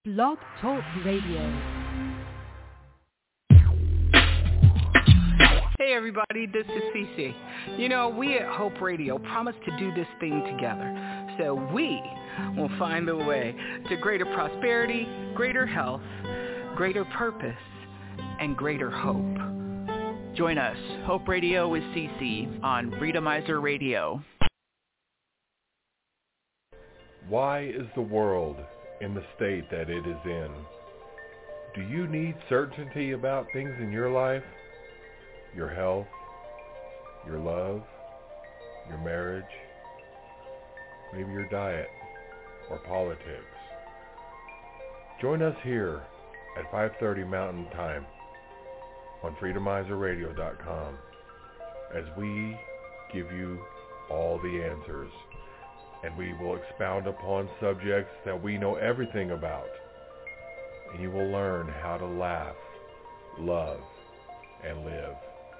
Blog Talk Radio. Hey everybody, this is Cece. You know, we at Hope Radio promised to do this thing together. So we will find the way to greater prosperity, greater health, greater purpose, and greater hope. Join us, Hope Radio with Cece on Freedomizer Radio. Why is the world in the state that it is in? Do you need certainty about things in your life? Your health, your love, your marriage, maybe your diet or politics. Join us here at 5:30 Mountain Time on freedomizerradio.com as we give you all the answers, and we will expound upon subjects that we know everything about, and you will learn how to laugh, love, and live.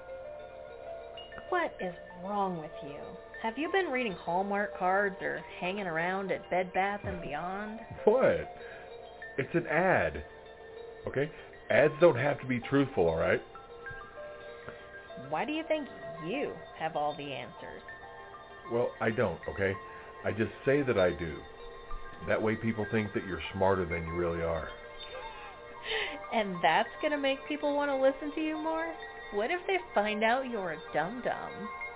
What is wrong with you? Have you been reading Hallmark cards or hanging around at Bed Bath & Beyond? What? It's an ad. Okay? Ads don't have to be truthful, all right? Why do you think you have all the answers? Well, I don't, okay? I just say that I do. That way people think that you're smarter than you really are. And that's going to make people want to listen to you more? What if they find out you're a dum-dum?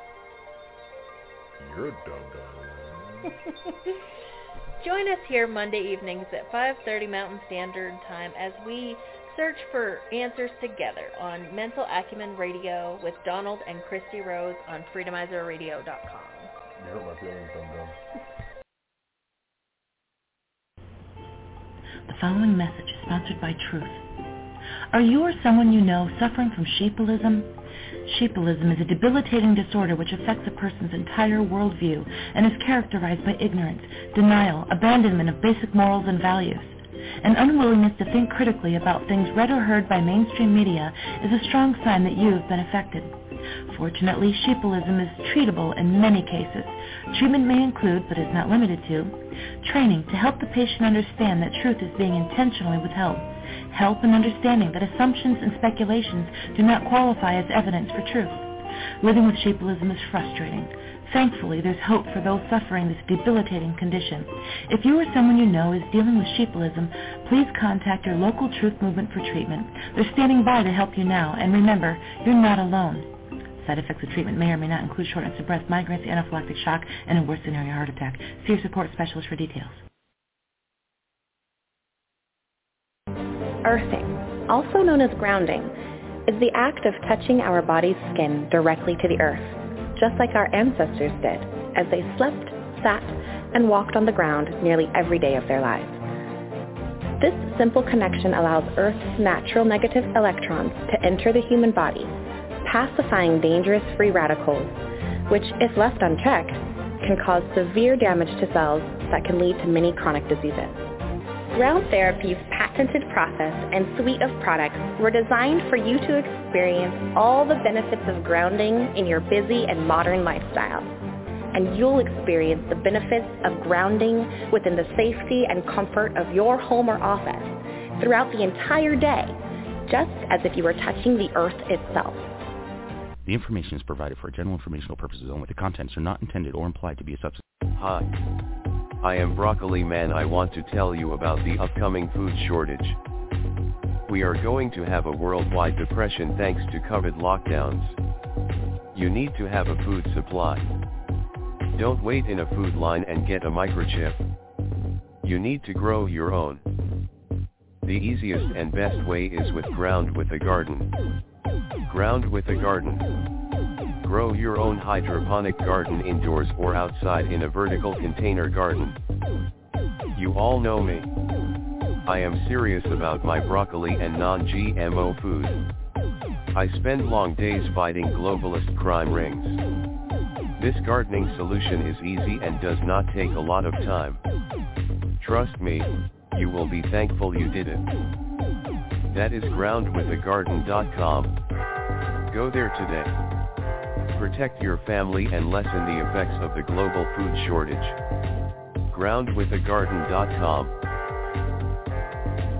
You're a dum-dum. Join us here Monday evenings at 5:30 Mountain Standard Time as we search for answers together on Mental Acumen Radio with Donald and Christy Rose on freedomizerradio.com. You hurt my feelings, dum-dum. The following message is sponsored by Truth. Are you or someone you know suffering from sheepilism? Sheepilism is a debilitating disorder which affects a person's entire worldview and is characterized by ignorance, denial, abandonment of basic morals and values. An unwillingness to think critically about things read or heard by mainstream media is a strong sign that you have been affected. Fortunately, sheepilism is treatable in many cases. Treatment may include, but is not limited to, training to help the patient understand that truth is being intentionally withheld, help in understanding that assumptions and speculations do not qualify as evidence for truth. Living with sheepilism is frustrating. Thankfully, there's hope for those suffering this debilitating condition. If you or someone you know is dealing with sheepilism, please contact your local Truth Movement for treatment. They're standing by to help you now, and remember, you're not alone. Side effects of treatment may or may not include shortness of breath, migraines, anaphylactic shock, and a worst scenario, heart attack. See your support specialist for details. Earthing, also known as grounding, is the act of touching our body's skin directly to the earth, just like our ancestors did as they slept, sat, and walked on the ground nearly every day of their lives. This simple connection allows Earth's natural negative electrons to enter the human body, pacifying dangerous free radicals, which, if left unchecked, can cause severe damage to cells that can lead to many chronic diseases. Ground Therapy's patented process and suite of products were designed for you to experience all the benefits of grounding in your busy and modern lifestyle. And you'll experience the benefits of grounding within the safety and comfort of your home or office throughout the entire day, just as if you were touching the earth itself. The information is provided for general informational purposes only. The contents are not intended or implied to be a substitute. Hi. I am Broccoli Man. I want to tell you about the upcoming food shortage. We are going to have a worldwide depression thanks to COVID lockdowns. You need to have a food supply. Don't wait in a food line and get a microchip. You need to grow your own. The easiest and best way is with Ground with a Garden. Ground with a Garden. Grow your own hydroponic garden indoors or outside in a vertical container garden. You all know me. I am serious about my broccoli and non-GMO food. I spend long days fighting globalist crime rings. This gardening solution is easy and does not take a lot of time. Trust me, you will be thankful you did it. That is groundwithagarden.com. Go there today. Protect your family and lessen the effects of the global food shortage. Groundwithagarden.com.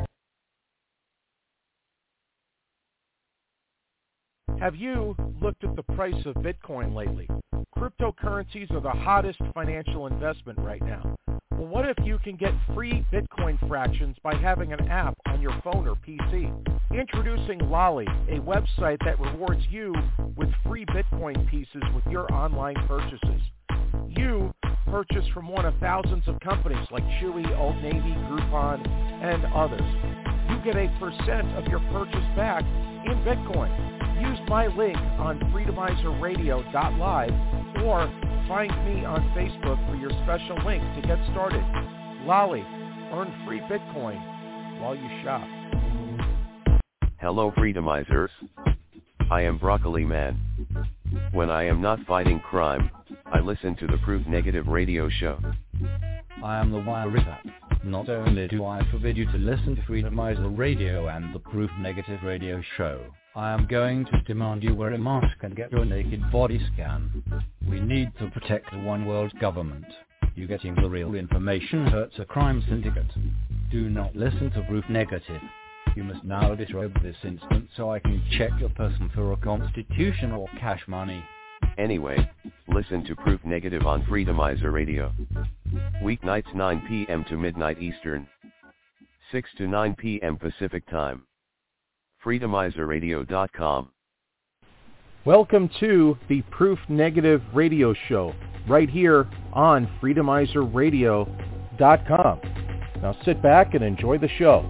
Have you looked at the price of Bitcoin lately? Cryptocurrencies are the hottest financial investment right now. Well, what if you can get free Bitcoin fractions by having an app on your phone or PC? Introducing Lolli, a website that rewards you with free Bitcoin pieces with your online purchases. You purchase from one of thousands of companies like Chewy, Old Navy, Groupon, and others. You get a % of your purchase back in Bitcoin. Use my link on freedomizerradio.live or find me on Facebook for your special link to get started. Lolli, earn free Bitcoin while you shop. Hello Freedomizers. I am Broccoli Man. When I am not fighting crime, I listen to the Proof Negative radio show. I am the Wirita. Not only do I forbid you to listen to Freedomizer Radio and the Proof Negative radio show, I am going to demand you wear a mask and get your naked body scan. We need to protect the one world government. You getting the real information hurts a crime syndicate. Do not listen to Proof Negative. You must now disrobe this instant so I can check your person for a constitution or cash money. Anyway, listen to Proof Negative on Freedomizer Radio. Weeknights 9 p.m. to midnight Eastern. 6 to 9 p.m. Pacific Time. Freedomizerradio.com. Welcome to the Proof Negative radio show, right here on freedomizerradio.com. Now sit back and enjoy the show.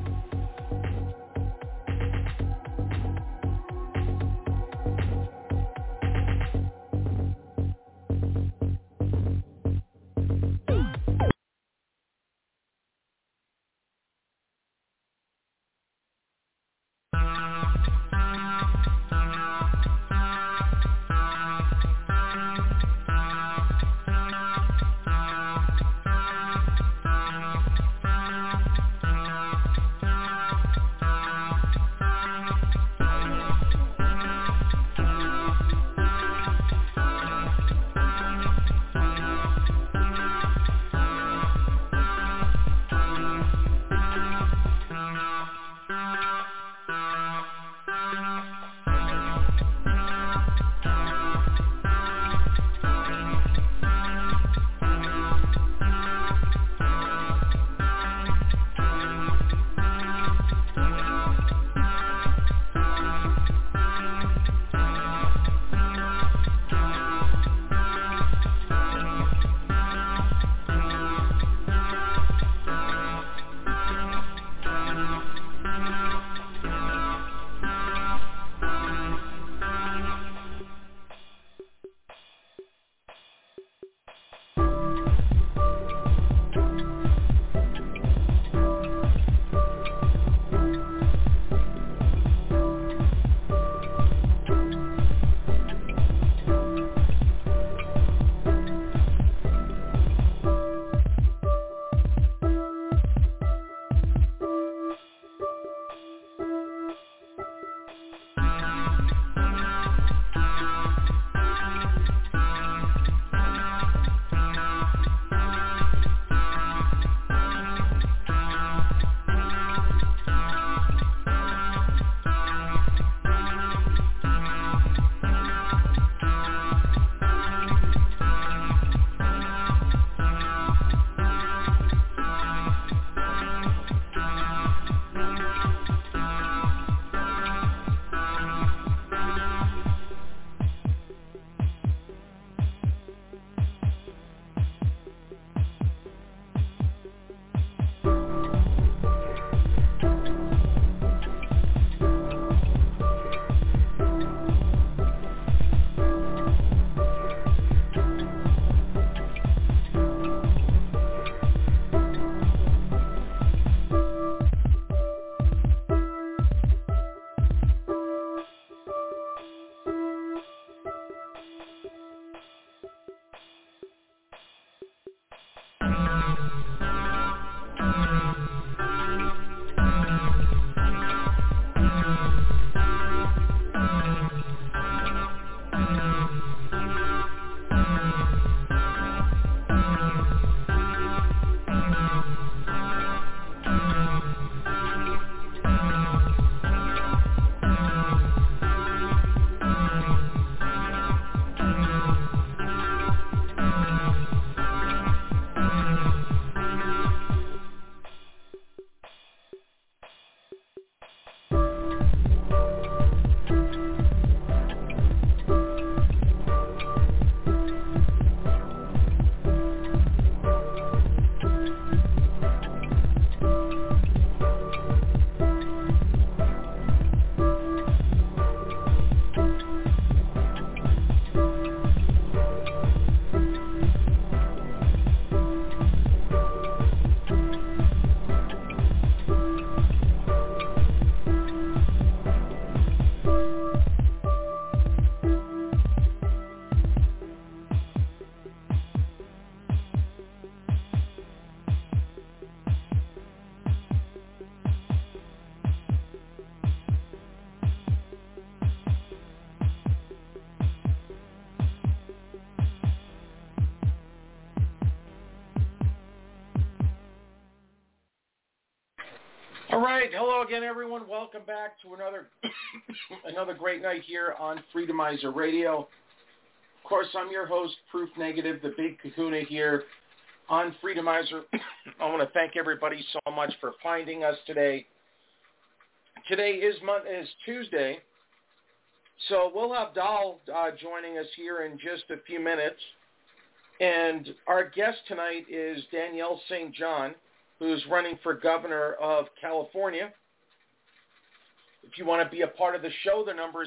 right, hello again, everyone. Welcome back to another another great night here on Freedomizer Radio. Of course, I'm your host, Proof Negative, the Big Kahuna here on Freedomizer. I want to thank everybody so much for finding us today. Today is Tuesday, so we'll have Dal joining us here in just a few minutes. And our guest tonight is Danielle St. John, who's running for governor of California. If you want to be a part of the show, the number is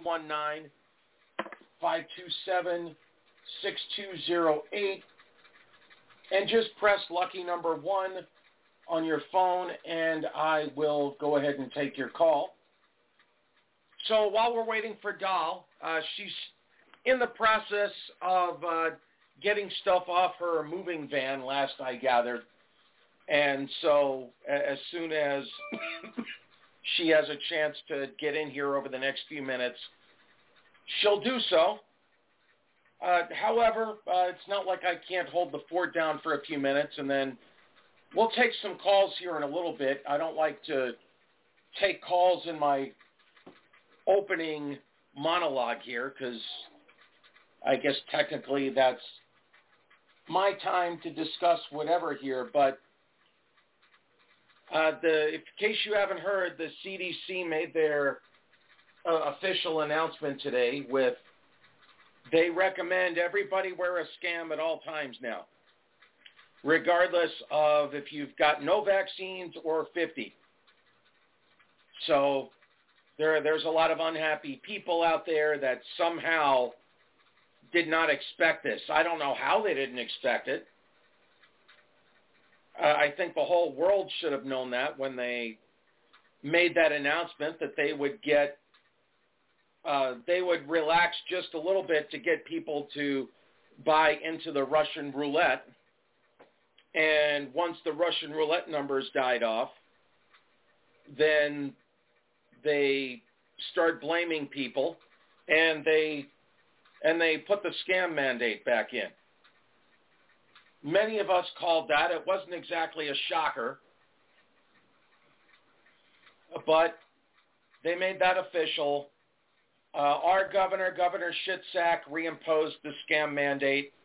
319-527-6208. And just press lucky number 1 on your phone, and I will go ahead and take your call. So while we're waiting for Dal, she's in the process of getting stuff off her moving van, last I gathered. And so as soon as she has a chance to get in here over the next few minutes, she'll do so. However, it's not like I can't hold the fort down for a few minutes, and then we'll take some calls here in a little bit. I don't like to take calls in my opening monologue here because I guess technically that's my time to discuss whatever here, but in case you haven't heard, the CDC made their official announcement today with they recommend everybody wear a scam at all times now, regardless of if you've got no vaccines or 50. So there's a lot of unhappy people out there that somehow did not expect this. I don't know how they didn't expect it. I think the whole world should have known that when they made that announcement that they would relax just a little bit to get people to buy into the Russian roulette. And once the Russian roulette numbers died off, then they start blaming people, and they put the scam mandate back in. Many of us called that. It wasn't exactly a shocker, but they made that official. Our Governor Shitsack, reimposed the scam mandate,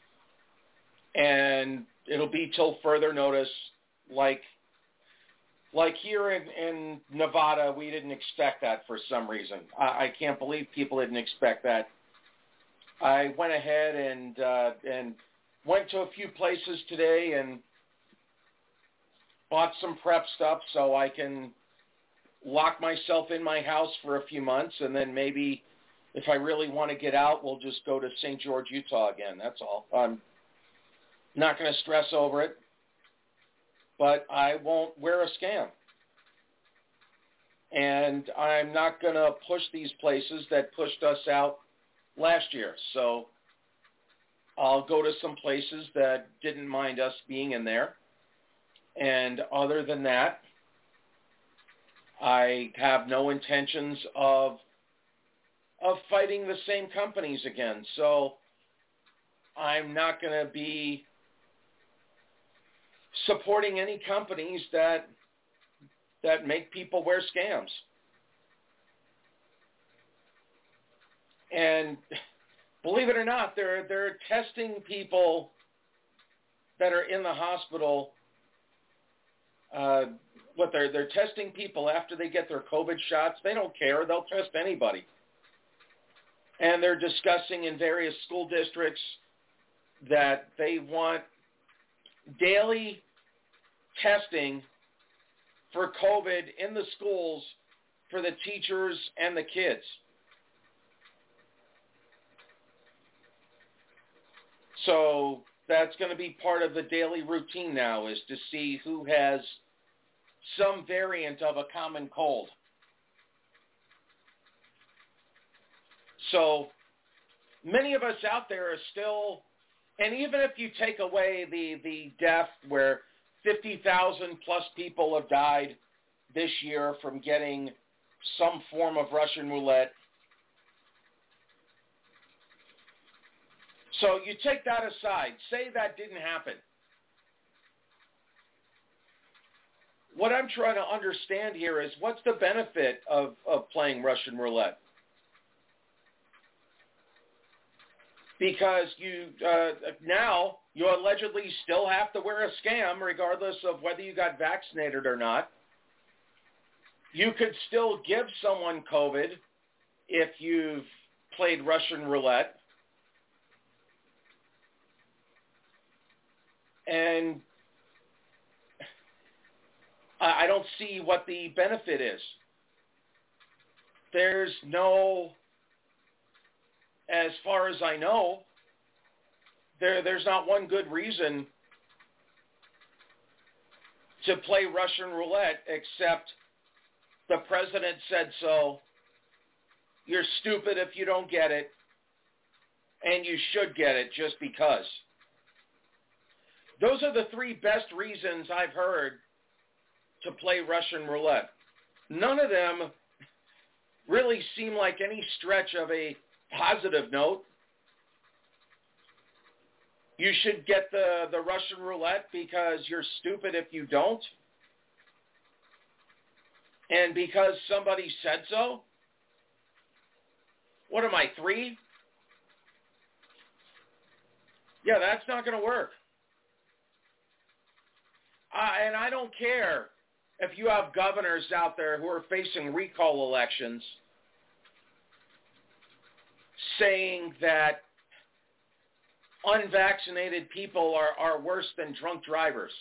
and it'll be till further notice. Like here in Nevada, we didn't expect that for some reason. I can't believe people didn't expect that. I went ahead and went to a few places today and bought some prep stuff so I can lock myself in my house for a few months, and then maybe if I really want to get out, we'll just go to St. George, Utah again. That's all. I'm not going to stress over it, but I won't wear a scam. And I'm not going to push these places that pushed us out last year. So I'll go to some places that didn't mind us being in there. And other than that, I have no intentions of fighting the same companies again. So I'm not going to be supporting any companies that make people wear scams. And believe it or not, they're testing people that are in the hospital. They're testing people after they get their COVID shots. They don't care. They'll test anybody. And they're discussing in various school districts that they want daily testing for COVID in the schools for the teachers and the kids. So that's going to be part of the daily routine now, is to see who has some variant of a common cold. So many of us out there are still, and even if you take away the death where 50,000 plus people have died this year from getting some form of Russian roulette. So you take that aside. Say that didn't happen. what I'm trying to understand here is what's the benefit of playing Russian roulette? Because now you allegedly still have to wear a scam regardless of whether you got vaccinated or not. You could still give someone COVID if you've played Russian roulette. And I don't see what the benefit is. There's no, as far as I know, there's not one good reason to play Russian roulette except the president said so. You're stupid if you don't get it, and you should get it just because. Those are the three best reasons I've heard to play Russian roulette. None of them really seem like any stretch of a positive note. You should get the Russian roulette because you're stupid if you don't. And because somebody said so. What am I, 3? Yeah, that's not going to work. And I don't care if you have governors out there who are facing recall elections saying that unvaccinated people are worse than drunk drivers.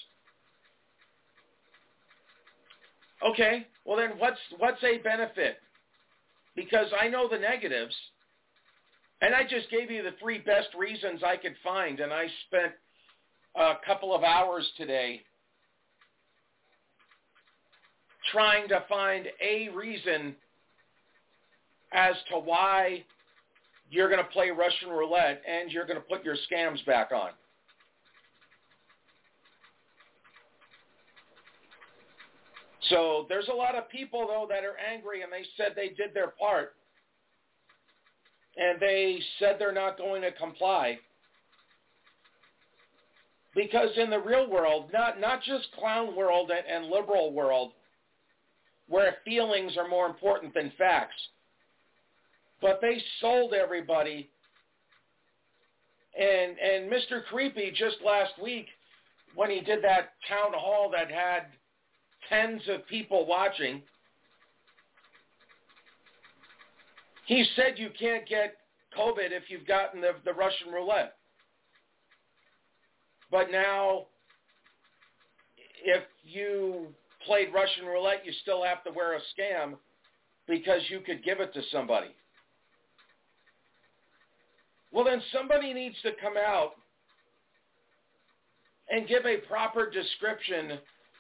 Okay, well then what's a benefit? Because I know the negatives, and I just gave you the 3 best reasons I could find, and I spent a couple of hours today trying to find a reason as to why you're going to play Russian roulette and you're going to put your scams back on. So there's a lot of people, though, that are angry, and they said they did their part. And they said they're not going to comply. Because in the real world, not just clown world and liberal world, where feelings are more important than facts, but they sold everybody. And Mr. Creepy just last week, when he did that town hall that had tens of people watching, he said you can't get COVID if you've gotten the Russian roulette. But now, if you played Russian roulette, you still have to wear a scam because you could give it to somebody. Well, then somebody needs to come out and give a proper description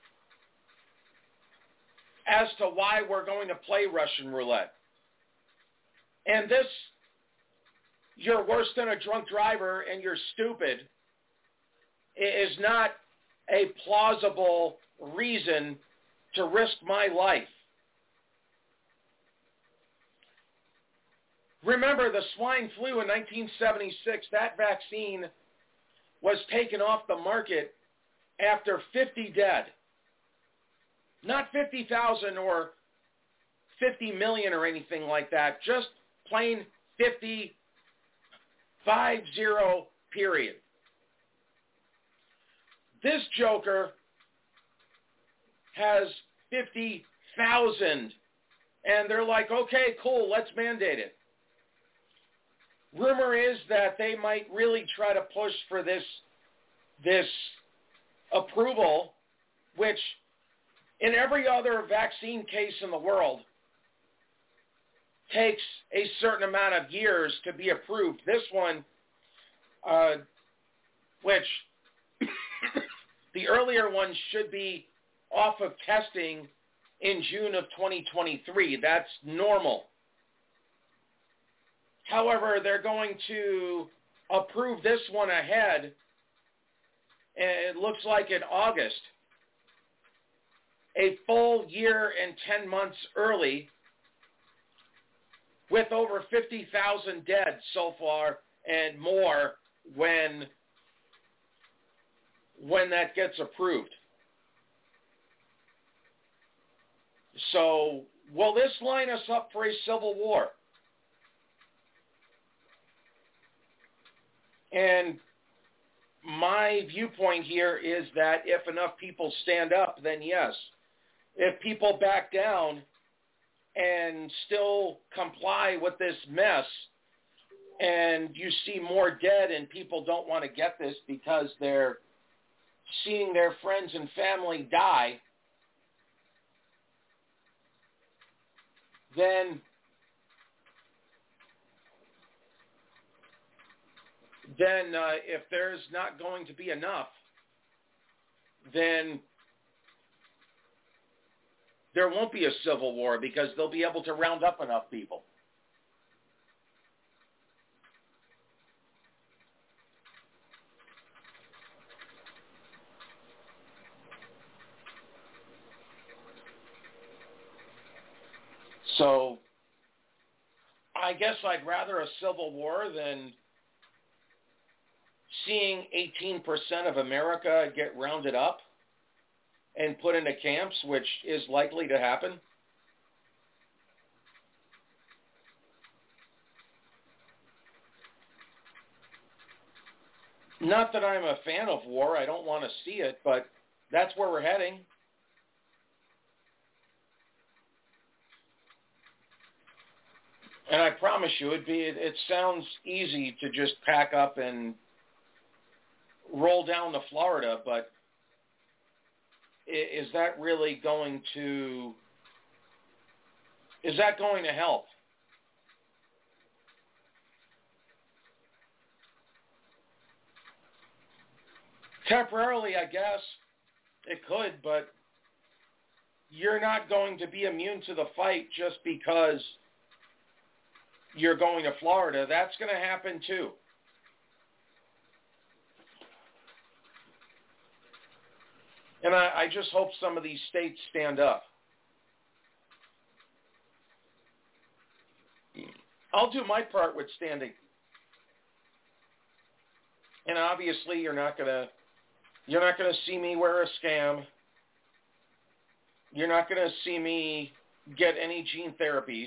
as to why we're going to play Russian roulette. And this, you're worse than a drunk driver and you're stupid, is not a plausible reason to risk my life. Remember the swine flu in 1976, that vaccine was taken off the market after 50 dead. Not 50,000 or 50 million or anything like that, just plain 50, 50, period. This joker has 50,000, and they're like, okay, cool, let's mandate it. Rumor is that they might really try to push for this approval, which in every other vaccine case in the world takes a certain amount of years to be approved. This one, which the earlier one should be off of testing in June of 2023. That's normal. However, they're going to approve this one ahead, and it looks like in August, a full year and 10 months early, with over 50,000 dead so far and more when that gets approved. So will this line us up for a civil war? And my viewpoint here is that if enough people stand up, then yes. If people back down and still comply with this mess, and you see more dead and people don't want to get this because they're seeing their friends and family die, then if there's not going to be enough, then there won't be a civil war because they'll be able to round up enough people. So I guess I'd rather a civil war than seeing 18% of America get rounded up and put into camps, which is likely to happen. Not that I'm a fan of war. I don't want to see it, but that's where we're heading. And I promise you, it sounds easy to just pack up and roll down to Florida, but is that really going to help? Temporarily, I guess it could, but you're not going to be immune to the fight just because you're going to Florida. That's going to happen too. And I just hope some of these states stand up. I'll do my part with standing. And obviously you're not gonna see me wear a scam. You're not gonna see me get any gene therapies.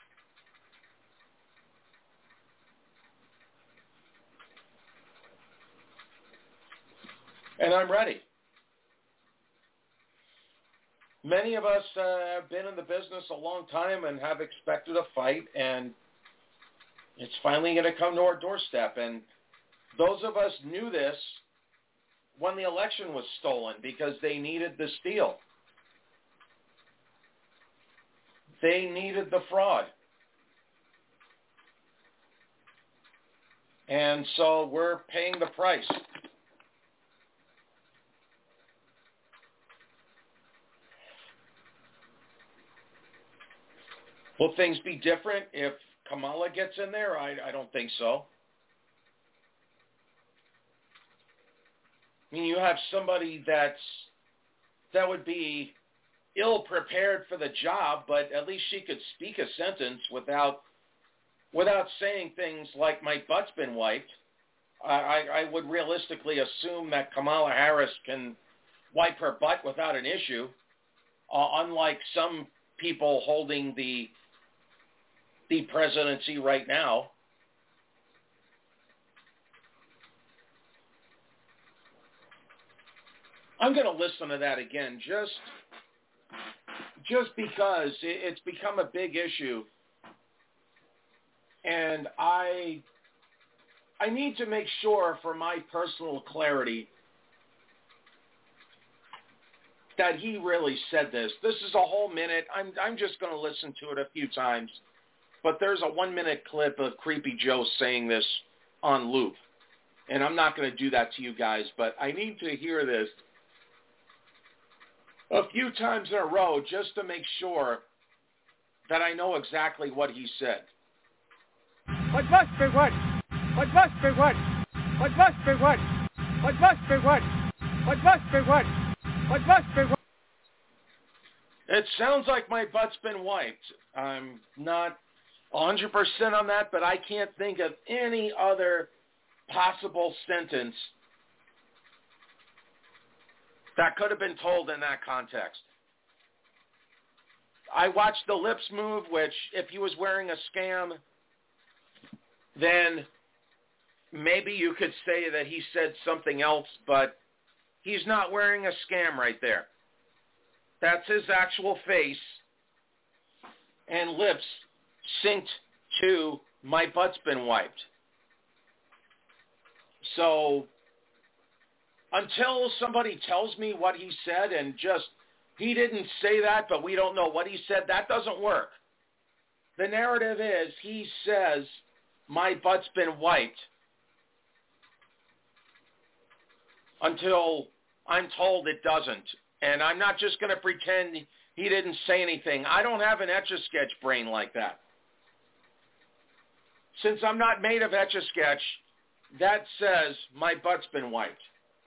And I'm ready. Many of us have been in the business a long time and have expected a fight, and it's finally going to come to our doorstep. And those of us knew this when the election was stolen because they needed the steal. They needed the fraud. And so we're paying the price. Will things be different if Kamala gets in there? I don't think so. I mean, you have somebody that would be ill-prepared for the job, but at least she could speak a sentence without saying things like, my butt's been wiped. I would realistically assume that Kamala Harris can wipe her butt without an issue, unlike some people holding the presidency right now. I'm going to listen to that again just because it's become a big issue. And I need to make sure for my personal clarity that he really said this. This is a whole minute. I'm just going to listen to it a few times. But there's a 1-minute clip of Creepy Joe saying this on loop. And I'm not going to do that to you guys, but I need to hear this a few times in a row just to make sure that I know exactly what he said. What must be what? What must be what? What must be what? What must be what? What must be what? What must be what? It sounds like my butt's been wiped. I'm not 100% on that, but I can't think of any other possible sentence that could have been told in that context. I watched the lips move, which if he was wearing a scam, then maybe you could say that he said something else, but he's not wearing a scam right there. That's his actual face and lips synced to my butt's been wiped. So until somebody tells me what he said and just, he didn't say that, but we don't know what he said, that doesn't work. The narrative is he says, my butt's been wiped, until I'm told it doesn't. And I'm not just going to pretend he didn't say anything. I don't have an Etch-a-Sketch brain like that. Since I'm not made of Etch-a-Sketch, that says my butt's been wiped.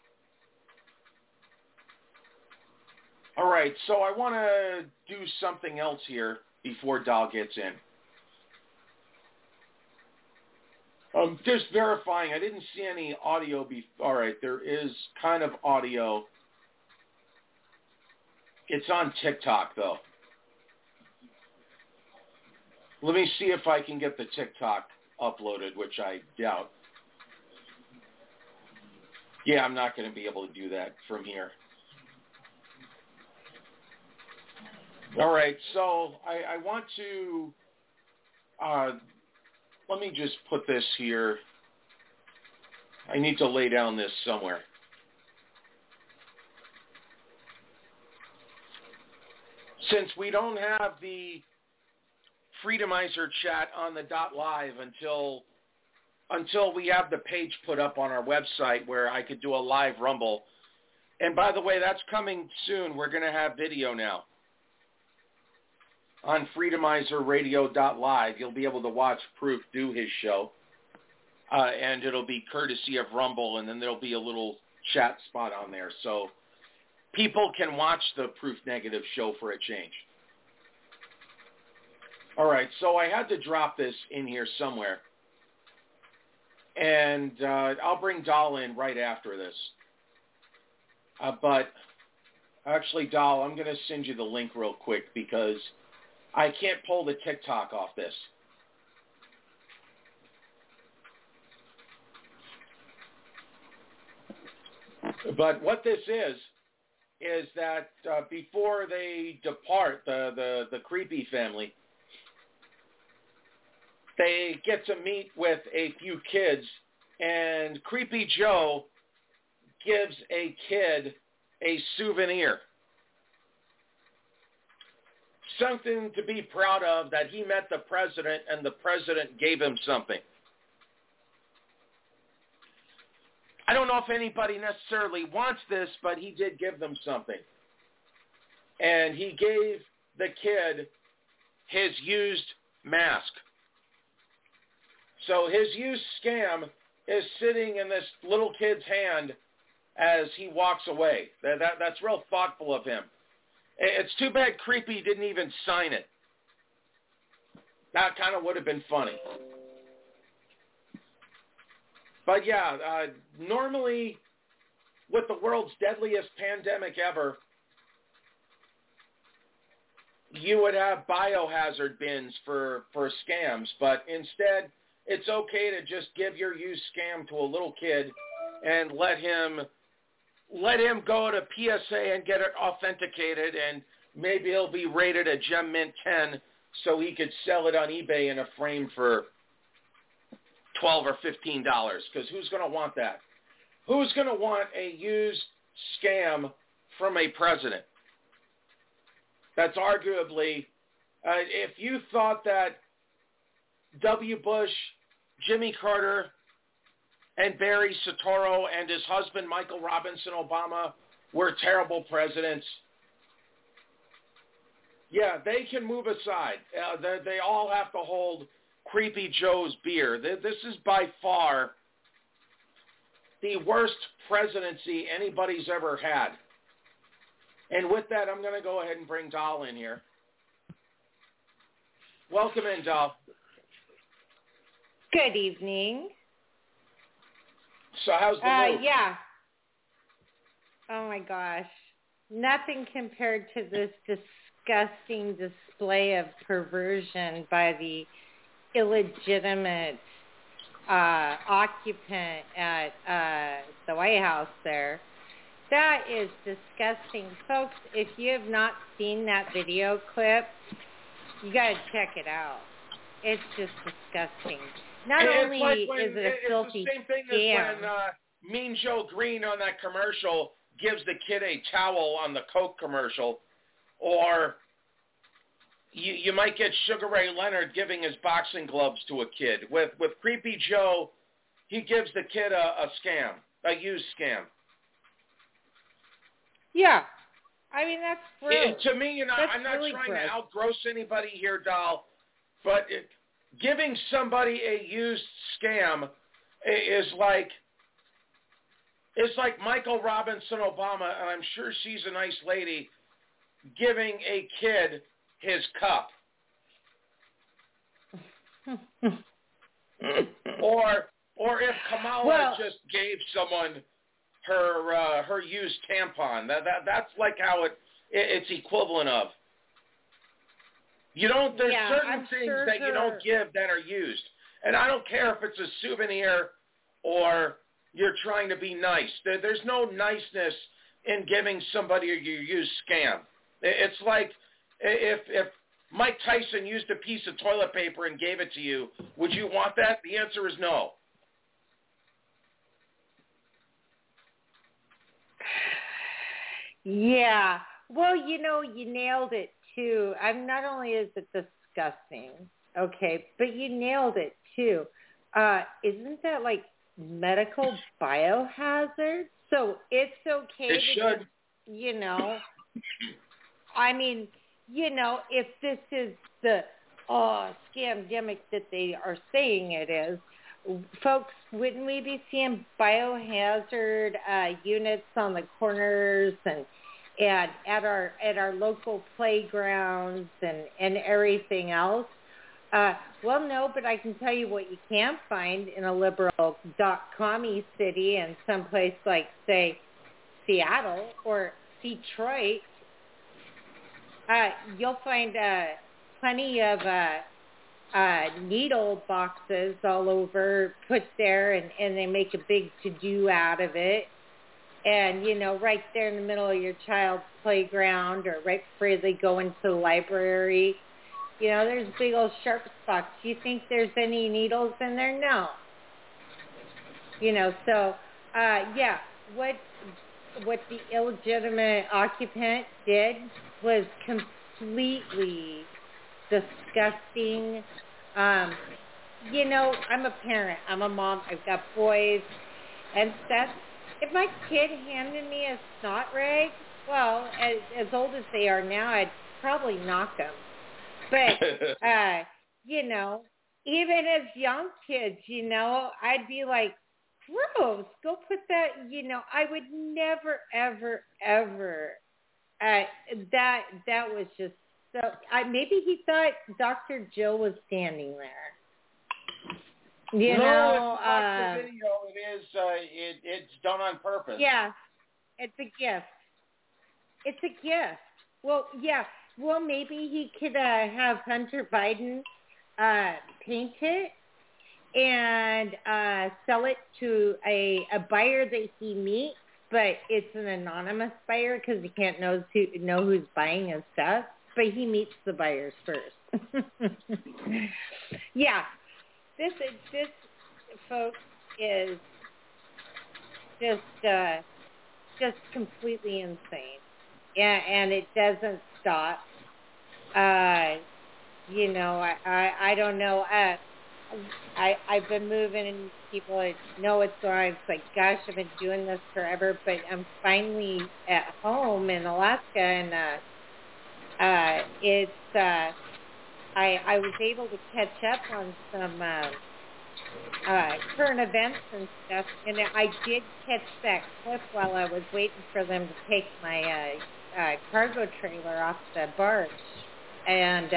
All right, so I want to do something else here before Dahl gets in. Just verifying, I didn't see any audio. All right, there is kind of audio. It's on TikTok, though. Let me see if I can get the TikTok uploaded, which I doubt. Yeah, I'm not going to be able to do that from here. All right, so I want to... let me just put this here. I need to lay down this somewhere. Since we don't have the Freedomizer chat on the .live until we have the page put up on our website where I could do a live Rumble. And by the way, that's coming soon. We're going to have video now. On freedomizerradio.live, you'll be able to watch Proof do his show. And it'll be courtesy of Rumble, and then there'll be a little chat spot on there. So people can watch the Proof Negative show for a change. All right, so I had to drop this in here somewhere. And I'll bring Dahl in right after this. But actually, Dahl, I'm going to send you the link real quick because I can't pull the TikTok off this. But what this is that before they depart, the Creepy family, they get to meet with a few kids, and Creepy Joe gives a kid a souvenir. Something to be proud of, that he met the president and the president gave him something. I don't know if anybody necessarily wants this, but he did give them something. And he gave the kid his used mask. So his used scam is sitting in this little kid's hand as he walks away. That's real thoughtful of him. It's too bad Creepy didn't even sign it. That kind of would have been funny. But yeah, normally with the world's deadliest pandemic ever, you would have biohazard bins for scams, but instead it's okay to just give your used scam to a little kid and let him go to PSA and get it authenticated, and maybe it'll be rated a Gem Mint 10 so he could sell it on eBay in a frame for $12 or $15, because who's going to want that? Who's going to want a used scam from a president? That's arguably, if you thought that W. Bush, Jimmy Carter, and Barry Soetoro and his husband, Michael Robinson Obama, were terrible presidents, yeah, they can move aside. They all have to hold Creepy Joe's beer. This is by far the worst presidency anybody's ever had. And with that, I'm going to go ahead and bring Dahl in here. Welcome in, Dahl. Good evening. So how's the move? Yeah. Oh, my gosh. Nothing compared to this disgusting display of perversion by the illegitimate occupant at the White House there. That is disgusting. Folks, if you have not seen that video clip, you got to check it out. It's just disgusting. Not only is it a filthy scam. It's the same thing as when Mean Joe Green on that commercial gives the kid a towel on the Coke commercial, or you might get Sugar Ray Leonard giving his boxing gloves to a kid. With Creepy Joe, he gives the kid a scam, a used scam. Yeah. I mean, that's gross. To me, I'm not really trying gross. to outgross anybody here, doll, but giving somebody a used scam is like Michael Robinson Obama, and I'm sure she's a nice lady, giving a kid his cup. or if Kamala just gave someone her used tampon. That's like how it's equivalent of. There's certain things that you don't give that are used. And I don't care if it's a souvenir or you're trying to be nice. There's no niceness in giving somebody a used scam. It's like if Mike Tyson used a piece of toilet paper and gave it to you, would you want that? The answer is no. Yeah. Well, you nailed it, too. Not only is it disgusting, okay, but you nailed it, too. Isn't that like medical biohazard? So it's okay it should. I mean, if this is the scamdemic that they are saying it is, folks, wouldn't we be seeing biohazard units on the corners and at our local playgrounds and everything else? Well, no, but I can tell you what you can't find in a liberal commie city and someplace like, say, Seattle or Detroit. You'll find plenty of needle boxes all over put there, and they make a big to-do out of it. And, right there in the middle of your child's playground or right before they go into the library, there's a big old sharp box. Do you think there's any needles in there? No. So, yeah, what the illegitimate occupant did was completely disgusting. I'm a parent. I'm a mom. I've got boys. And if my kid handed me a snot rag, well, as old as they are now, I'd probably knock them. But, even as young kids, I'd be like, gross, go put that, I would never, ever, ever, that was just so, maybe he thought Dr. Jill was standing there. No, it's not the video. It is, it's done on purpose. Yeah, it's a gift. It's a gift. Well, yeah. Well, maybe he could have Hunter Biden paint it and sell it to a buyer that he meets, but it's an anonymous buyer because he can't know who's buying his stuff. But he meets the buyers first. Yeah, this folks is just completely insane. Yeah, and it doesn't stop. I don't know. I've been moving and people know what's going on. It's like, gosh, I've been doing this forever, but I'm finally at home in Alaska, and I was able to catch up on some current events and stuff, and I did catch that clip while I was waiting for them to take my cargo trailer off the barge, and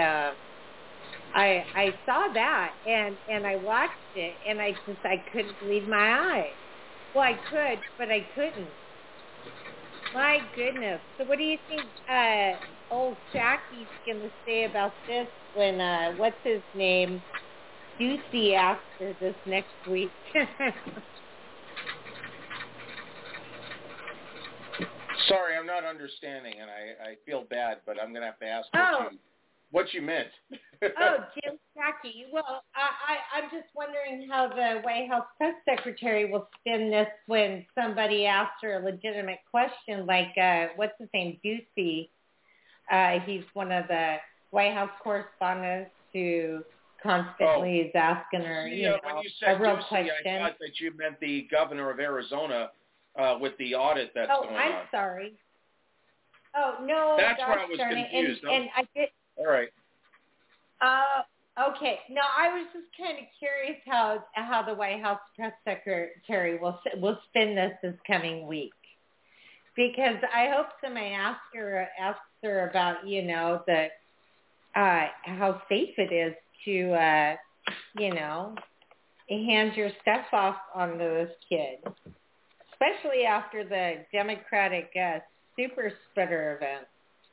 I saw that, and I watched it, and I couldn't believe my eyes. Well, I could, but I couldn't. My goodness. So what do you think old Jackie's going to say about this when, what's his name, Ducey asks her this next week. Sorry, I'm not understanding, and I feel bad, but I'm going to have to ask what you meant. Jim Jackie. Well, I'm just wondering how the White House press secretary will spin this when somebody asks her a legitimate question, like, what's his name, Ducey. He's one of the White House correspondents who constantly is asking her, when you said a real Ducey, question. I thought that you meant the governor of Arizona with the audit that's going on. Oh, I'm sorry. Oh, no, that's gosh, where I was darn confused. It. And I did. All right. Okay. No, I was just kind of curious how the White House press secretary will spin this coming week, because I hope somebody asks her about the how safe it is to hand your stuff off on those kids, especially after the Democratic super spreader event.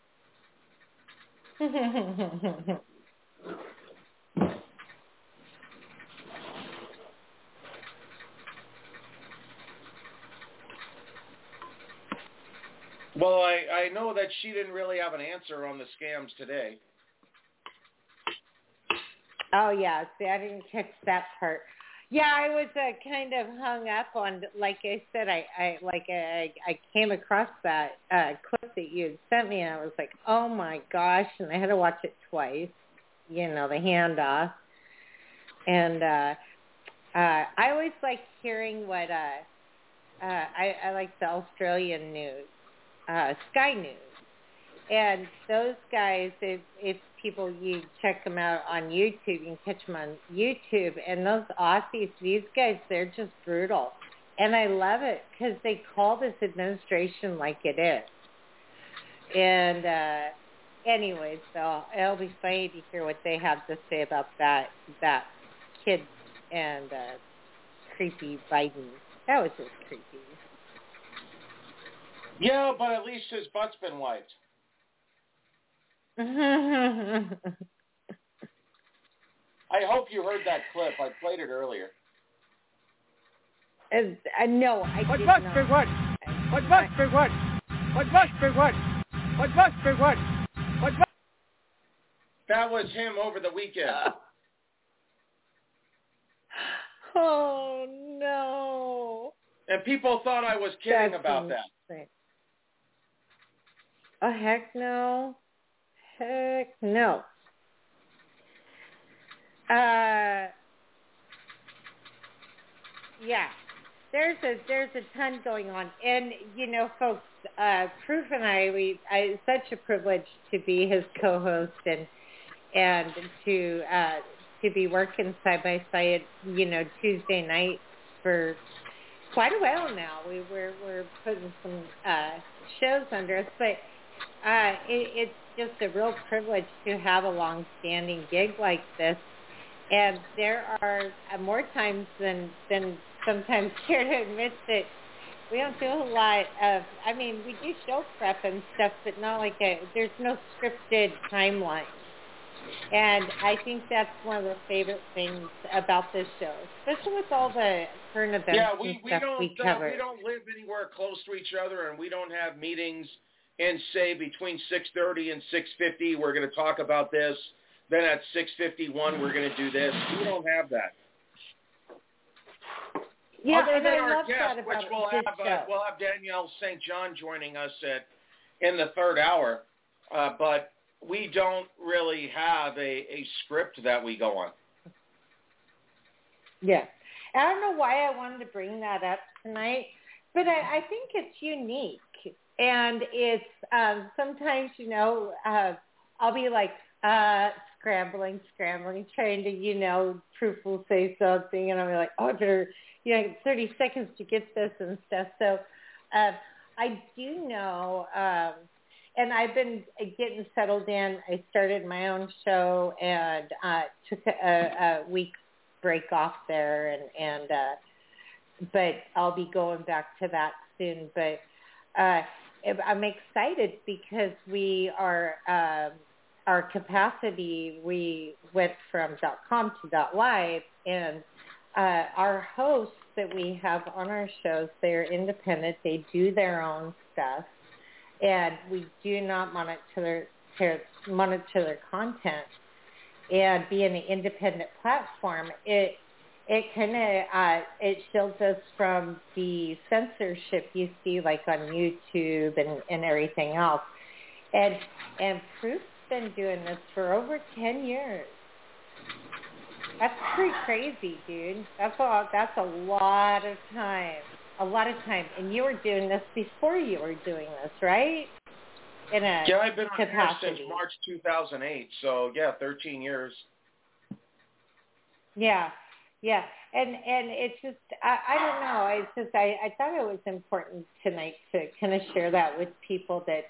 Well, I know that she didn't really have an answer on the scams today. Oh, yeah. See, I didn't catch that part. Yeah, I was kind of hung up on, like I said, I came across that clip that you had sent me, and I was like, oh, my gosh, and I had to watch it twice, the handoff. And I always like hearing what I like the Australian news, Sky News. And those guys, if people, you check them out on YouTube, you can catch them on YouTube. And those Aussies, these guys, they're just brutal. And I love it because they call this administration like it is. And anyways, so it'll be funny to hear what they have to say about that kid and creepy Biden. That was just creepy. Yeah, but at least his butt's been wiped. I hope you heard that clip. I played it earlier. No, I what did must not. Be what? What must be what? What must be what? What must be what? What must... That was him over the weekend. Oh, no. And people thought I was kidding about that. Oh, heck no. Heck no. Yeah. There's a ton going on. And, folks, Proof and it's such a privilege to be his co-host and to be working side by side, Tuesday night for quite a while now. We're putting some shows under us, but it's just a real privilege to have a long-standing gig like this. And there are more times than sometimes care to admit that we don't do a lot of, we do show prep and stuff, but not like there's no scripted timeline. And I think that's one of the favorite things about this show, especially with all the current events and stuff we cover. We don't live anywhere close to each other, and we don't have meetings in, say, between 6:30 and 6:50, we're going to talk about this. Then at 6:51, we're going to do this. We don't have that. Yeah, other and than I our love guest, that about which we'll have Danielle St. John joining us in the third hour, but we don't really have a script that we go on. Yeah. I don't know why I wanted to bring that up tonight, but I think it's unique. And it's sometimes, I'll be like scrambling, trying to, Proof will say something, and I'll be like, oh, I better, 30 seconds to get this and stuff. So I do know, and I've been getting settled in. I started my own show and took a week's break off there, but I'll be going back to that soon. But I'm excited because we are our capacity. We went from .com to .live, and our hosts that we have on our shows, they're independent. They do their own stuff, and we do not monitor their content. And being an independent platform, it kind of it shields us from the censorship you see like on YouTube and everything else. And Proof's been doing this for over 10 years. That's pretty crazy, dude. That's a lot of time. A lot of time. And you were doing this before you were doing this, right? Yeah, I've been on here since March 2008. So, 13 years. Yeah. Yeah. And it's just, I don't know. It's just, I thought it was important tonight to kind of share that with people that,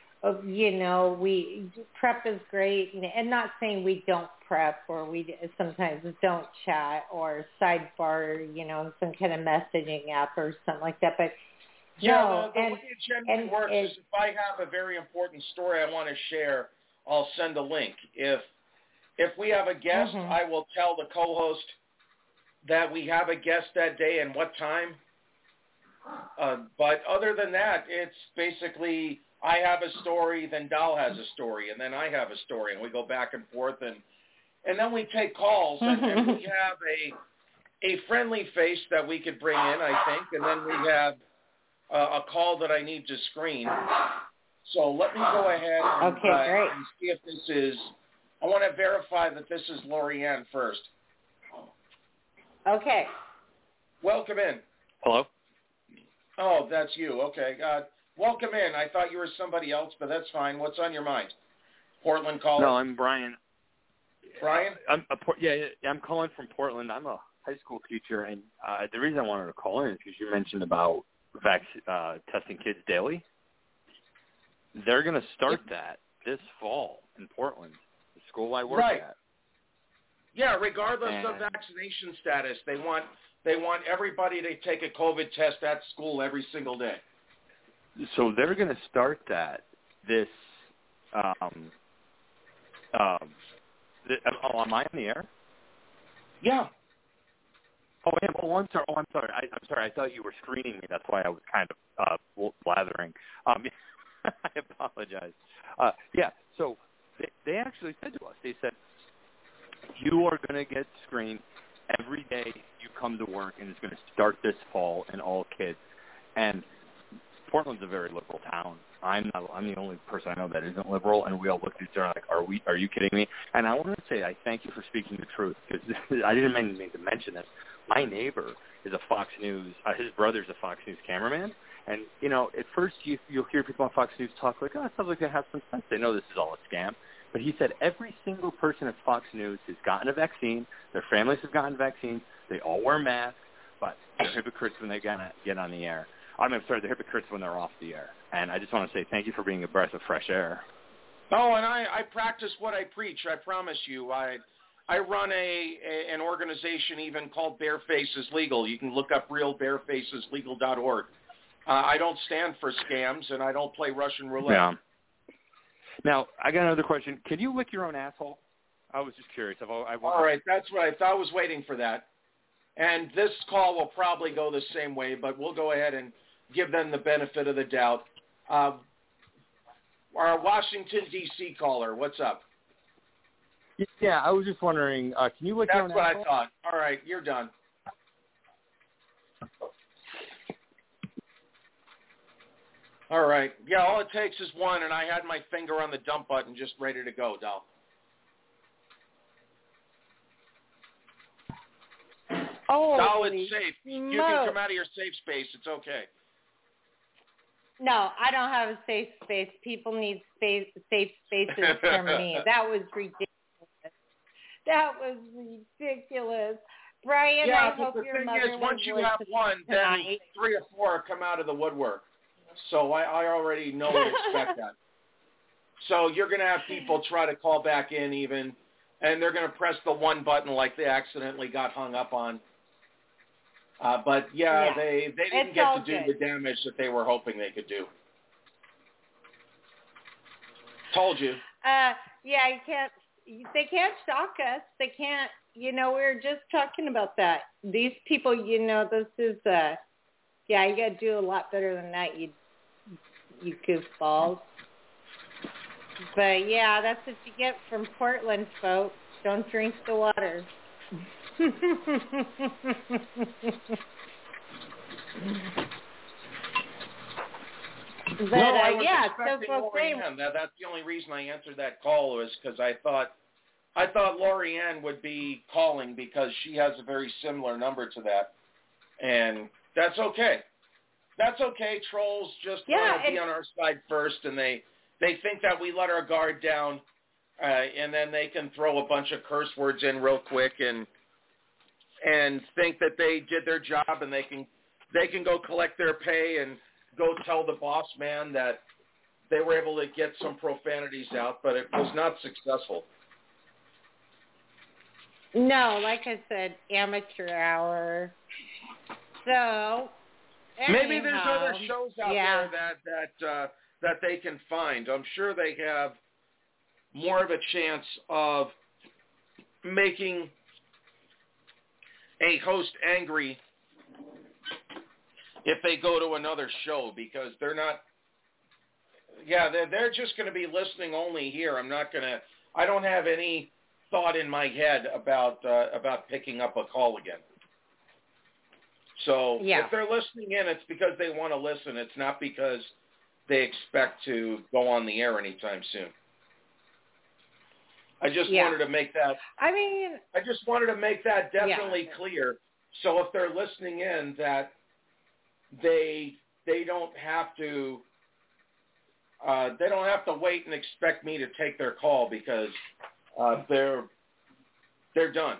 prep is great, and not saying we don't prep or we sometimes don't chat or sidebar, some kind of messaging app or something like that. But the way it generally works is if I have a very important story I want to share, I'll send a link. If we have a guest, I will tell the co-host that we have a guest that day and what time. But other than that, it's basically I have a story, then Dal has a story, and then I have a story, and we go back and forth, and then we take calls, and we have a friendly face that we could bring in, I think, and then we have a call that I need to screen. So let me go ahead and see if this is, I want to verify that this is Lorianne first. Okay. Welcome in. Hello? Oh, that's you. Okay. Welcome in. I thought you were somebody else, but that's fine. What's on your mind? Portland caller? No, I'm Brian. Brian? I'm calling from Portland. I'm a high school teacher, and the reason I wanted to call in is because you mentioned about testing kids daily. They're going to start that this fall in Portland, the school I work at. Yeah, regardless of vaccination status, they want everybody to take a COVID test at school every single day. So they're going to start that this. Am I on the air? Yeah. Oh, I'm sorry. I'm sorry. I thought you were screening me. That's why I was kind of blathering. I apologize. So they actually said to us, they said, you are going to get screened every day you come to work, and it's going to start this fall in all kids. And Portland's a very liberal town. I'm the only person I know that isn't liberal, and we all look at each other like, are you kidding me? And I want to say I thank you for speaking the truth, because I didn't mean to mention this. My neighbor is a Fox News, his brother's a Fox News cameraman, and, at first you'll hear people on Fox News talk like, it sounds like they have some sense. They know this is all a scam. But he said every single person at Fox News has gotten a vaccine, their families have gotten vaccines, they all wear masks, but they're hypocrites when they get on the air. They're hypocrites when they're off the air. And I just want to say thank you for being a breath of fresh air. Oh, and I practice what I preach, I promise you. I run an organization even called Barefaces Legal. You can look up realbarefaceslegal.org. I don't stand for scams, and I don't play Russian roulette. Yeah. Now, I got another question. Can you lick your own asshole? I was just curious. All right, that's what I thought. I was waiting for that. And this call will probably go the same way, but we'll go ahead and give them the benefit of the doubt. Our Washington, D.C. caller, what's up? Yeah, I was just wondering, can you lick your own asshole? That's what I thought. All right, you're done. All right. Yeah, all it takes is one, and I had my finger on the dump button just ready to go, Dal. Oh, Dal, it's safe. You can come out of your safe space. It's okay. No, I don't have a safe space. People need safe spaces for me. That was ridiculous. Brian, I hope your mother is, once you have one, then 3 or 4 come out of the woodwork. So I already know to expect that. So you're going to have people try to call back in even, and they're going to press the one button like they accidentally got hung up on. But, they didn't get to do the damage that they were hoping they could do. Told you. Yeah, they can't shock us. They can't, we were just talking about that. These people, this is, you got to do a lot better than that, you goofballs. But, yeah, that's what you get from Portland, folks. Don't drink the water. But, no, I was yeah, expecting so Lori-Ann. That's the only reason I answered that call was because I thought Lori-Ann would be calling because she has a very similar number to that. And that's okay. That's okay. Trolls just want to be on our side first, and they think that we let our guard down, and then they can throw a bunch of curse words in real quick and think that they did their job, and they can go collect their pay and go tell the boss man that they were able to get some profanities out, but it was not successful. No, like I said, amateur hour. So maybe there's other shows out there that they can find. I'm sure they have more of a chance of making a host angry if they go to another show, because they're not. Yeah, they're just going to be listening only here. I don't have any thought in my head about picking up a call again. So if they're listening in, it's because they want to listen. It's not because they expect to go on the air anytime soon. I just wanted to make that. I just wanted to make that definitely clear. So if they're listening in, that they don't have to. They don't have to wait and expect me to take their call because they're done.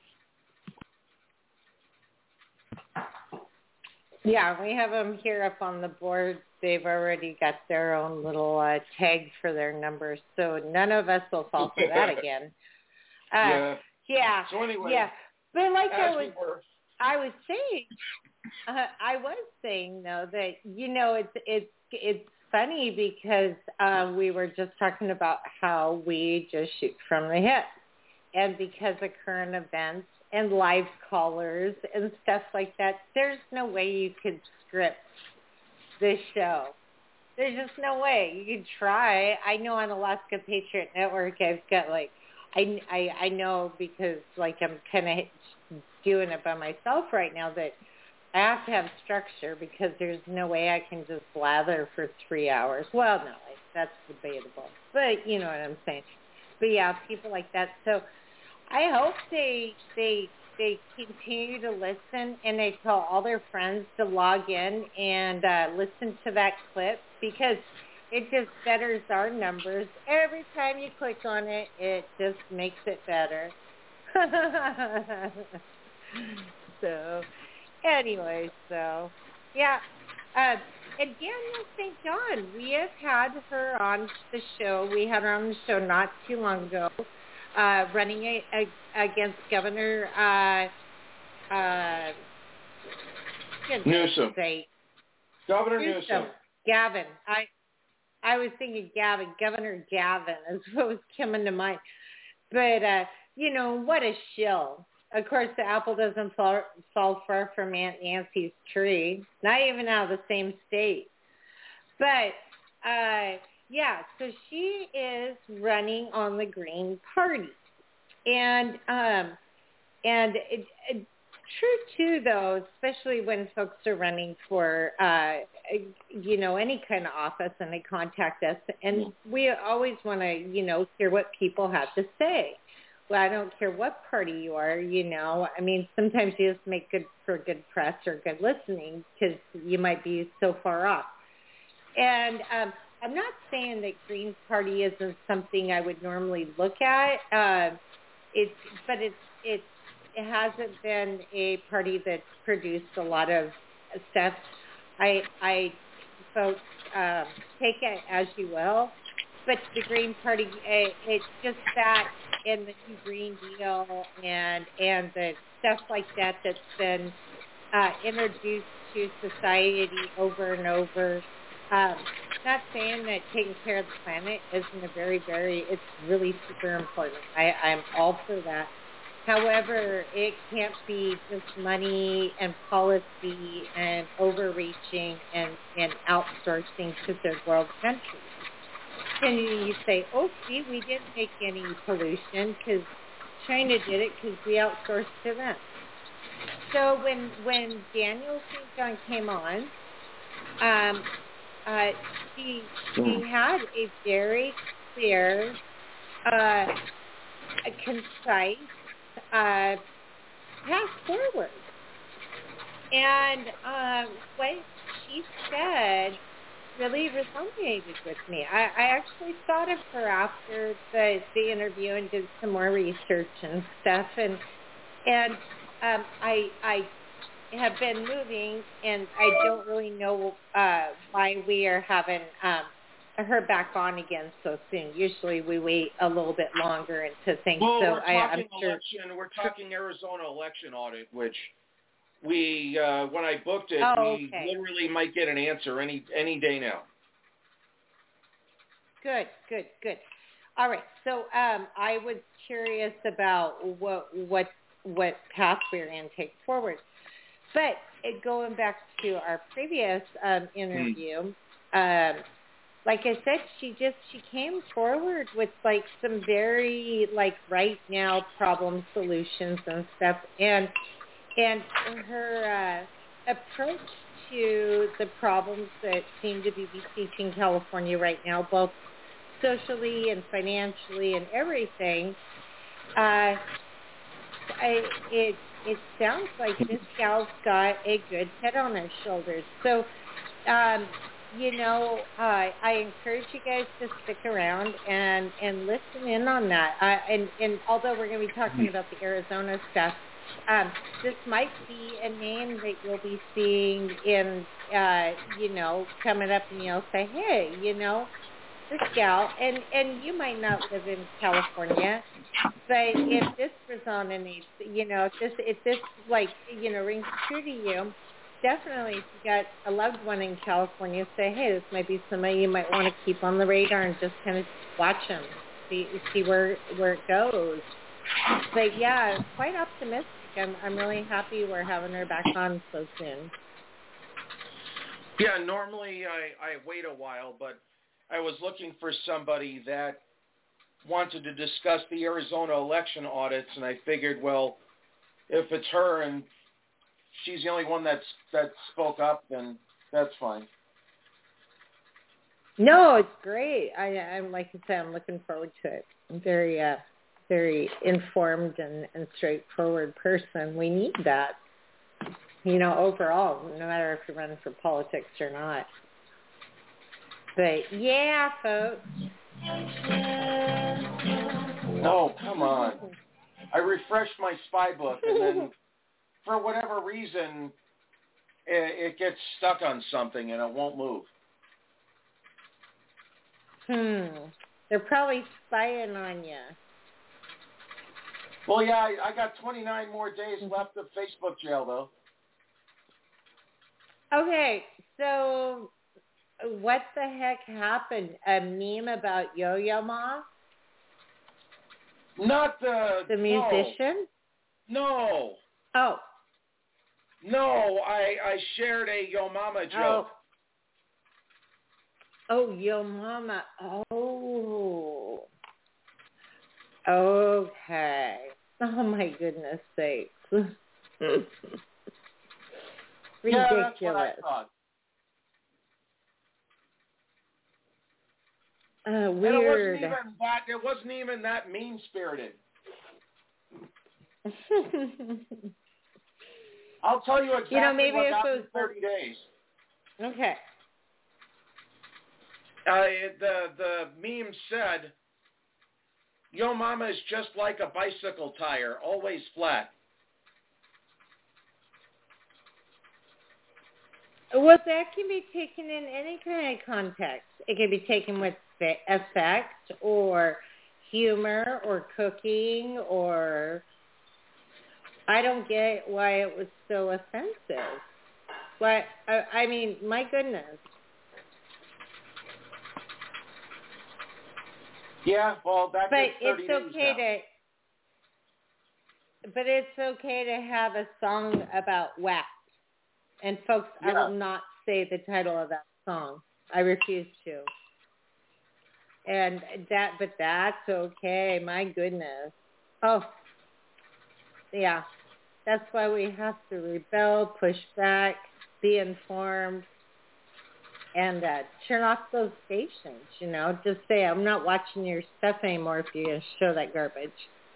Yeah, we have them here up on the board. They've already got their own little tags for their numbers, so none of us will fall for that again. Yeah. So anyway. Yeah, but like I was saying though that it's funny because we were just talking about how we just shoot from the hip, and because of current events and live callers and stuff like that, there's no way you could script this show. There's just no way. You could try. I know on Alaska Patriot Network I've got I know because I'm kind of doing it by myself right now that I have to have structure because there's no way I can just blather for 3 hours. Well, no, that's debatable. But you know what I'm saying. But yeah, people like that. So I hope they continue to listen and they tell all their friends to log in and listen to that clip because it just betters our numbers. Every time you click on it, it just makes it better. So, anyway, yeah. And Danielle St. John, we have had her on the show. We had her on the show not too long ago, running against Governor Newsom. Governor Newsom. Gavin. I was thinking Gavin. Governor Gavin is what was coming to mind. But, what a shill. Of course, the apple doesn't fall far from Aunt Nancy's tree. Not even out of the same state. But, so she is running on the Green Party. And true, too, though, especially when folks are running for, any kind of office and they contact us. And we always want to, hear what people have to say. Well, I don't care what party you are, sometimes you just make good for good press or good listening because you might be so far off. And I'm not saying that Green Party isn't something I would normally look at. It hasn't been a party that's produced a lot of stuff. Folks, take it as you will. But the Green Party, it's just that and the new Green Deal and the stuff like that that's been introduced to society over and over. not saying that taking care of the planet isn't it's really super important. I'm all for that. However, it can't be just money and policy and overreaching and outsourcing to third world countries. And you say, oh, see, we didn't make any pollution because China did it because we outsourced to them. So when Danielle St. John came on, she had a very clear, concise path forward. And what she said really resonated with me. I actually thought of her after the interview and did some more research and stuff. And I have been moving, and I don't really know why we are having her back on again so soon. Usually we wait a little bit longer into things. Well, so we're talking I'm sure election. We're talking Arizona election audit, which we when I booked it, we literally might get an answer any day now. Good. All right. So I was curious about what path we're going to take forward. But going back to our previous interview, like I said, she came forward with like some very like right now problem solutions and stuff, and her approach to the problems that seem to be besieging California right now, both socially and financially and everything. It sounds like this gal's got a good head on her shoulders. So, I encourage you guys to stick around and listen in on that. And although we're going to be talking about the Arizona stuff, this might be a name that you'll be seeing in, coming up, and you'll say, hey, this gal, and you might not live in California, but if this resonates, if this rings true to you, definitely if you got a loved one in California, say, hey, this might be somebody you might want to keep on the radar and just kind of watch them, see where it goes. But yeah, quite optimistic. I'm really happy we're having her back on so soon. Yeah, normally I wait a while, but I was looking for somebody that wanted to discuss the Arizona election audits, and I figured, well, if it's her and she's the only one that spoke up, then that's fine. No, it's great. I'm like I said, I'm looking forward to it. I'm very informed and straightforward person. We need that, overall, no matter if you're running for politics or not. But yeah, folks. No, come on. I refreshed my spy book, and then for whatever reason, it gets stuck on something and it won't move. They're probably spying on you. Well, yeah, I got 29 more days left of Facebook jail, though. Okay, so what the heck happened? A meme about Yo-Yo Ma? Not the musician? No. Oh. No, I shared a Yo Mama joke. Oh, Yo Mama. Oh. Okay. Oh, my goodness sakes. Ridiculous. Yeah, that's what I thought. Weird. It wasn't even that mean-spirited. I'll tell you exactly maybe what if got it me was 30 days. Okay. The meme said, Yo Mama is just like a bicycle tire, always flat. Well, that can be taken in any kind of context. It can be taken with effect or humor or cooking or... I don't get why it was so offensive. My goodness. Yeah, well, that but gets 30 it's days okay now. But it's okay to have a song about WAP. And folks, I will not say the title of that song. I refuse to. But that's okay. My goodness. Oh, yeah. That's why we have to rebel, push back, be informed, and turn off those stations, Just say, I'm not watching your stuff anymore if you're going to show that garbage.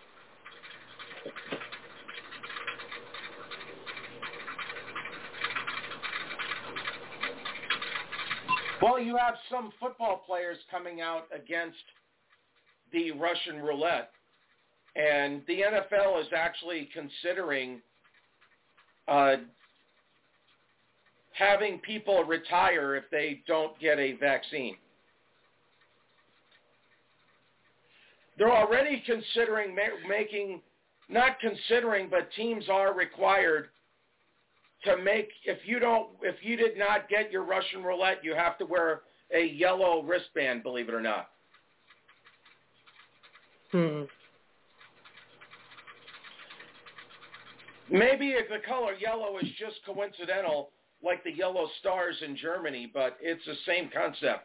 Well, you have some football players coming out against the Russian roulette, and the NFL is actually considering having people retire if they don't get a vaccine. They're already considering not considering, but teams are required to make, if you did not get your Russian roulette, you have to wear a yellow wristband, believe it or not. Maybe the color yellow is just coincidental, like the yellow stars in Germany, but it's the same concept.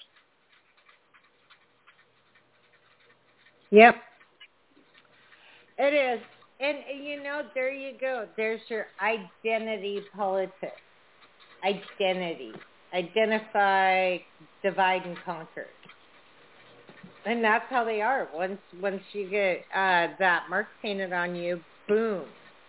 Yep. It is. And, there you go. There's your identity politics. Identity. Identify, divide, and conquer. And that's how they are. Once you get that mark painted on you, boom.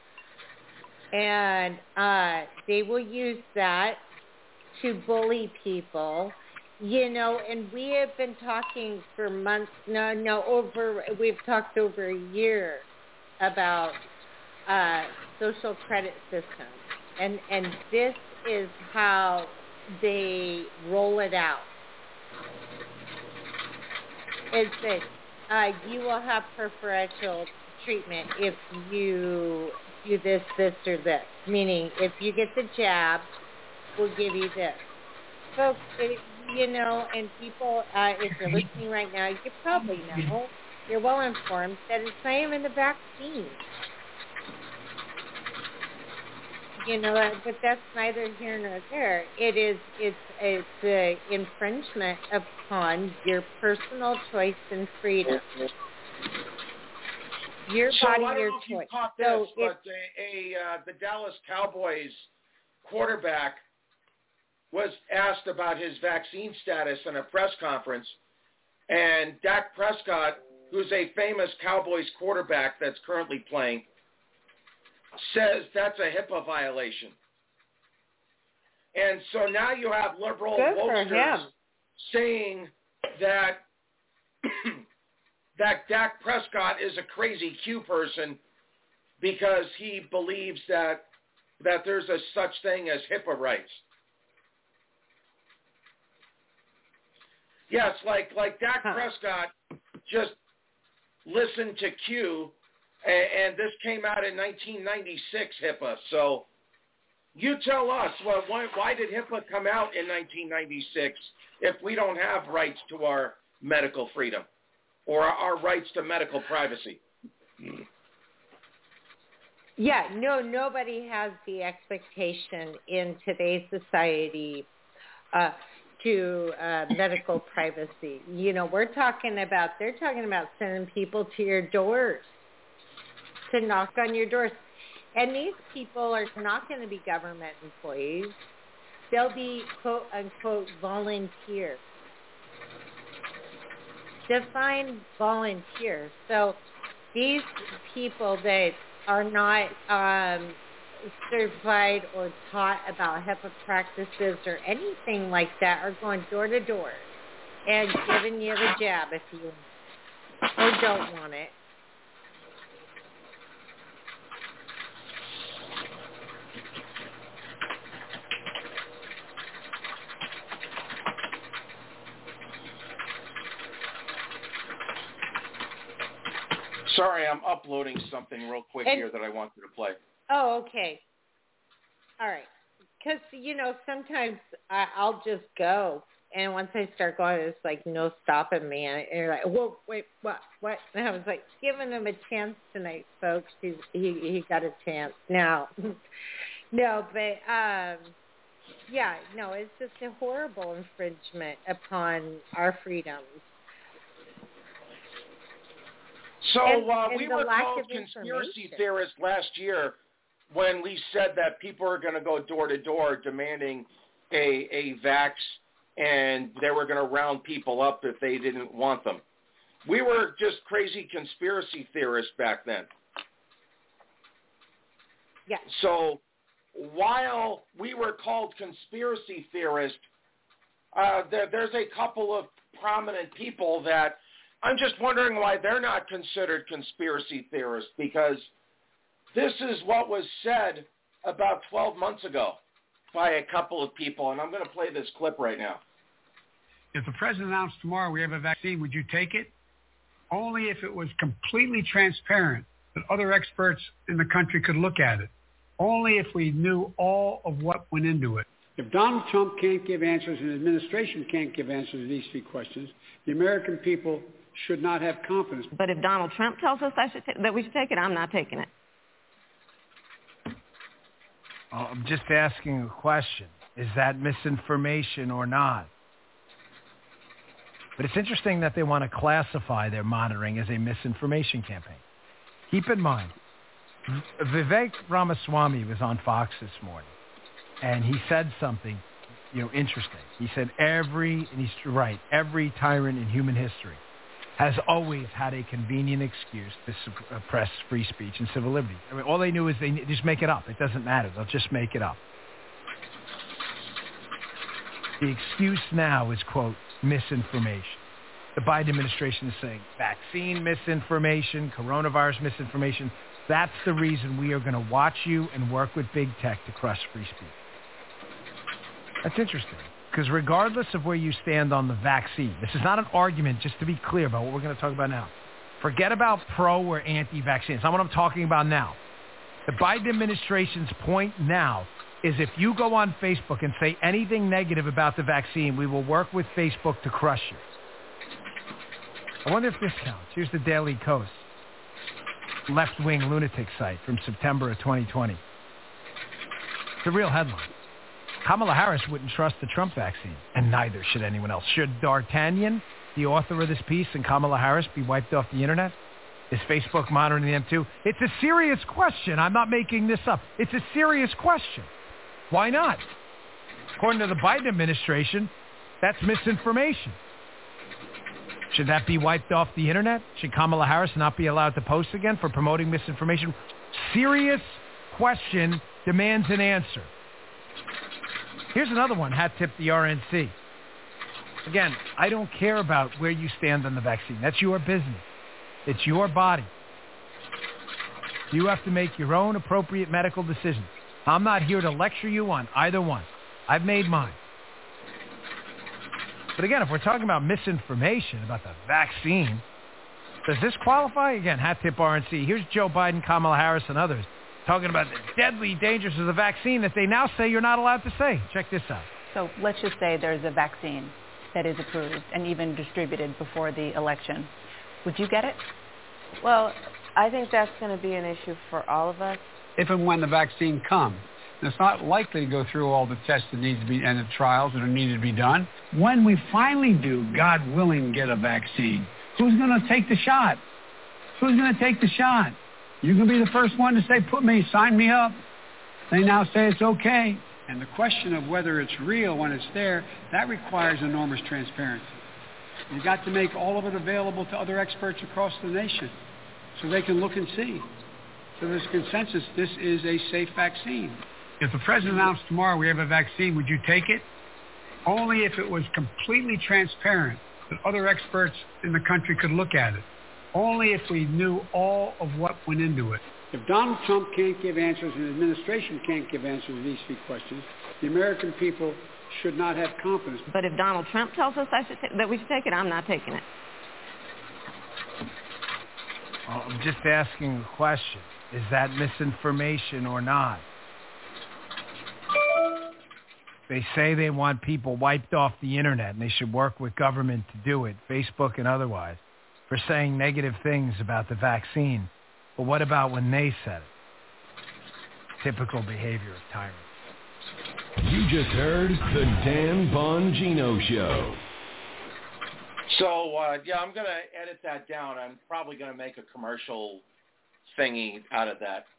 And they will use that to bully people. And we have been talking for months, we've talked over a year about social credit systems. And this is how they roll it out. Is that you will have preferential treatment if you do this, or this. Meaning, if you get the jab, we'll give you this. Folks, and people, if you're listening right now, you probably know, you're well informed that it's not even the vaccine. But that's neither here nor there. It's an infringement upon your personal choice and freedom. Your body, I don't your know if you choice. caught So this, but the Dallas Cowboys quarterback was asked about his vaccine status in a press conference, and Dak Prescott, who's a famous Cowboys quarterback that's currently playing, says that's a HIPAA violation. And so now you have liberal wokesters saying that that Dak Prescott is a crazy Q person because he believes that there's a such thing as HIPAA rights. Yes, like Dak Prescott just listened to Q, and this came out in 1996, HIPAA. So you tell us, well, why did HIPAA come out in 1996 if we don't have rights to our medical freedom or our rights to medical privacy? Yeah, nobody has the expectation in today's society to medical privacy. They're talking about sending people to your doors, to knock on your doors. And these people are not going to be government employees. They'll be, quote, unquote, volunteers. Define volunteers. So these people that are not certified or taught about HIPAA practices or anything like that are going door to door and giving you the jab if you or don't want it. Sorry, I'm uploading something real quick here that I wanted to play. Oh, okay. All right. Because, sometimes I'll just go And once I start going, it's like no stopping me. And you're like, whoa, wait, what? And I was like, giving him a chance tonight, folks. He got a chance. No, but it's just a horrible infringement upon our freedoms. So and we the were lack called of conspiracy theorists last year when we said that people are going to go door to door demanding a vax, and they were going to round people up if they didn't want them. We were just crazy conspiracy theorists back then. Yeah. So while we were called conspiracy theorists, there's a couple of prominent people that I'm just wondering why they're not considered conspiracy theorists, because this is what was said about 12 months ago by a couple of people, and I'm going to play this clip right now. If the president announced tomorrow we have a vaccine, would you take it? Only if it was completely transparent that other experts in the country could look at it. Only if we knew all of what went into it. If Donald Trump can't give answers and the administration can't give answers to these three questions, the American people should not have confidence. But if Donald Trump tells us that we should take it, I'm not taking it. I'm just asking a question. Is that misinformation or not? But it's interesting that they want to classify their monitoring as a misinformation campaign. Keep in mind, Vivek Ramaswamy was on Fox this morning, and he said something, interesting. He said and he's right, every tyrant in human history has always had a convenient excuse to suppress free speech and civil liberties. I mean, all they knew is they just make it up. It doesn't matter. They'll just make it up. The excuse now is, quote, misinformation. The Biden administration is saying vaccine misinformation, coronavirus misinformation. That's the reason we are going to watch you and work with big tech to crush free speech. That's interesting, because regardless of where you stand on the vaccine, this is not an argument, just to be clear about what we're going to talk about now. Forget about pro or anti-vaccine. It's not what I'm talking about now. The Biden administration's point now is if you go on Facebook and say anything negative about the vaccine, we will work with Facebook to crush you. I wonder if this counts. Here's the Daily Kos, left-wing lunatic site from September of 2020. It's a real headline. Kamala Harris wouldn't trust the Trump vaccine, and neither should anyone else. Should D'Artagnan, the author of this piece, and Kamala Harris be wiped off the internet? Is Facebook monitoring them too? It's a serious question. I'm not making this up. It's a serious question. Why not? According to the Biden administration, that's misinformation. Should that be wiped off the internet? Should Kamala Harris not be allowed to post again for promoting misinformation? Serious question demands an answer. Here's another one, hat tip the RNC. Again, I don't care about where you stand on the vaccine. That's your business. It's your body. You have to make your own appropriate medical decisions. I'm not here to lecture you on either one. I've made mine. But again, if we're talking about misinformation about the vaccine, does this qualify? Again, hat tip RNC. Here's Joe Biden, Kamala Harris, and others talking about the deadly dangers of the vaccine that they now say you're not allowed to say. Check this out. So let's just say there's a vaccine that is approved and even distributed before the election. Would you get it? Well, I think that's going to be an issue for all of us. If and when the vaccine comes, it's not likely to go through all the tests that need to be and the trials that are needed to be done. When we finally do, God willing, get a vaccine, who's going to take the shot? Who's going to take the shot? You can be the first one to say, sign me up. They now say it's okay. And the question of whether it's real when it's there, that requires enormous transparency. You've got to make all of it available to other experts across the nation so they can look and see. So there's consensus, this is a safe vaccine. If the president announced tomorrow we have a vaccine, would you take it? Only if it was completely transparent that other experts in the country could look at it. Only if we knew all of what went into it. If Donald Trump can't give answers and the administration can't give answers to these three questions, the American people should not have confidence. But if Donald Trump tells us that we should take it, I'm not taking it. Well, I'm just asking a question. Is that misinformation or not? They say they want people wiped off the internet, and they should work with government to do it, Facebook and otherwise, for saying negative things about the vaccine. But what about when they said it? Typical behavior of tyrants. You just heard the Dan Bongino Show. So, I'm going to edit that down. I'm probably going to make a commercial thingy out of that.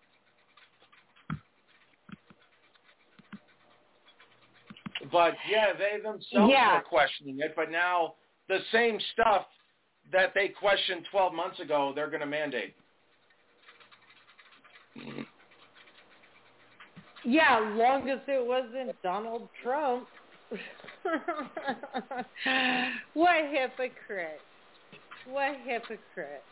But, they themselves were questioning it, but now the same stuff that they questioned 12 months ago, they're going to mandate. Yeah, long as it wasn't Donald Trump. What hypocrite. What hypocrite.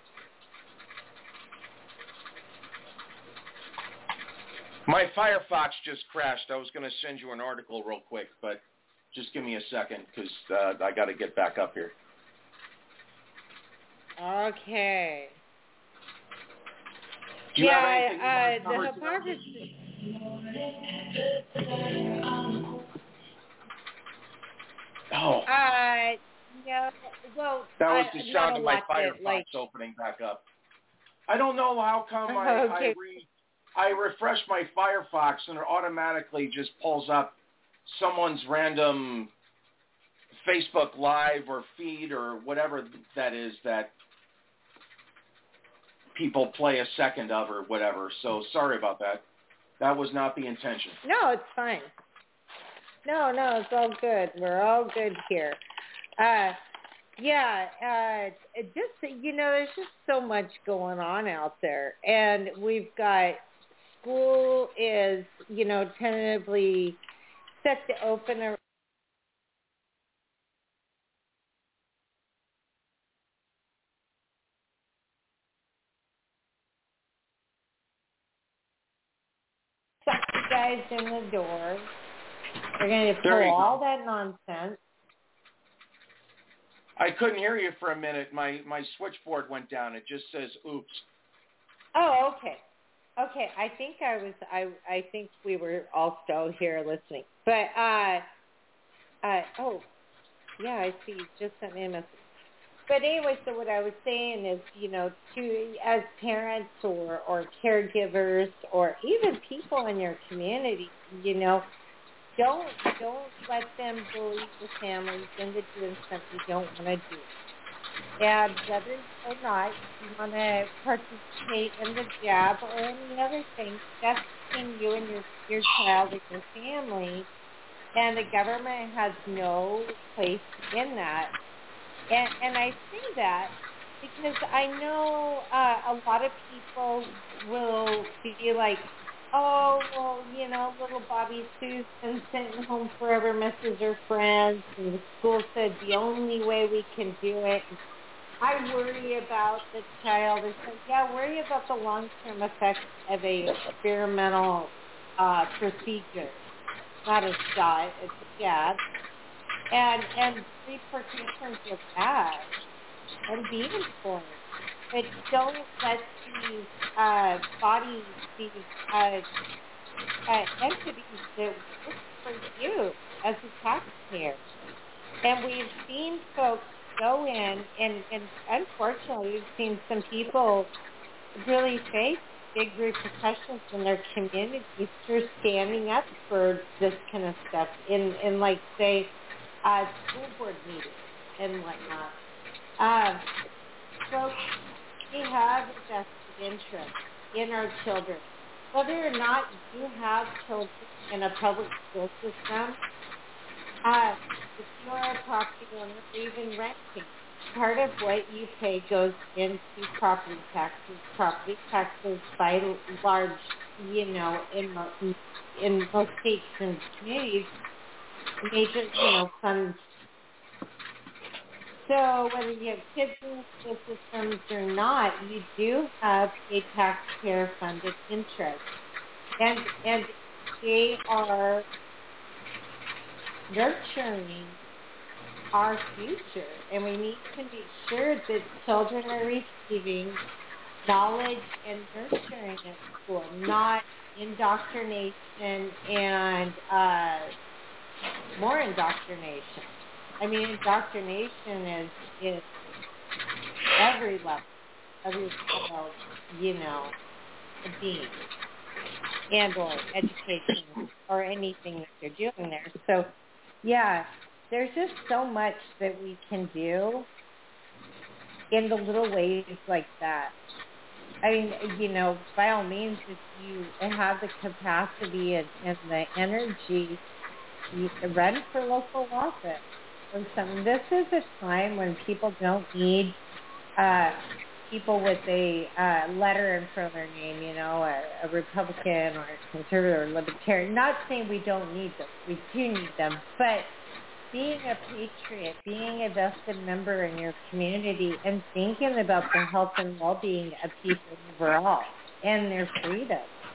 My Firefox just crashed. I was going to send you an article real quick, but just give me a second because I got to get back up here. Okay. Do you have anything the hypocrisy. Oh. No, well, that was the sound of my Firefox opening back up. I don't know how come I refresh my Firefox and it automatically just pulls up someone's random Facebook Live or feed or whatever that is that people play a second of or whatever. So sorry about that. That was not the intention. No, it's fine. No, it's all good. We're all good here. Just, there's just so much going on out there. And we've got school is, tentatively set to open guys in the door. They're going to pull all that nonsense. I couldn't hear you for a minute. My switchboard went down. It just says oops. Oh, okay. Okay, I think we were all still here listening. But I see you just sent me a message. But anyway, so what I was saying is, as parents or caregivers or even people in your community, don't let them bully the families into doing something you don't want to do. And whether or not you want to participate in the jab or any other thing, that's between you and your child and your family. And the government has no place in that. And I say that because I know a lot of people will be like, oh, well, little Bobby Sue's been sent home forever, misses her friends, and the school said the only way we can do it. I worry about the child. I said, worry about the long-term effects of a experimental procedure. Not a shot, it's a jab. And repercussions of that and be informed. But don't let these bodies, these entities that work for you as a taxpayer. And we've seen folks go in, and unfortunately we've seen some people really face big repercussions in their communities for standing up for this kind of stuff in like, say, school board meetings and whatnot. Folks, we have a vested interest in our children. Whether or not you have children in a public school system, if you are a property owner or even renting, part of what you pay goes into property taxes. Property taxes by large, in most states and communities, major, funds. So whether you have kids in the school systems or not, you do have a taxpayer-funded interest. And they are nurturing our future. And we need to make sure that children are receiving knowledge and nurturing at school, not indoctrination and more indoctrination. I mean, indoctrination is every level of your child, being and or education or anything that you're doing there. So, yeah, there's just so much that we can do in the little ways like that. I mean, by all means, if you have the capacity and the energy, you can run for local office or something. This is a time when people don't need people with a letter in front of their name, a Republican or a conservative or libertarian. Not saying we don't need them. We do need them. But being a patriot, being a vested member in your community, and thinking about the health and well-being of people overall and their freedom.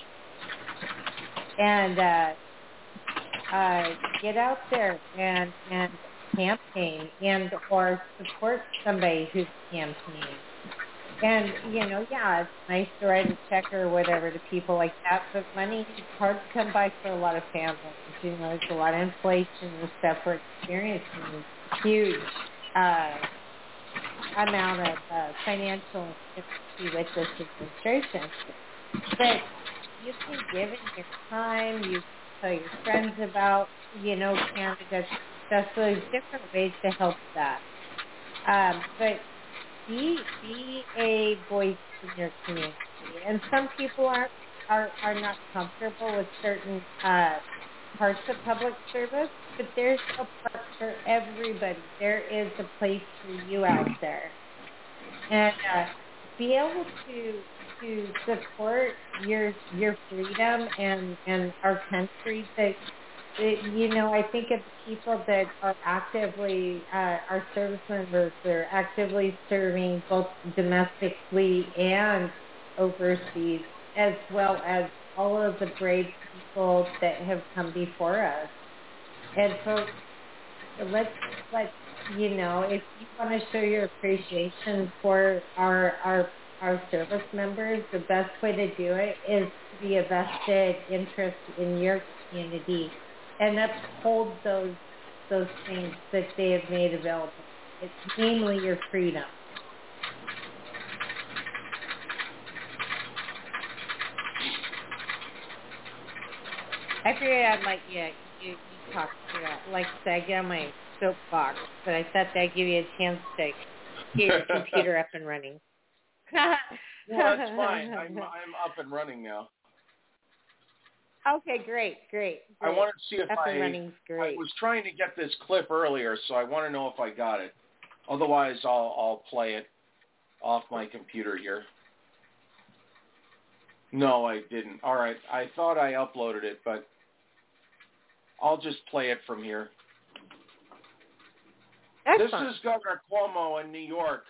And get out there and campaign and or support somebody who's campaigning. And, it's nice to write a check or whatever to people like that, but money is hard to come by for a lot of families. There's a lot of inflation and stuff we're experiencing, huge amount of financial insecurity with this administration. But you can give it your time, you can tell your friends about, candidates, stuff. So there's different ways to help that. But be a voice in your community. And some people are not comfortable with certain parts of public service, but there's a part for everybody. There is a place for you out there. And be able to support your freedom and our country. That I think of people that are actively our service members. They're actively serving both domestically and overseas, as well as all of the brave people that have come before us. And folks, let's if you want to show your appreciation for our service members, the best way to do it is to be a vested interest in your community and uphold those things that they have made available. It's namely your freedom. I figured I'd let you talk to that. Like I said, I get on my soapbox, but I thought that'd give you a chance to get your computer up and running. No, that's fine. I'm up and running now. Okay, great. I wanted to see if up and running's great. I was trying to get this clip earlier, so I want to know if I got it. Otherwise, I'll play it off my computer here. No, I didn't. All right, I thought I uploaded it, but I'll just play it from here. Excellent. This is Governor Cuomo in New York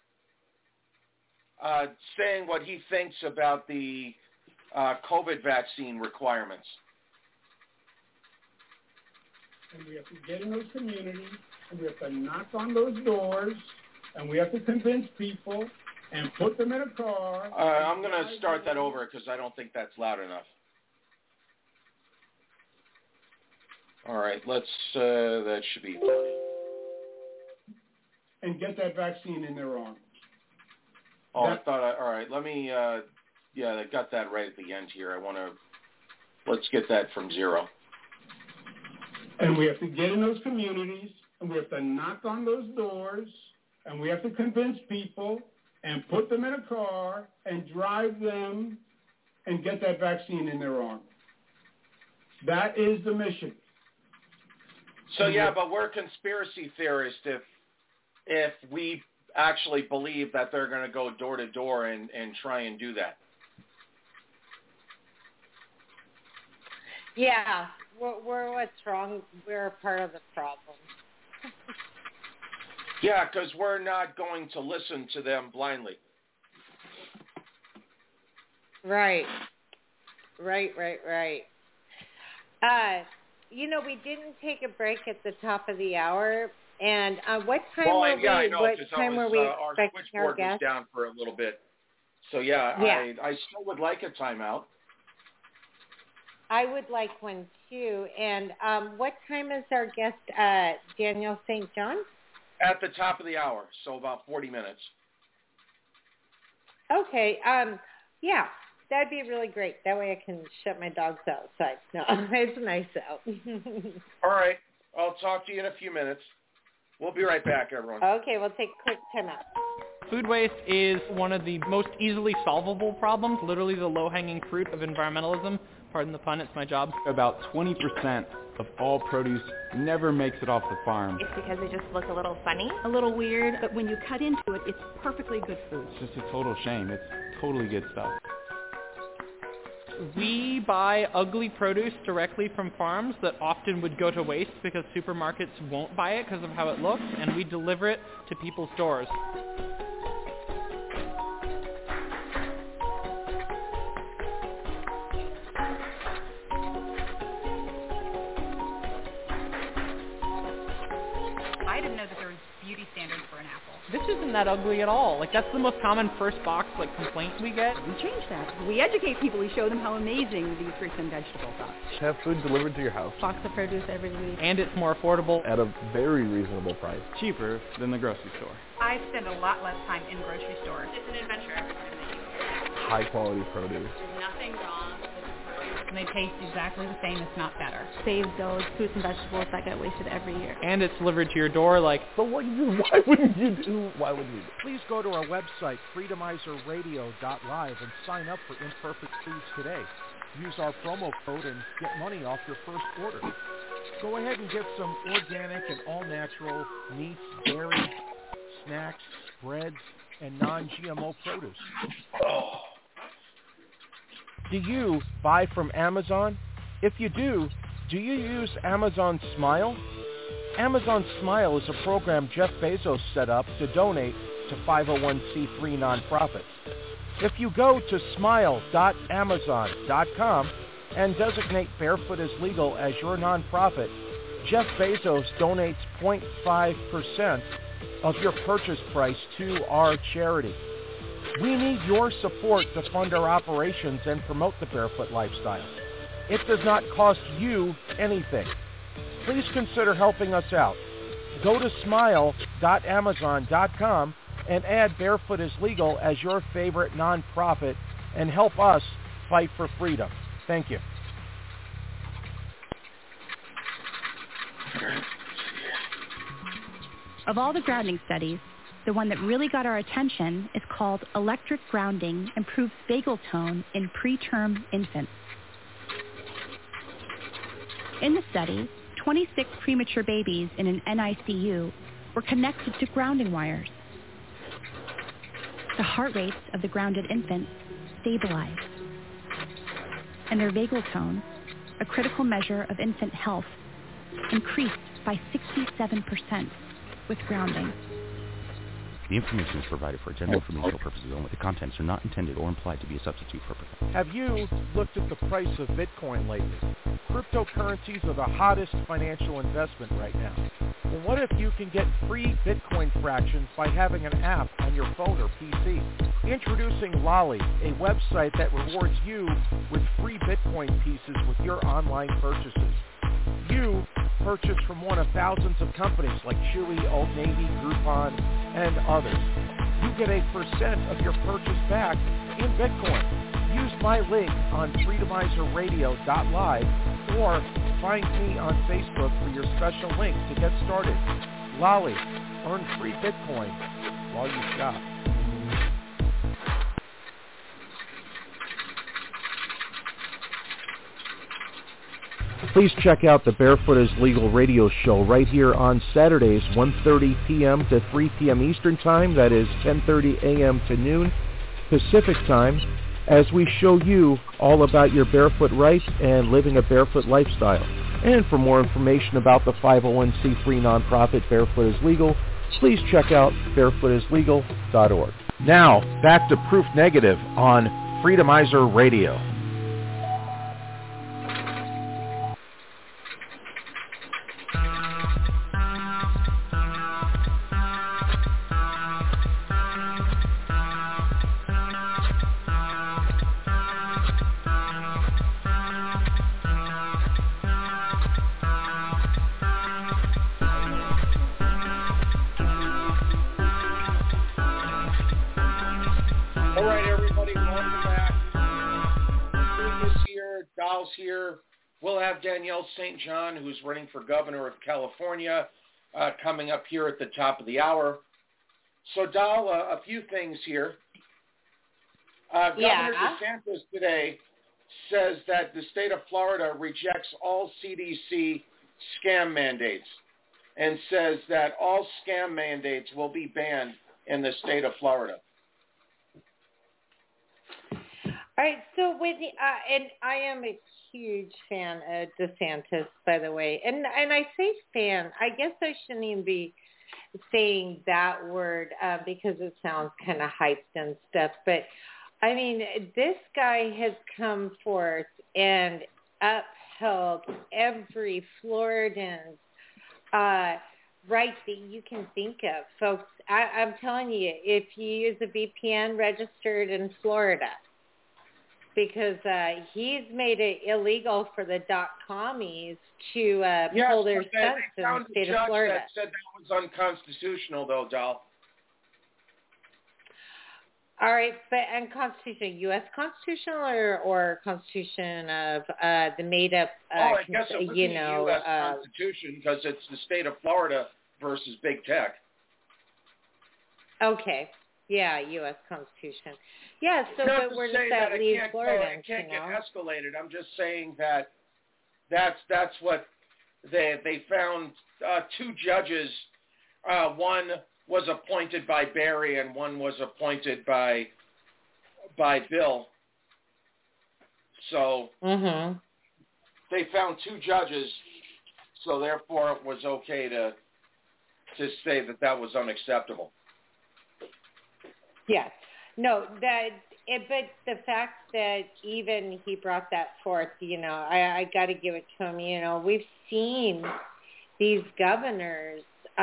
saying what he thinks about the COVID vaccine requirements. And we have to get in those communities, and we have to knock on those doors, and we have to convince people and put them in a car. I'm going to start that over because I don't think that's loud enough. All right, that should be fine. And get that vaccine in their arms. Oh, all right, let me, I got that right at the end here. Let's get that from zero. And we have to get in those communities, and we have to knock on those doors, and we have to convince people and put them in a car and drive them and get that vaccine in their arms. That is the mission. So, but we're conspiracy theorists if we actually believe that they're going to go door to door and try and do that. Yeah, we're what's wrong. We're a part of the problem. Yeah, because we're not going to listen to them blindly. Right. We didn't take a break at the top of the hour. And what time were we expecting our guests? Was down for a little bit. So, I still would like a timeout. I would like one too. And what time is our guest, Daniel St. John? At the top of the hour, so about 40 minutes. Okay. Yeah, that'd be really great. That way I can shut my dogs outside. No, it's nice out. All right. I'll talk to you in a few minutes. We'll be right back, everyone. Okay, we'll take a quick time out. Food waste is one of the most easily solvable problems, literally the low-hanging fruit of environmentalism. Pardon the pun, it's my job. About 20% of all produce never makes it off the farm. It's because they just look a little funny, a little weird, but when you cut into it, it's perfectly good food. It's just a total shame. It's totally good stuff. We buy ugly produce directly from farms that often would go to waste because supermarkets won't buy it because of how it looks, and we deliver it to people's doors. I didn't know that there was beauty standards for an apple. This isn't that ugly at all. Like, that's the most common first box, complaint we get. We change that. We educate people. We show them how amazing these fruits and vegetables are. Have food delivered to your house. Box of produce every week. And it's more affordable. At a very reasonable price. Cheaper than the grocery store. I spend a lot less time in grocery stores. It's an adventure every time that you go. High quality produce. There's nothing wrong with the produce. And they taste exactly the same, if not better. Save those fruits and vegetables that get wasted every year. And it's delivered to your door But why wouldn't you do? Please go to our website, freedomizerradio.live, and sign up for Imperfect Foods today. Use our promo code and get money off your first order. Go ahead and get some organic and all-natural meats, dairy, snacks, breads, and non-GMO produce. Do you buy from Amazon? If you do you use Amazon Smile? Amazon Smile is a program Jeff Bezos set up to donate to 501c3 nonprofits. If you go to smile.amazon.com and designate Barefoot as Legal as your nonprofit, Jeff Bezos donates 0.5% of your purchase price to our charity. We need your support to fund our operations and promote the barefoot lifestyle. It does not cost you anything. Please consider helping us out. Go to smile.amazon.com and add Barefoot is Legal as your favorite nonprofit and help us fight for freedom. Thank you. Of all the grounding studies, the one that really got our attention is called Electric Grounding Improves Vagal Tone in Preterm Infants. In the study, 26 premature babies in an NICU were connected to grounding wires. The heart rates of the grounded infants stabilized, and their vagal tone, a critical measure of infant health, increased by 67% with grounding. The information is provided for general informational purposes only. The contents are not intended or implied to be a substitute for purpose. Have you looked at the price of Bitcoin lately? Cryptocurrencies are the hottest financial investment right now. Well, what if you can get free Bitcoin fractions by having an app on your phone or PC? Introducing Lolly, a website that rewards you with free Bitcoin pieces with your online purchases. You purchase from one of thousands of companies like Chewy, Old Navy, Groupon, and others. You get a percent of your purchase back in Bitcoin. Use my link on freedomizerradio.live or find me on Facebook for your special link to get started. Lolly, earn free Bitcoin while you shop. Please check out the Barefoot is Legal radio show right here on Saturdays, 1:30 p.m. to 3 p.m. Eastern Time. That is 10:30 a.m. to noon Pacific Time, as we show you all about your barefoot rights and living a barefoot lifestyle. And for more information about the 501c3 nonprofit Barefoot is Legal, please check out barefootislegal.org. Now, back to Proof Negative on Freedomizer Radio. right, everybody, welcome back. Steve is here, Dol's here. We'll have Danielle St. John, who's running for governor of California, coming up here at the top of the hour. So, Dol, a few things here. Governor DeSantis today says that the state of Florida rejects all CDC scam mandates and says that all scam mandates will be banned in the state of Florida. All right, so Whitney, and I am a huge fan of DeSantis, by the way, and I say fan. I guess I shouldn't even be saying that word because it sounds kind of hyped and stuff. But I mean, this guy has come forth and upheld every Floridian's right that you can think of, folks. I'm telling you, if you use a VPN, registered in Florida. Because he's made it illegal for the .commies to pull their stunts in the state of Florida. That said that was unconstitutional, though, Dol. All right, but unconstitutional, U.S. Constitutional or Constitution of the made-up, I guess it would be U.S. Constitution because it's the state of Florida versus big tech. Okay. Yeah, U.S. Constitution. Yeah, so but where does that leave Florida? It can't get escalated. I'm just saying that that's what they found. Two judges, one was appointed by Barry and one was appointed by Bill. So they found two judges, so therefore it was okay to say that was unacceptable. Yes. No, but the fact that even he brought that forth, I got to give it to him. We've seen these governors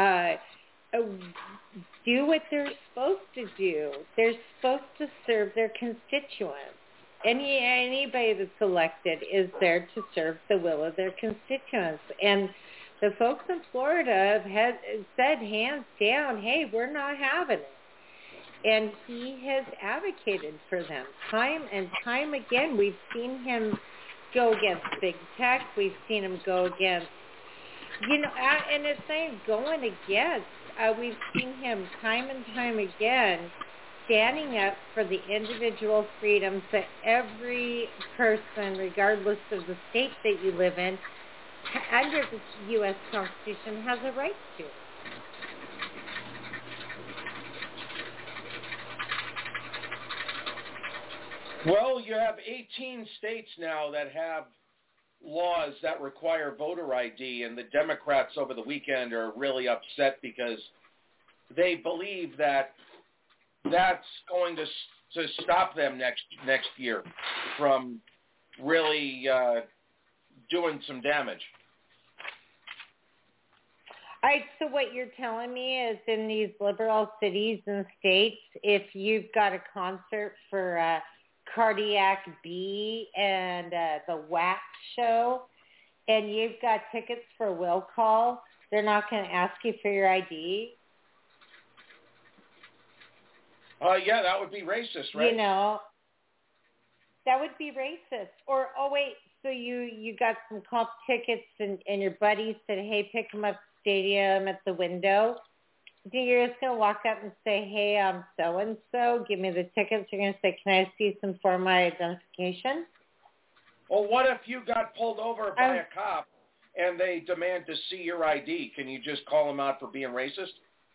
do what they're supposed to do. They're supposed to serve their constituents. Anybody that's elected is there to serve the will of their constituents. And the folks in Florida have said hands down, hey, we're not having it. And he has advocated for them time and time again. We've seen him go against big tech. We've seen him go against, and it's not going against. We've seen him time and time again standing up for the individual freedoms that every person, regardless of the state that you live in, under the U.S. Constitution has a right to. Well, you have 18 states now that have laws that require voter ID, and the Democrats over the weekend are really upset because they believe that that's going to stop them next year from really doing some damage. All right, so what you're telling me is in these liberal cities and states, if you've got a concert for Cardiac B and the Wax Show, and you've got tickets for Will Call, they're not going to ask you for your ID? Yeah, that would be racist, right? That would be racist. Or, so you got some comp tickets and your buddy said, hey, pick them up stadium at the window. Do you're just going to walk up and say, hey, I'm so-and-so, give me the tickets? You're going to say, can I see some for my identification? Well, what if you got pulled over by a cop and they demand to see your ID? Can you just call them out for being racist?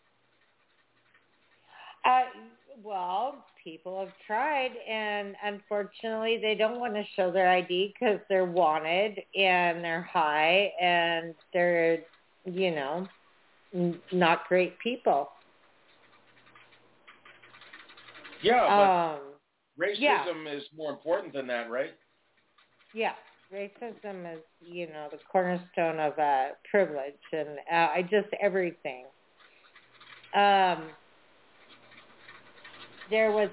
Well, people have tried, and unfortunately they don't want to show their ID because they're wanted and they're high and they're, not great people. Yeah, but racism is more important than that, right? Yeah, racism is, the cornerstone of privilege and just everything. There was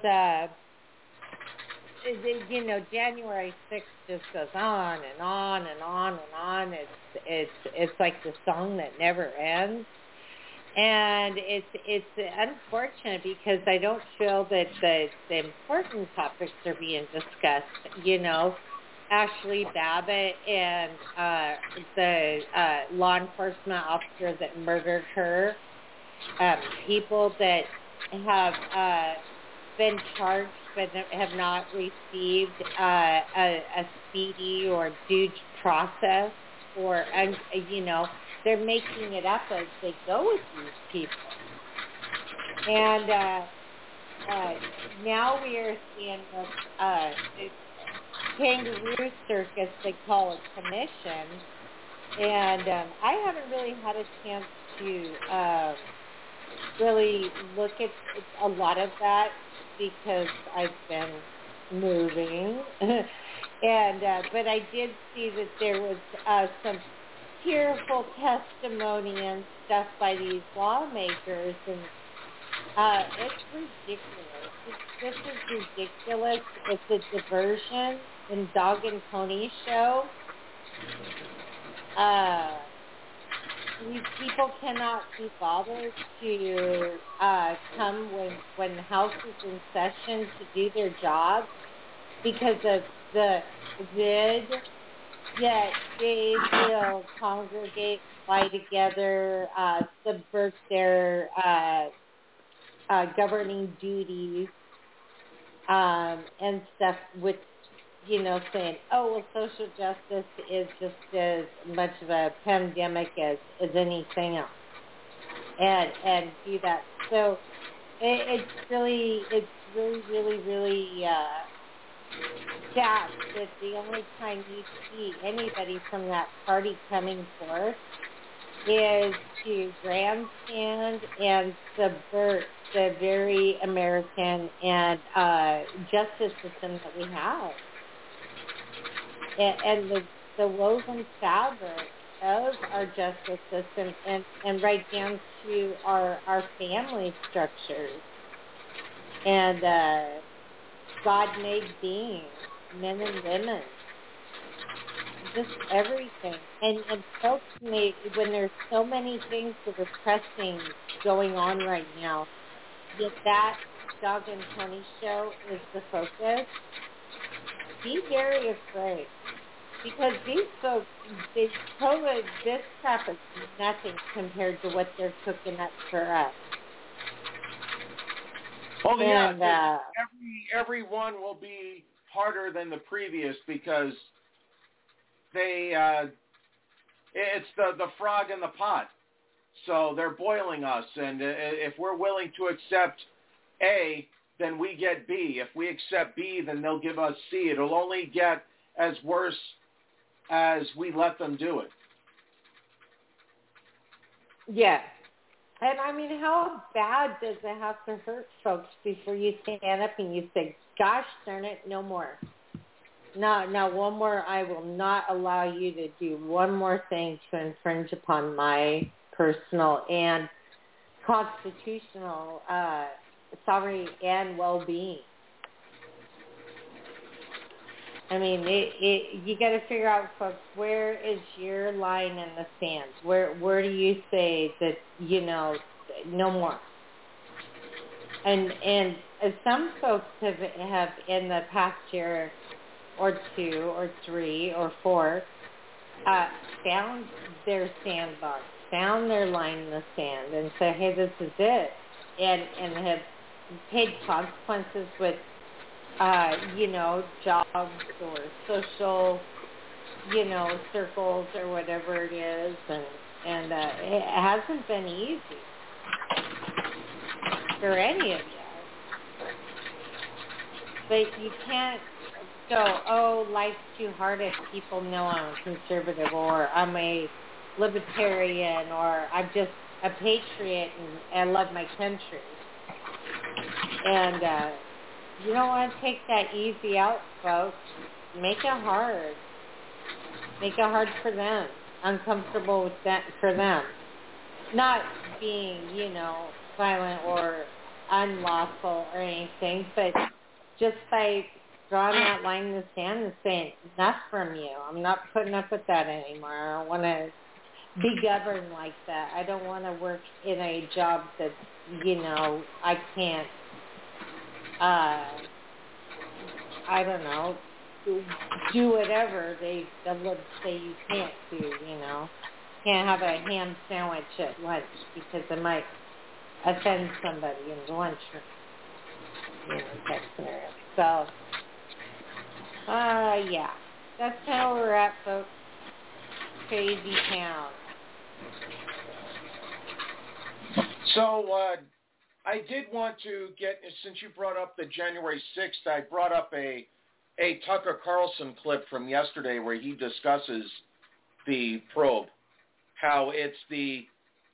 January 6th just goes on and on and on and on. It's like the song that never ends. And it's unfortunate because I don't feel that the important topics are being discussed. You know, Ashley Babbitt and the law enforcement officer that murdered her, people that have been charged but have not received a speedy or due process, or, you know, they're making it up as they go with these people. And now we are seeing this kangaroo circus, they call it, commission. And I haven't really had a chance to really look at a lot of that because I've been moving. And but I did see that there was some tearful testimony and stuff by these lawmakers, and it's ridiculous. This is ridiculous. It's a diversion in Dog and Pony Show. These people cannot be bothered to come when the House is in session to do their job because of the vid. Yet they will congregate, fly together, subvert their governing duties and stuff with, you know, saying, oh, well, social justice is just as much of a pandemic as anything else, and do that. So it's really sad that the only time you see anybody from that party coming forth is to grandstand and subvert the very American and justice system that we have. And the woven fabric of our justice system and right down to our family structures and God-made beings, men and women, just everything. And folks, when there's so many things that are pressing going on right now, yet that Dog and Pony Show is the focus, be very afraid. Because these folks, this crap is nothing compared to what they're cooking up for us. Oh yeah, every one will be harder than the previous because they it's the frog in the pot. So they're boiling us, and if we're willing to accept A, then we get B. If we accept B, then they'll give us C. It'll only get as worse as we let them do it. Yeah. And I mean, how bad does it have to hurt folks before you stand up and you say, gosh darn it, no more. No, one more. I will not allow you to do one more thing to infringe upon my personal and constitutional sovereignty and well-being. I mean, you got to figure out, folks, where is your line in the sand? Where do you say that, you know, no more? And some folks have in the past year or two or three or four found their sandbox, found their line in the sand, and said, hey, this is it, and have paid consequences with you know, jobs or social, you know, circles or whatever it is, and it hasn't been easy for any of you. But you can't go, oh, life's too hard if people know I'm conservative or I'm a libertarian or I'm just a patriot and I love my country. And you don't want to take that easy out, folks. Make it hard. Make it hard for them. Uncomfortable with that for them. Not being, you know, violent or unlawful or anything, but just by drawing that line in the sand and saying, enough from you. I'm not putting up with that anymore. I don't want to be governed like that. I don't want to work in a job that, I can't, I don't know, do whatever they would say you can't do, Can't have a ham sandwich at lunch because it might offend somebody in the lunchroom, that scenario. So, yeah, that's how we're at, folks. Crazy town. So, I did want to get, since you brought up the January 6th, I brought up a Tucker Carlson clip from yesterday where he discusses the probe, how it's the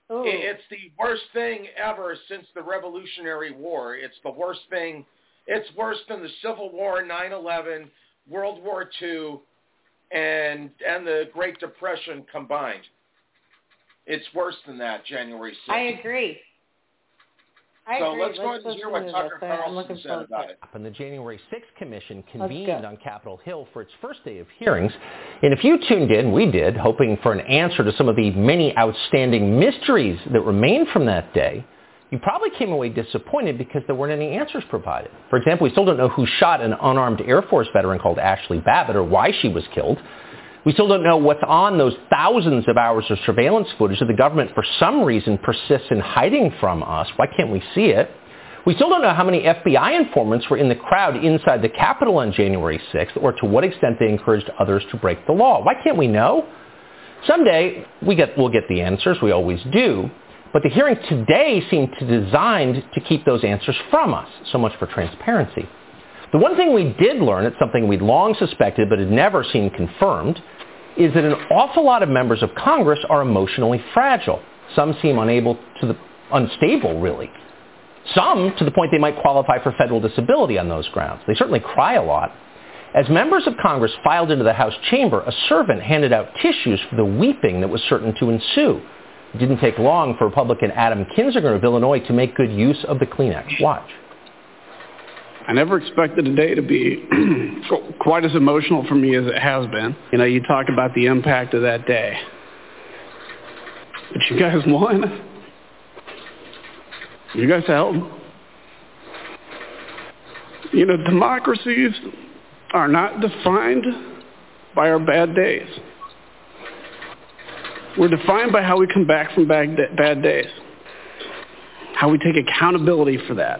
worst thing ever since the Revolutionary War. It's the worst thing. It's worse than the Civil War, 9/11, World War II, and the Great Depression combined. It's worse than that, January 6th. I agree. Let's go ahead and hear what Tucker Carlson said about it. And the January 6th Commission convened on Capitol Hill for its first day of hearings. And if you tuned in, we did, hoping for an answer to some of the many outstanding mysteries that remain from that day, you probably came away disappointed because there weren't any answers provided. For example, we still don't know who shot an unarmed Air Force veteran called Ashley Babbitt or why she was killed. We still don't know what's on those thousands of hours of surveillance footage that the government, for some reason, persists in hiding from us. Why can't we see it? We still don't know how many FBI informants were in the crowd inside the Capitol on January 6th, or to what extent they encouraged others to break the law. Why can't we know? Someday, we'll get the answers. We always do. But the hearings today seem designed to keep those answers from us. So much for transparency. The one thing we did learn, it's something we'd long suspected but had never seen confirmed, is that an awful lot of members of Congress are emotionally fragile. Some seem unstable, really. Some to the point they might qualify for federal disability on those grounds. They certainly cry a lot. As members of Congress filed into the House chamber, a servant handed out tissues for the weeping that was certain to ensue. It didn't take long for Republican Adam Kinzinger of Illinois to make good use of the Kleenex. Watch. I never expected a day to be quite as emotional for me as it has been. You talk about the impact of that day. But you guys won. You guys helped. Democracies are not defined by our bad days. We're defined by how we come back from bad days. How we take accountability for that.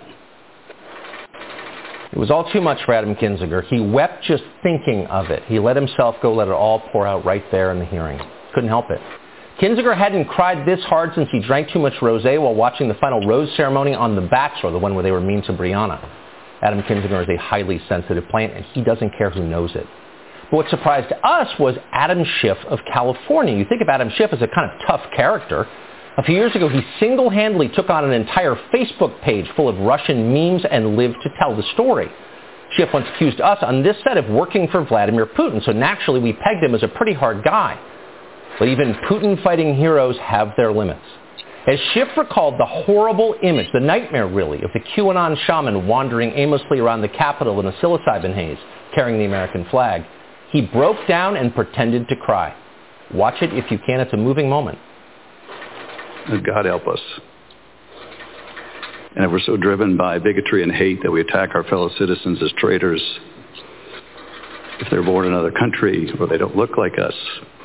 It was all too much for Adam Kinzinger. He wept just thinking of it. He let himself go, let it all pour out right there in the hearing. Couldn't help it. Kinzinger hadn't cried this hard since he drank too much rosé while watching the final rose ceremony on The Bachelor, the one where they were mean to Brianna. Adam Kinzinger is a highly sensitive plant, and he doesn't care who knows it. But what surprised us was Adam Schiff of California. You think of Adam Schiff as a kind of tough character. A few years ago, he single-handedly took on an entire Facebook page full of Russian memes and lived to tell the story. Schiff once accused us on this set of working for Vladimir Putin, so naturally we pegged him as a pretty hard guy. But even Putin-fighting heroes have their limits. As Schiff recalled the horrible image, the nightmare really, of the QAnon shaman wandering aimlessly around the Capitol in a psilocybin haze, carrying the American flag, he broke down and pretended to cry. Watch it if you can. It's a moving moment. God help us. And if we're so driven by bigotry and hate that we attack our fellow citizens as traitors, if they're born in another country or they don't look like us,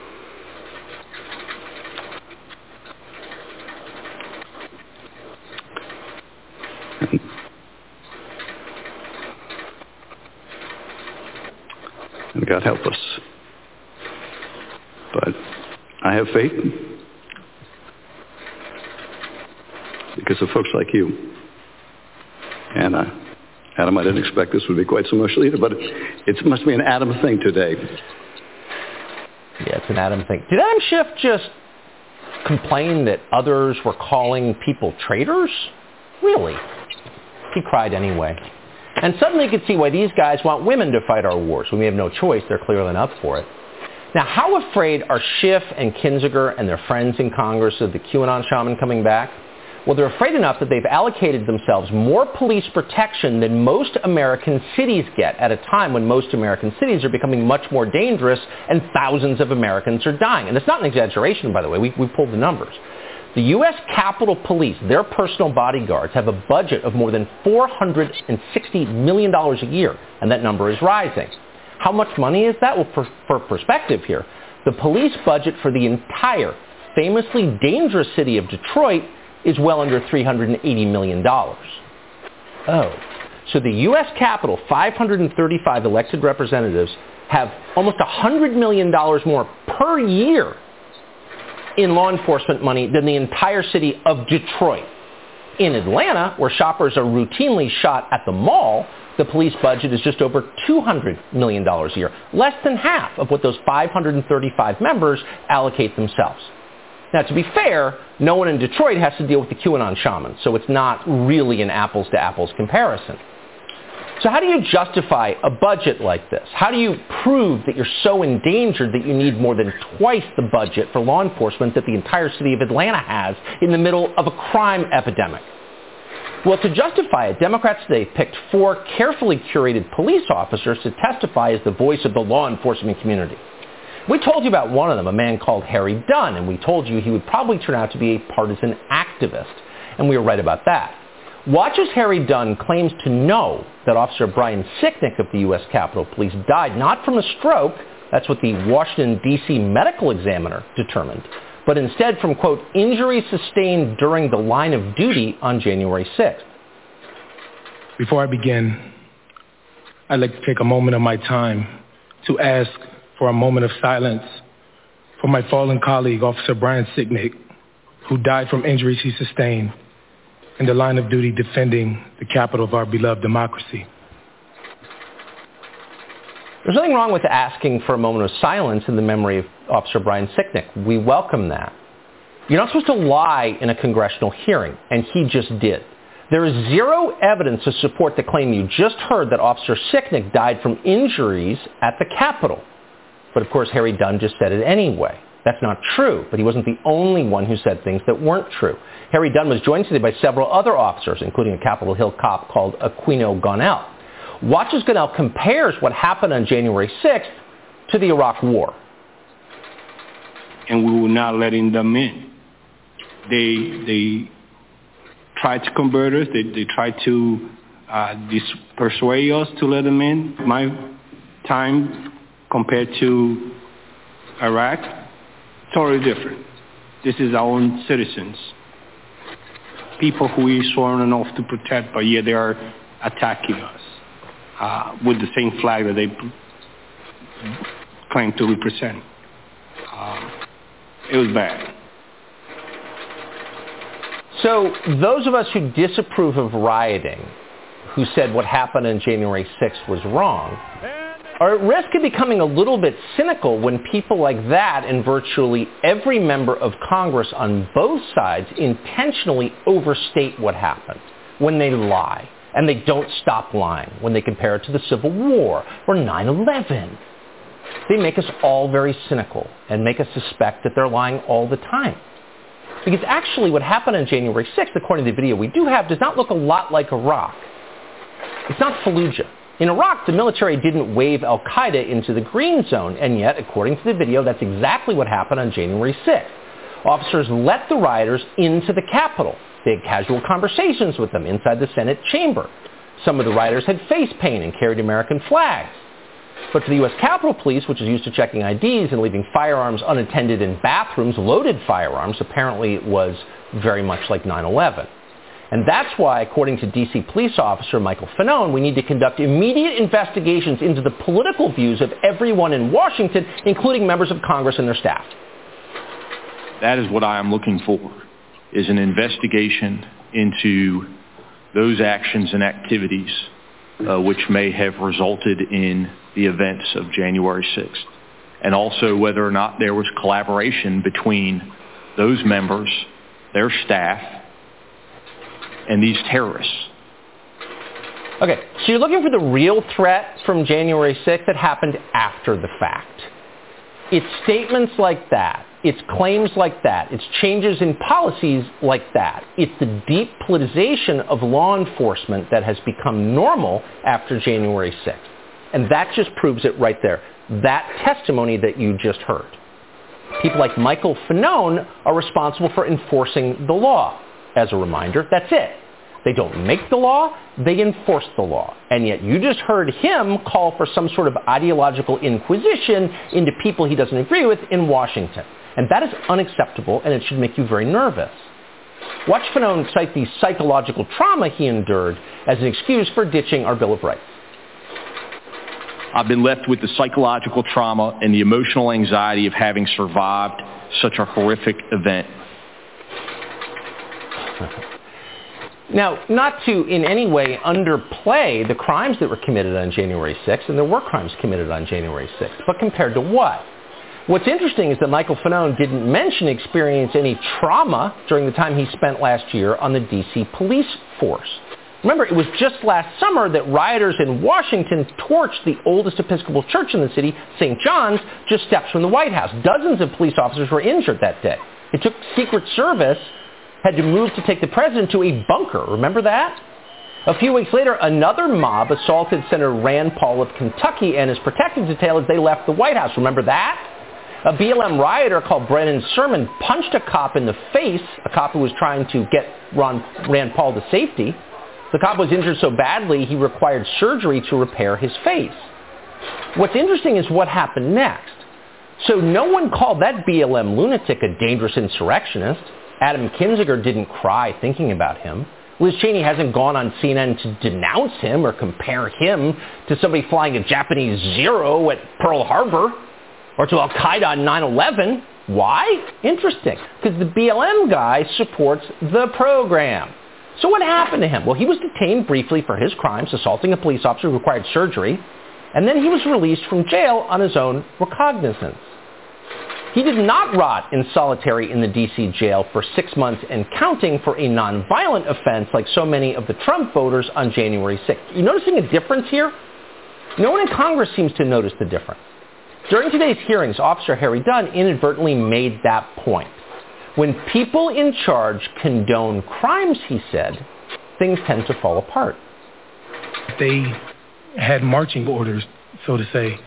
and God help us. But I have faith because of folks like you. And Adam, I didn't expect this would be quite so emotional either, but it must be an Adam thing today. Yeah, it's an Adam thing. Did Adam Schiff just complain that others were calling people traitors? Really? He cried anyway. And suddenly you could see why these guys want women to fight our wars. We may have no choice. They're clearly up for it. Now, how afraid are Schiff and Kinzinger and their friends in Congress of the QAnon shaman coming back? Well, they're afraid enough that they've allocated themselves more police protection than most American cities get at a time when most American cities are becoming much more dangerous and thousands of Americans are dying. And it's not an exaggeration, by the way. We pulled the numbers. The U.S. Capitol Police, their personal bodyguards, have a budget of more than $460 million a year, and that number is rising. How much money is that? Well, for perspective here, the police budget for the entire famously dangerous city of Detroit is well under $380 million. Oh, so the U.S. Capitol, 535 elected representatives, have almost $100 million more per year in law enforcement money than the entire city of Detroit. In Atlanta, where shoppers are routinely shot at the mall, the police budget is just over $200 million a year, less than half of what those 535 members allocate themselves. Now, to be fair, no one in Detroit has to deal with the QAnon shamans, so it's not really an apples-to-apples comparison. So how do you justify a budget like this? How do you prove that you're so endangered that you need more than twice the budget for law enforcement that the entire city of Atlanta has in the middle of a crime epidemic? Well, to justify it, Democrats today picked 4 carefully curated police officers to testify as the voice of the law enforcement community. We told you about one of them, a man called Harry Dunn, and we told you he would probably turn out to be a partisan activist, and we were right about that. Watch as Harry Dunn claims to know that Officer Brian Sicknick of the U.S. Capitol Police died not from a stroke, that's what the Washington, D.C. medical examiner determined, but instead from, quote, injuries sustained during the line of duty on January 6th. Before I begin, I'd like to take a moment of my time to ask for a moment of silence for my fallen colleague, Officer Brian Sicknick, who died from injuries he sustained in the line of duty defending the capital of our beloved democracy. There's nothing wrong with asking for a moment of silence in the memory of Officer Brian Sicknick. We welcome that. You're not supposed to lie in a congressional hearing, and he just did. There is zero evidence to support the claim you just heard that Officer Sicknick died from injuries at the Capitol. But of course, Harry Dunn just said it anyway. That's not true, but he wasn't the only one who said things that weren't true. Harry Dunn was joined today by several other officers, including a Capitol Hill cop called Aquino Gonell. Watch as Gonell compares what happened on January 6th to the Iraq War. And we were not letting them in. They tried to convert us. They tried to persuade us to let them in. My time compared to Iraq, totally different. This is our own citizens. People who we sworn an oath to protect, but yet they are attacking us with the same flag that they claim to represent. It was bad. So those of us who disapprove of rioting, who said what happened on January 6th was wrong, are at risk of becoming a little bit cynical when people like that and virtually every member of Congress on both sides intentionally overstate what happened, when they lie, and they don't stop lying, when they compare it to the Civil War or 9/11. They make us all very cynical and make us suspect that they're lying all the time. Because actually what happened on January 6th, according to the video we do have, does not look a lot like Iraq. It's not Fallujah. In Iraq, the military didn't wave al-Qaeda into the green zone, and yet, according to the video, that's exactly what happened on January 6th. Officers let the rioters into the Capitol. They had casual conversations with them inside the Senate chamber. Some of the rioters had face paint and carried American flags. But for the U.S. Capitol Police, which is used to checking IDs and leaving firearms unattended in bathrooms, loaded firearms, apparently it was very much like 9/11. And that's why, according to D.C. police officer Michael Fanone, we need to conduct immediate investigations into the political views of everyone in Washington, including members of Congress and their staff. That is what I am looking for, is an investigation into those actions and activities which may have resulted in the events of January 6th. And also whether or not there was collaboration between those members, their staff, and these terrorists. Okay, so you're looking for the real threat from January 6th that happened after the fact. It's statements like that It's claims like that. It's changes in policies like that. It's the deep politicization of law enforcement that has become normal after January 6th. And that just proves it right there. That testimony that you just heard. People like Michael Fanone are responsible for enforcing the law. As a reminder, that's it. They don't make the law, they enforce the law. And yet you just heard him call for some sort of ideological inquisition into people he doesn't agree with in Washington. And that is unacceptable, and it should make you very nervous. Watch Fanone cite the psychological trauma he endured as an excuse for ditching our Bill of Rights. I've been left with the psychological trauma and the emotional anxiety of having survived such a horrific event. Now, not to in any way underplay the crimes that were committed on January 6th, and there were crimes committed on January 6th, but compared to what? What's interesting is that Michael Fanone didn't mention experience any trauma during the time he spent last year on the D.C. police force. Remember, it was just last summer that rioters in Washington torched the oldest Episcopal church in the city, St. John's, just steps from the White House. Dozens of police officers were injured that day. It took Secret Service, had to move to take the president to a bunker. Remember that? A few weeks later, another mob assaulted Senator Rand Paul of Kentucky and his protective detail as they left the White House. Remember that? A BLM rioter called Brennan Sermon punched a cop in the face, a cop who was trying to get Rand Paul to safety. The cop was injured so badly he required surgery to repair his face. What's interesting is what happened next. So no one called that BLM lunatic a dangerous insurrectionist. Adam Kinzinger didn't cry thinking about him. Liz Cheney hasn't gone on CNN to denounce him or compare him to somebody flying a Japanese Zero at Pearl Harbor or to Al-Qaeda on 9/11. Why? Interesting. Because the BLM guy supports the program. So what happened to him? Well, he was detained briefly for his crimes, assaulting a police officer who required surgery, and then he was released from jail on his own recognizance. He did not rot in solitary in the D.C. jail for 6 months and counting for a nonviolent offense like so many of the Trump voters on January 6th. You noticing a difference here? No one in Congress seems to notice the difference. During today's hearings, Officer Harry Dunn inadvertently made that point. When people in charge condone crimes, he said, things tend to fall apart. They had marching orders, so to say.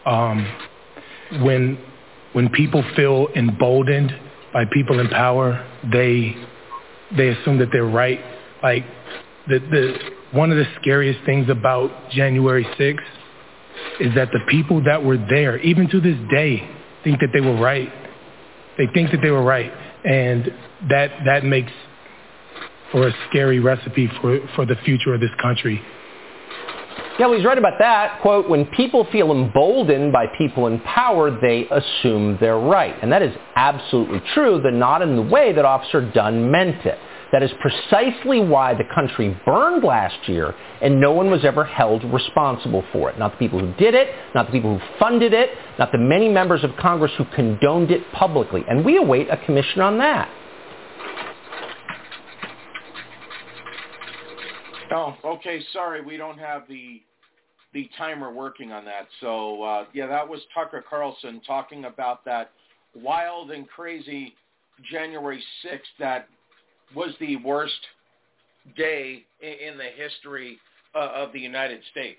When people feel emboldened by people in power, they assume that they're right. Like one of the scariest things about January 6th is that the people that were there, even to this day, think that they were right. They think that they were right. And that makes for a scary recipe for the future of this country. Yeah, well, he's right about that. Quote, when people feel emboldened by people in power, they assume they're right. And that is absolutely true, though not in the way that Officer Dunn meant it. That is precisely why the country burned last year and no one was ever held responsible for it. Not the people who did it, not the people who funded it, not the many members of Congress who condoned it publicly. And we await a commission on that. Oh, okay. Sorry, we don't have the timer working on that. So, yeah, that was Tucker Carlson talking about that wild and crazy January 6th that was the worst day in the history of the United States.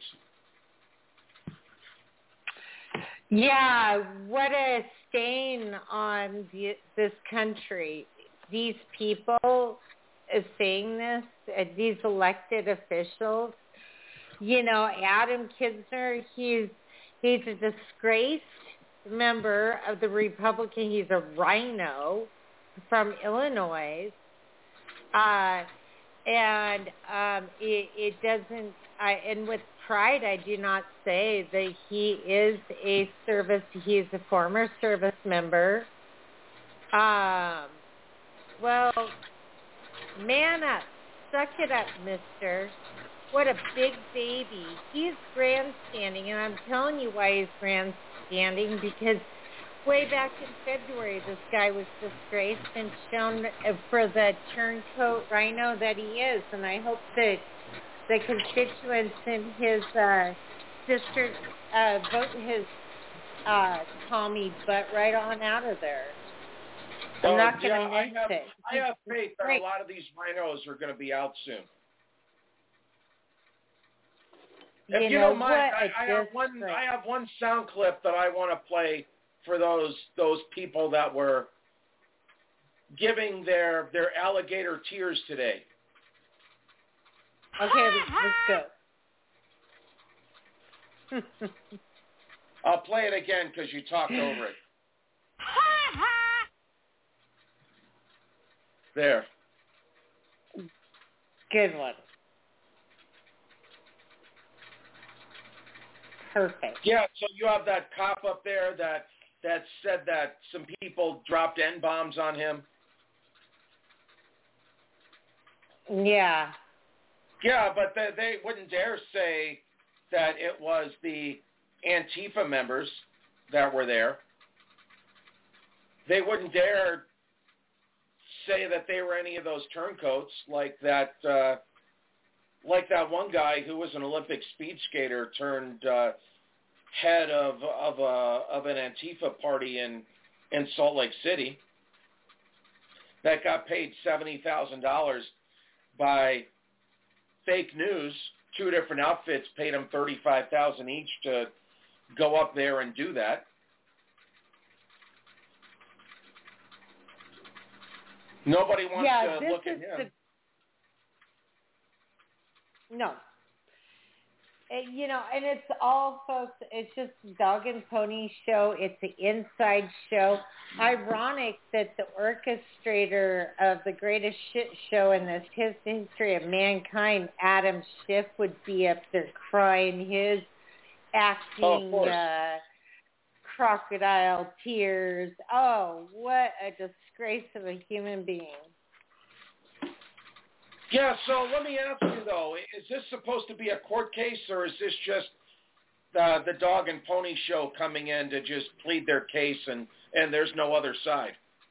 Yeah, what a stain on this country. These people saying this, these elected officials. You know, Adam Kinzinger, he's a disgraced member of the Republican. He's a rhino from Illinois. It doesn't, and with pride, I do not say that he is he is a former service member. Well, man up. Suck it up, mister. What a big baby. He's grandstanding, and I'm telling you why he's grandstanding, because way back in February, this guy was disgraced and shown for the turncoat rhino that he is, and I hope that the constituents in his district vote his Tommy butt right on out of there. I'm not going to I mince it. I have faith that a lot of these rhinos are going to be out soon. If you don't mind, I have one sound clip that I want to play for those people that were giving their alligator tears today. Okay, let's go. I'll play it again because you talked over it. There. Good one. Perfect. Yeah, so you have that cop up there that said that some people dropped N-bombs on him. Yeah. Yeah, but they wouldn't dare say that it was the Antifa members that were there. They wouldn't dare say that they were any of those turncoats like that one guy who was an Olympic speed skater turned head of an Antifa party in Salt Lake City that got paid $70,000 by fake news. Two different outfits paid him $35,000 each to go up there and do that. Nobody wants to look at him. No. And it's all, folks, it's just Dog and Pony Show. It's an inside show. Ironic that the orchestrator of the greatest shit show in this history of mankind, Adam Schiff, would be up there crying his acting crocodile tears. Oh, what a disgrace of a human being. Yeah, so let me ask you, though, is this supposed to be a court case, or is this just the Dog and Pony Show coming in to just plead their case and there's no other side?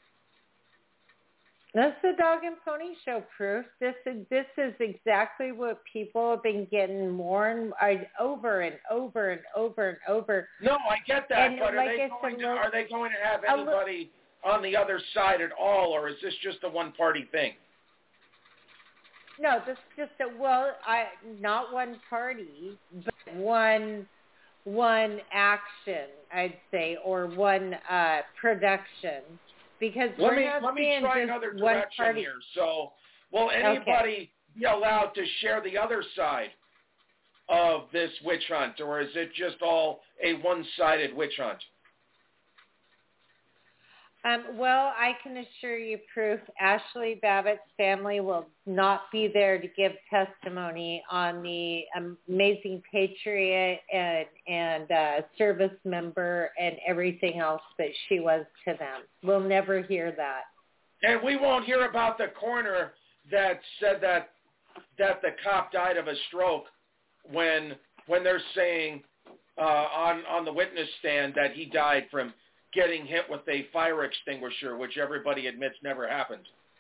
That's the Dog and Pony Show proof. This is exactly what people have been getting more and over and over and over and over. No, I get that, but are they going to have anybody on the other side at all, or is this just a one-party thing? No, this is just not one party, but one action, I'd say, or one production. Because let me try another direction here. So, will anybody be allowed to share the other side of this witch hunt, or is it just all a one-sided witch hunt? Well, I can assure you, proof, Ashley Babbitt's family will not be there to give testimony on the amazing patriot and service member and everything else that she was to them. We'll never hear that. And we won't hear about the coroner that said that the cop died of a stroke when they're saying on the witness stand that he died from getting hit with a fire extinguisher, which everybody admits never happened.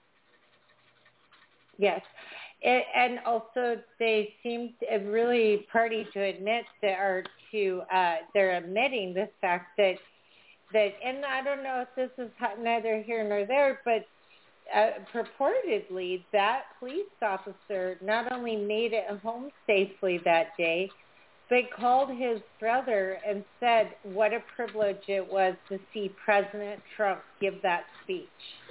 Yes. And also they seem really party to admit they're admitting the fact that, and I don't know if this is neither here nor there, but purportedly that police officer not only made it home safely that day, but called his brother and said what a privilege it was to see President Trump give that speech.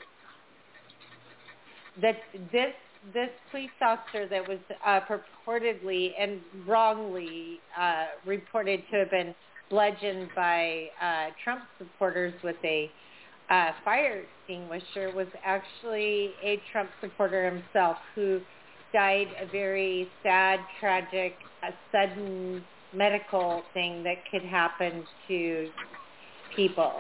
That this police officer that was purportedly and wrongly reported to have been bludgeoned by Trump supporters with a fire extinguisher was actually a Trump supporter himself who died a very sad, tragic, sudden medical thing that could happen to people.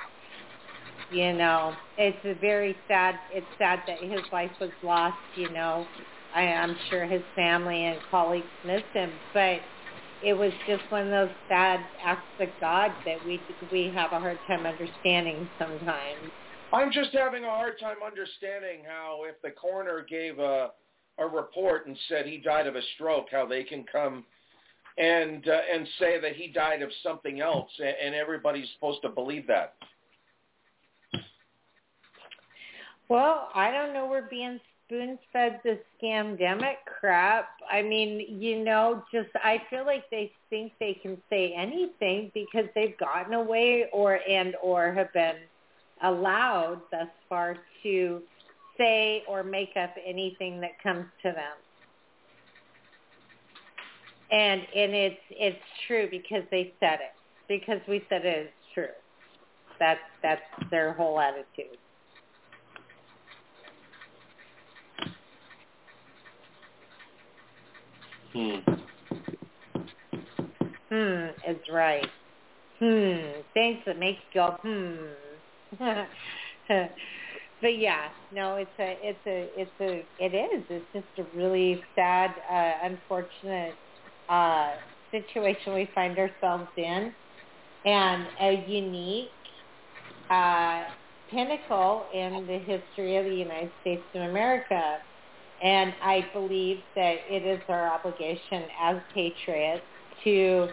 It's very sad. It's sad that his life was lost, I'm sure his family and colleagues miss him, but it was just one of those sad acts of God that we have a hard time understanding sometimes. I'm just having a hard time understanding how if the coroner gave a report and said he died of a stroke, how they can come and say that he died of something else, and everybody's supposed to believe that. Well, I don't know. We're being spoon-fed this scamdemic crap. I mean, I feel like they think they can say anything because they've gotten away or have been allowed thus far to say or make up anything that comes to them. And it's true because they said it. Because we said it is true. That's their whole attitude. Is right. Things that make you go, But yeah, no, it is. It's just a really sad, unfortunate situation we find ourselves in, and a unique pinnacle in the history of the United States of America. And I believe that it is our obligation as patriots to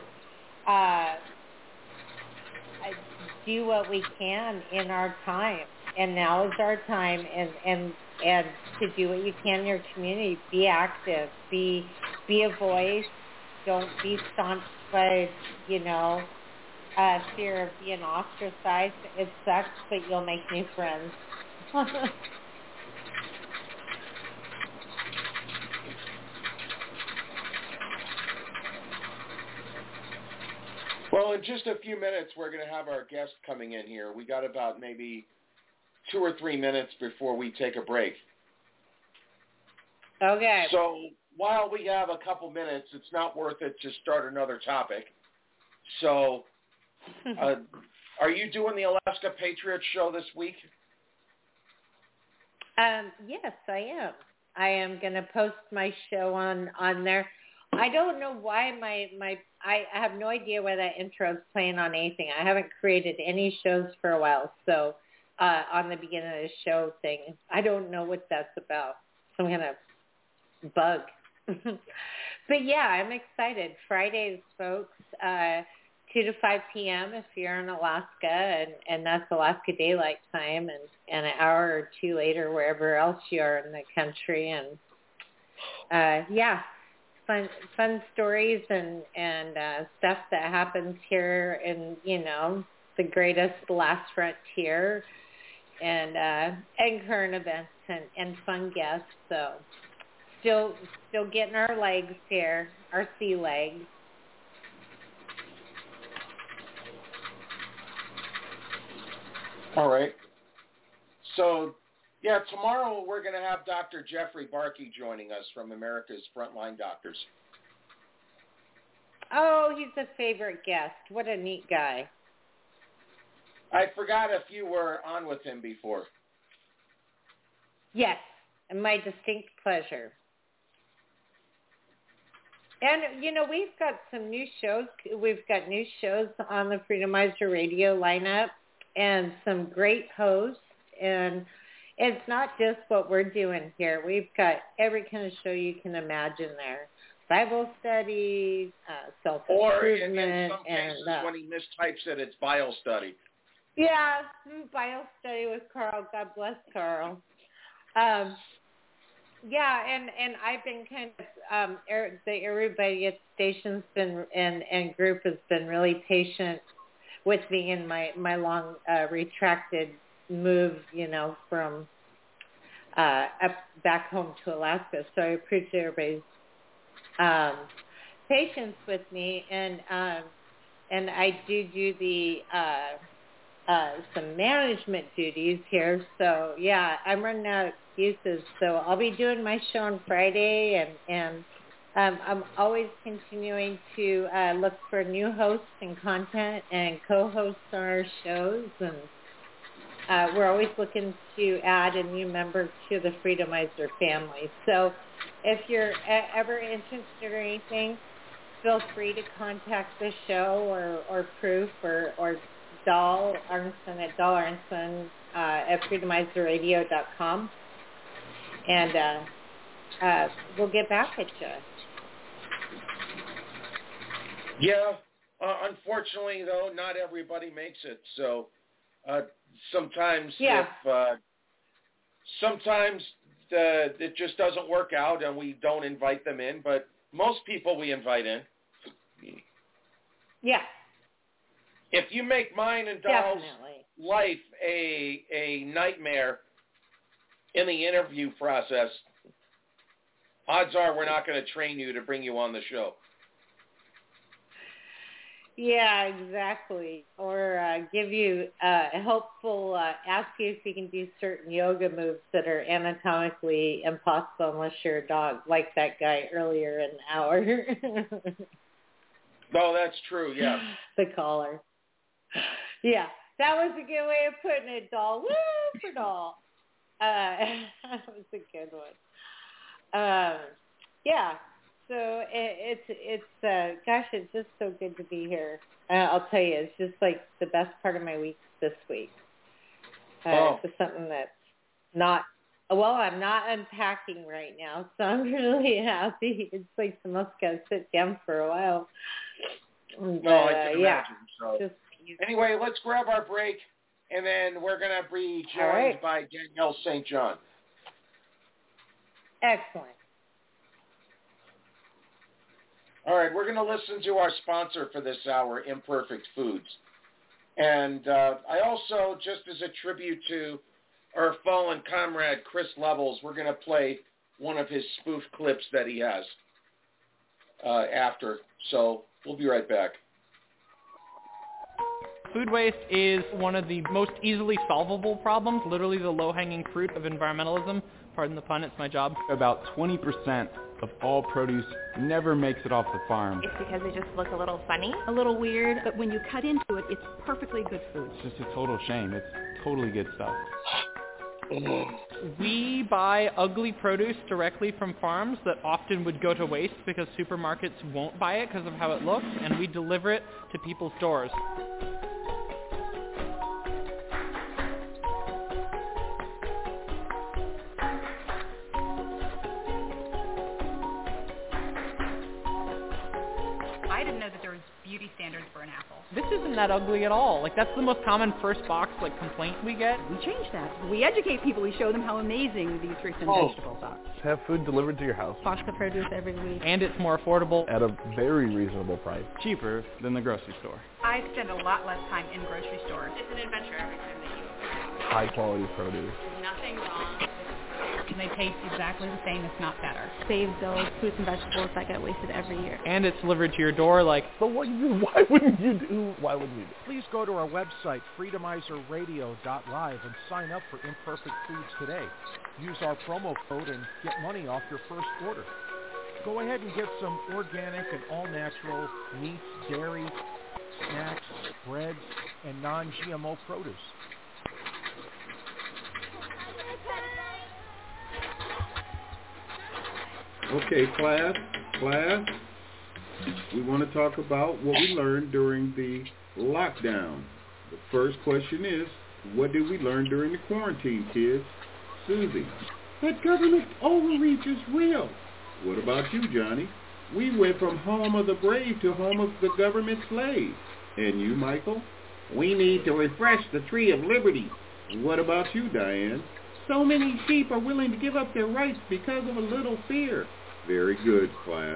do what we can in our time. And now is our time, and to do what you can in your community. Be active. Be a voice. Don't be staunched by, fear of being ostracized. It sucks, but you'll make new friends. Well, in just a few minutes, we're going to have our guest coming in here. We got about maybe 2 or 3 minutes before we take a break. Okay. So while we have a couple minutes, it's not worth it to start another topic. So are you doing the Alaska Patriot Show this week? Yes, I am. I am going to post my show on there. I don't know why I have no idea why that intro is playing on anything. I haven't created any shows for a while, so on the beginning of the show thing, I don't know what that's about. Some kind of bug. But yeah, I'm excited. Fridays, folks, 2 to 5 p.m. if you're in Alaska, and that's Alaska Daylight Time, and an hour or two later wherever else you are in the country. And yeah, fun stories and stuff that happens here in, the greatest last frontier, and current events and fun guests. So still getting our legs here, our sea legs. All right. So, yeah, tomorrow we're going to have Dr. Jeffrey Barkey joining us from America's Frontline Doctors. Oh, he's a favorite guest. What a neat guy. I forgot if you were on with him before. Yes, my distinct pleasure. And, we've got some new shows. We've got new shows on the Freedomizer Radio lineup and some great hosts. And it's not just what we're doing here. We've got every kind of show you can imagine there. Bible studies, self-improvement. Or in some cases, when he mistypes it, it's Bible study. Yeah, Bible study with Carl. God bless Carl. Yeah, and I've been kind of, everybody at the station's been, and group has been really patient with me in my long retracted move, from up back home to Alaska. So I appreciate everybody's patience with me, and I do the some management duties here. So yeah, I'm running out of excuses. So I'll be doing my show on Friday, and I'm always continuing to look for new hosts and content and co-hosts on our shows, and we're always looking to add a new member to the Freedomizer family. So if you're ever interested in anything, feel free to contact the show or Proof or Dahl Arnson at Dahl Arnson at freedomizerradio.com, and we'll get back at you. Yeah, unfortunately, though, not everybody makes it. So sometimes if sometimes it just doesn't work out and we don't invite them in, but most people we invite in. Yeah. If you make mine and Doll's life a nightmare in the interview process, odds are we're not going to train you to bring you on the show. Yeah, exactly. Or give you helpful, ask you if you can do certain yoga moves that are anatomically impossible unless you're a dog, like that guy earlier in the hour. No, that's true, yeah. The caller. Yeah, that was a good way of putting it, Doll. Woo for Doll. That was a good one. Yeah. So it's gosh, it's just so good to be here. I'll tell you, it's just like the best part of my week this week. It's just something that's not, well, I'm not unpacking right now, so I'm really happy. It's like someone else got to sit down for a while. No, I can imagine. So. Anyway, let's grab our break, and then we're going to be joined by Danielle St. John. Excellent. All right, we're going to listen to our sponsor for this hour, Imperfect Foods. And I also, just as a tribute to our fallen comrade, Chris Levels, we're going to play one of his spoof clips that he has after. So we'll be right back. Food waste is one of the most easily solvable problems, literally the low-hanging fruit of environmentalism. Pardon the pun, it's my job. About 20% of all produce never makes it off the farm. It's because they just look a little funny, a little weird, but when you cut into it, it's perfectly good food. It's just a total shame. It's totally good stuff. We buy ugly produce directly from farms that often would go to waste because supermarkets won't buy it because of how it looks, and we deliver it to people's doors. I didn't know that there was beauty standards for an apple. This isn't that ugly at all. Like, that's the most common first box, like, complaint we get. We change that. We educate people. We show them how amazing these fruits and vegetables are. Have food delivered to your house. Wash the produce every week. And it's more affordable. At a very reasonable price. Cheaper than the grocery store. I spend a lot less time in grocery stores. It's an adventure every time that you open it. High quality produce. Nothing wrong. And they taste exactly the same, if not better. Save those fruits and vegetables that get wasted every year. And it's delivered to your door, like... But why wouldn't you do? Please go to our website, freedomizerradio.live, and sign up for Imperfect Foods today. Use our promo code and get money off your first order. Go ahead and get some organic and all-natural meats, dairy, snacks, breads, and non-GMO produce. Okay, class, we want to talk about what we learned during the lockdown. The first question is, what did we learn during the quarantine, kids? Susie. That government overreach is real. What about you, Johnny? We went from home of the brave to home of the government slave. And you, Michael? We need to refresh the tree of liberty. And what about you, Diane? So many sheep are willing to give up their rights because of a little fear. Very good, class.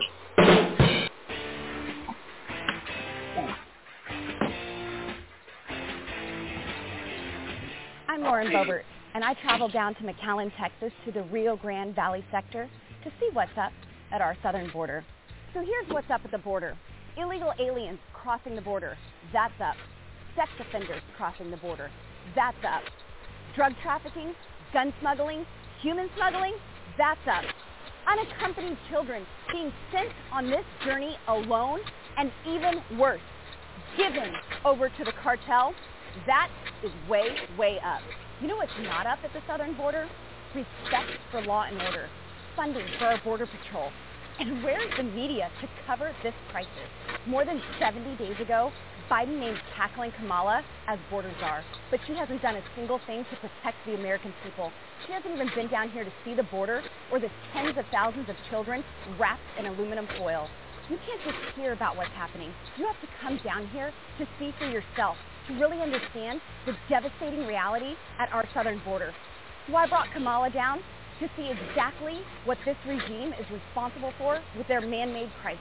I'm Lauren Boebert, and I traveled down to McAllen, Texas to the Rio Grande Valley sector to see what's up at our southern border. So here's what's up at the border. Illegal aliens crossing the border, that's up. Sex offenders crossing the border, that's up. Drug trafficking, gun smuggling, human smuggling, that's up. Unaccompanied children being sent on this journey alone, and even worse, given over to the cartel, that is way, way up. You know what's not up at the southern border? Respect for law and order, funding for our border patrol. And where's the media to cover this crisis? More than 70 days ago, Biden named Kathleen Kamala as border czar, but she hasn't done a single thing to protect the American people. She hasn't even been down here to see the border or the tens of thousands of children wrapped in aluminum foil. You can't just hear about what's happening. You have to come down here to see for yourself, to really understand the devastating reality at our southern border. So I brought Kamala down to see exactly what this regime is responsible for with their man-made crisis.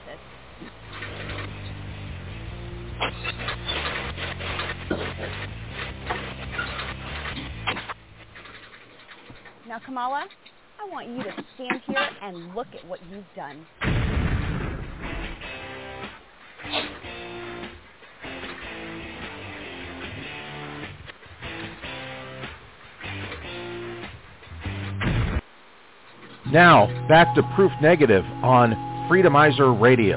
Now, Kamala, I want you to stand here and look at what you've done. Now, back to Proof Negative on Freedomizer Radio.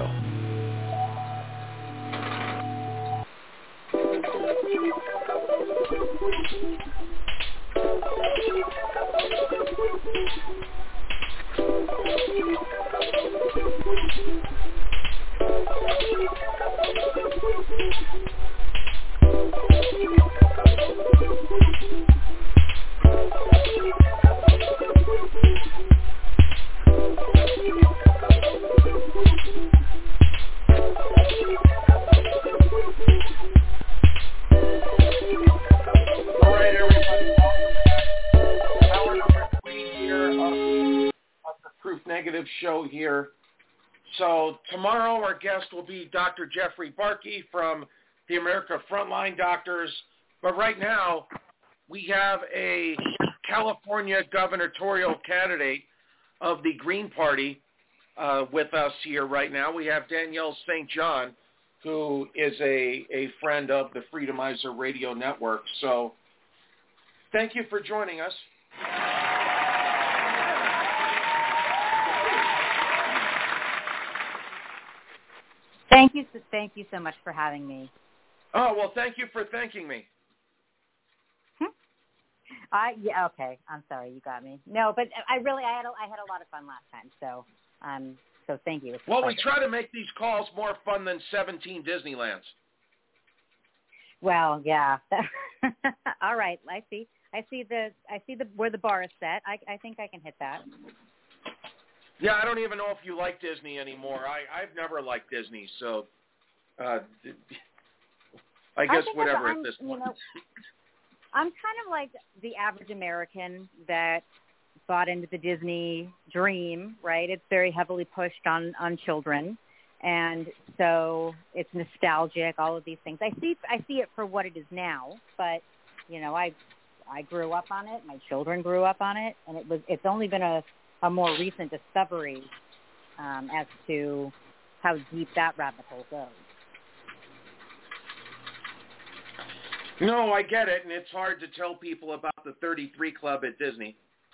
Show here. So tomorrow our guest will be Dr. Jeffrey Barkey from the America Frontline Doctors. But right now we have a California gubernatorial candidate of the Green Party with us here right now. We have Danielle St. John, who is a friend of the Freedomizer Radio Network. So thank you for joining us. Thank you so much for having me. Oh, well, thank you for thanking me. Yeah, okay. I'm sorry, you got me. No, but I had a lot of fun last time, so thank you. Well, we try to make these calls more fun than 17 Disneylands. Well, yeah. All right, I see where the bar is set. I think I can hit that. Yeah, I don't even know if you like Disney anymore. I've never liked Disney, so I guess whatever at this point. I'm kind of like the average American that bought into the Disney dream, right? It's very heavily pushed on children, and so it's nostalgic, all of these things. I see it for what it is now, but I grew up on it. My children grew up on it, and it's only been a more recent discovery as to how deep that rabbit hole goes. No, I get it, and it's hard to tell people about the 33 Club at Disney.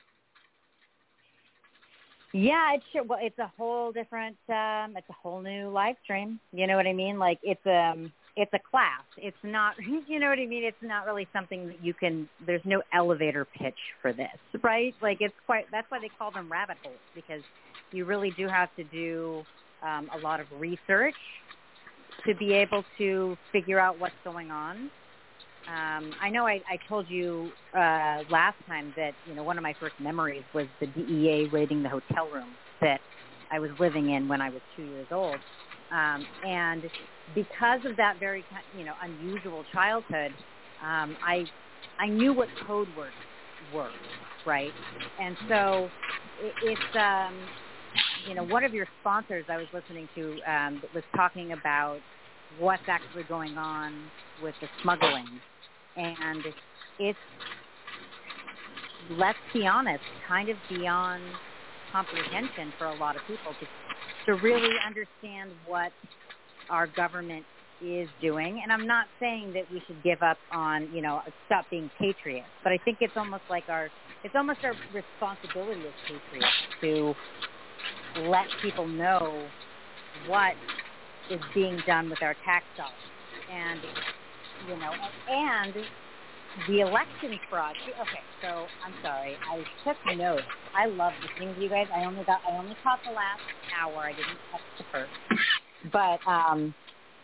Yeah, it's a whole different, it's a whole new live stream. You know what I mean? Like it's a class. It's not, you know what I mean? It's not really something that there's no elevator pitch for this, right? Like that's why they call them rabbit holes, because you really do have to do a lot of research to be able to figure out what's going on. I know I told you last time that, one of my first memories was the DEA raiding the hotel room that I was living in when I was 2 years old. And because of that very, unusual childhood, I knew what code words were, right? And so it's, one of your sponsors I was listening to was talking about what's actually going on with the smuggling. And it's, let's be honest, kind of beyond comprehension for a lot of people to really understand what our government is doing. And I'm not saying that we should give up on, stop being patriots, but I think it's almost our responsibility as patriots to let people know what is being done with our tax dollars. And, and the election fraud. Okay, so I'm sorry. I took notes. I love listening to you guys. I only caught the last hour. I didn't catch the first. But I'm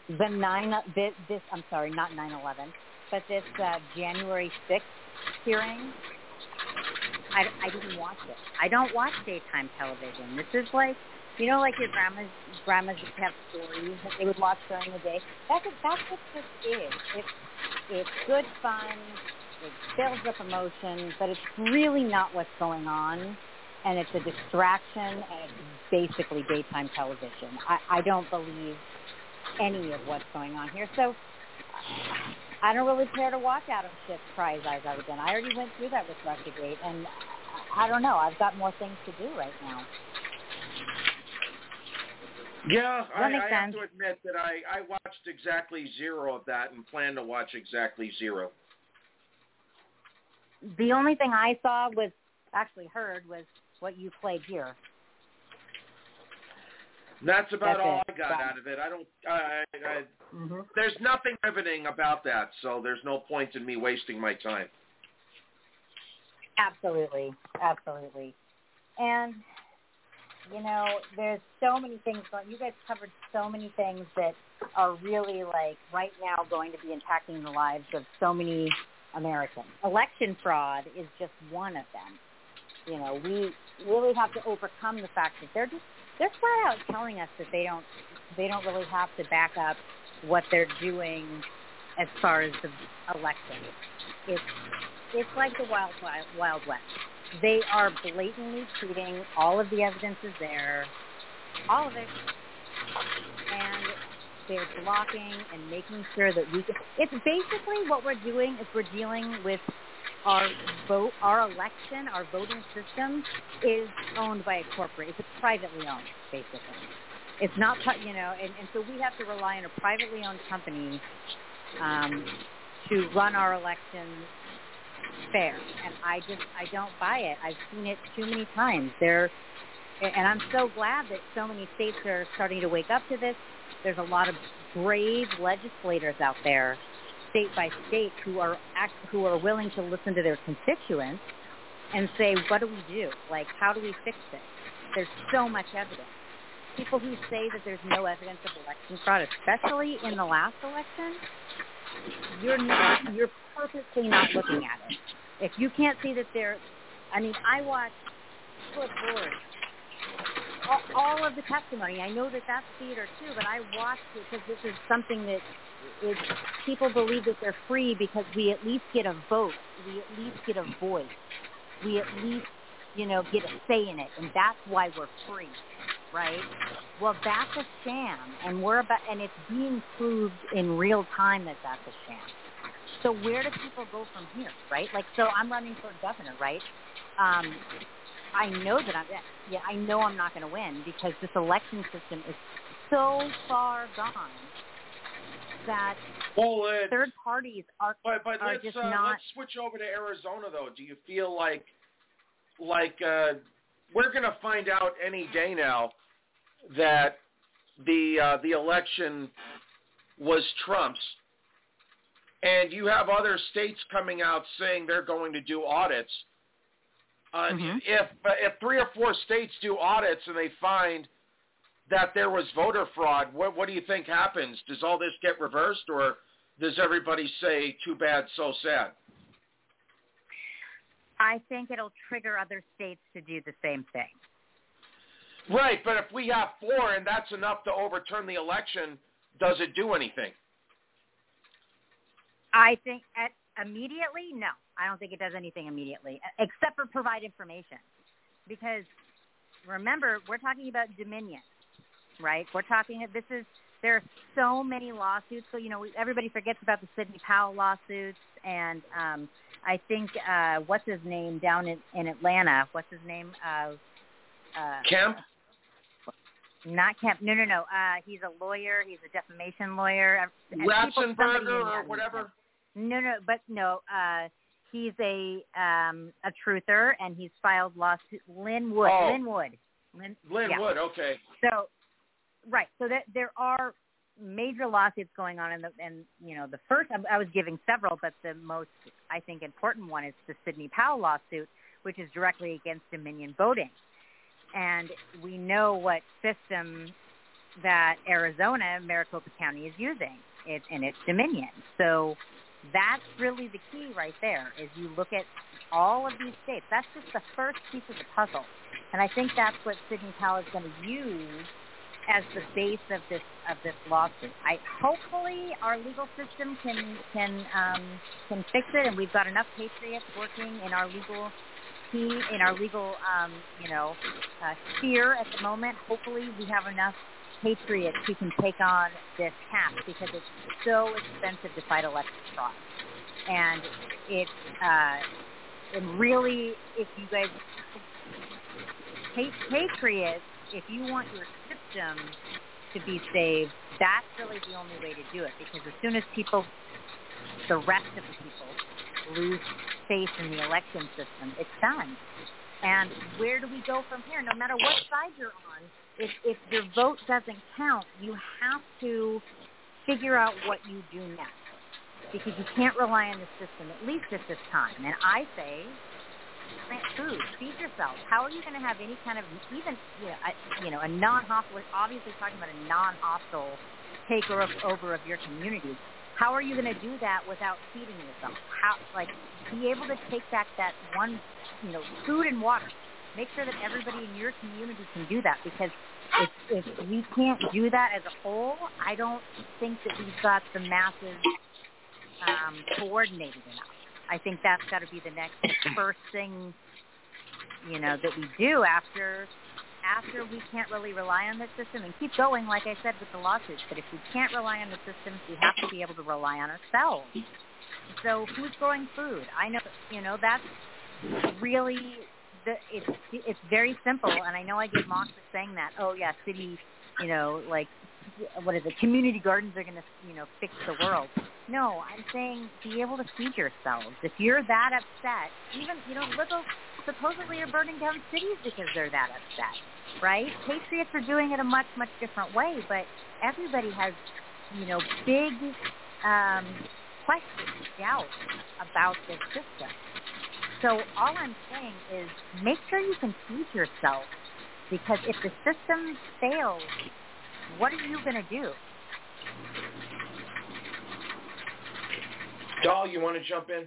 sorry, not 9/11, but this January 6th hearing, I didn't watch it. I don't watch daytime television. This is like, like your grandmas just have stories that they would watch during the day. That's what this is. It's good fun. it builds up emotion, but it's really not what's going on, and it's a distraction, and it's basically daytime television. I don't believe any of what's going on here, so I don't really care to watch Adam Schiff's Cries Eyes Out Again. I already went through that with Russiagate, and I don't know. I've got more things to do right now. Yeah, I have to admit that I watched exactly zero of that and plan to watch exactly zero. The only thing I saw heard was what you played here. That's about all I got out of it. There's nothing riveting about that, so there's no point in me wasting my time. Absolutely. And, there's so many things. You guys covered so many things that are really, right now going to be impacting the lives of so many Americans. Election fraud is just one of them. We really have to overcome the fact that they're flat out telling us that they don't really have to back up what they're doing as far as the election. It's like the Wild West. They are blatantly cheating. All of the evidence is there, all of it, and they're blocking and making sure that we can. It's basically what we're doing is we're dealing with our election, our voting system is owned by a corporate. It's privately owned, basically. It's not, and so we have to rely on a privately owned company to run our elections fair. And I don't buy it. I've seen it too many times. And I'm so glad that so many states are starting to wake up to this. There's a lot of brave legislators out there, state by state, who are willing to listen to their constituents and say, what do we do? How do we fix this? There's so much evidence. People who say that there's no evidence of election fraud, especially in the last election, you're purposely not looking at it. If you can't see that I watched Flip Board, all of the testimony. I know that that's theater too, but I watched it because this is something that people believe that they're free because we at least get a vote. We at least get a voice. We at least, get a say in it, and that's why we're free, right? Well, that's a sham, and it's being proved in real time that that's a sham. So where do people go from here, right? So I'm running for governor, right? I know that I'm not going to win because this election system is so far gone that third parties are just not. Let's switch over to Arizona, though. Do you feel like we're going to find out any day now that the election was Trump's, and you have other states coming out saying they're going to do audits? If 3 or 4 states do audits and they find that there was voter fraud, what do you think happens? Does all this get reversed, or does everybody say, too bad, so sad? I think it'll trigger other states to do the same thing. Right, but if we have 4 and that's enough to overturn the election, does it do anything? I think immediately, no. I don't think it does anything immediately, except for provide information. Because remember, we're talking about Dominion, right? There are so many lawsuits. So, everybody forgets about the Sidney Powell lawsuits. And I think, what's his name down in Atlanta? What's his name? Kemp? Not Kemp. No. He's a lawyer. He's a defamation lawyer. Ratzenberger or whatever? No. He's a truther, and he's filed lawsuit. Lynn Wood. Lynn Wood. Okay. So, right. So there are major lawsuits going on, and the first I was giving several, but the most I think important one is the Sidney Powell lawsuit, which is directly against Dominion voting, and we know what system that Arizona, Maricopa County, is using. And it's Dominion. So that's really the key right there, is you look at all of these states. That's just the first piece of the puzzle. And I think that's what Sidney Powell is going to use as the base of this lawsuit. Hopefully our legal system can fix it, and we've got enough patriots working in our legal team, in our legal sphere at the moment. Hopefully we have enough patriots who can take on this task, because it's so expensive to fight election fraud, and it's really, if you guys patriots, if you want your system to be saved, that's really the only way to do it, because as soon as the rest of the people lose faith in the election system, it's done. And where do we go from here? No matter what side you're on, if your vote doesn't count, you have to figure out what you do next, because you can't rely on the system, at least at this time. And I say, plant food, feed yourself. How are you going to have any kind of, even a non-hostile, obviously talking about a non-hostile takeover of your community? How are you going to do that without feeding yourself? Be able to take back that one, food and water. Make sure that everybody in your community can do that, because if we can't do that as a whole, I don't think that we've got the masses coordinated enough. I think that's got to be the first thing, that we do after we can't really rely on the system, and keep going, like I said, with the lawsuits. But if we can't rely on the systems, we have to be able to rely on ourselves. So who's growing food? I know, that's really, it's very simple, and I know I get mocked for saying that. Oh, yeah, city, what is it? Community gardens are going to, fix the world. No, I'm saying be able to feed yourselves. If you're that upset, even, little supposedly are burning down cities because they're that upset, right? Patriots are doing it a much, much different way, but everybody has, big questions, doubts about this system. So all I'm saying is make sure you can feed yourself, because if the system fails, what are you going to do? Doll, you want to jump in?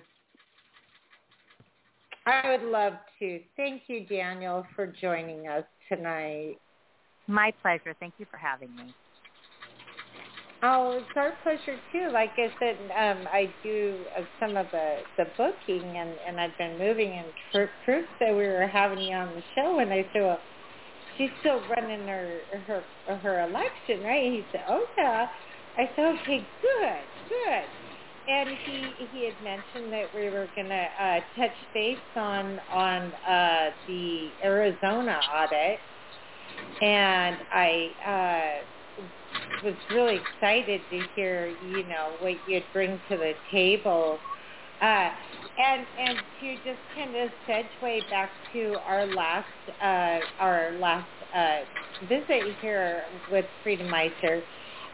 I would love to. Thank you, Daniel, for joining us tonight. My pleasure. Thank you for having me. Oh, it's our pleasure, too. Like I said, I do some of the booking, and I've been moving, and Proof said we were having you on the show, and I said, well, she's still running her election, right? And he said, oh, yeah. I said, okay, good. And he had mentioned that we were going to touch base on the Arizona audit, and I was really excited to hear, what you'd bring to the table, and to just kind of segue back to our last visit here with Freedomizer.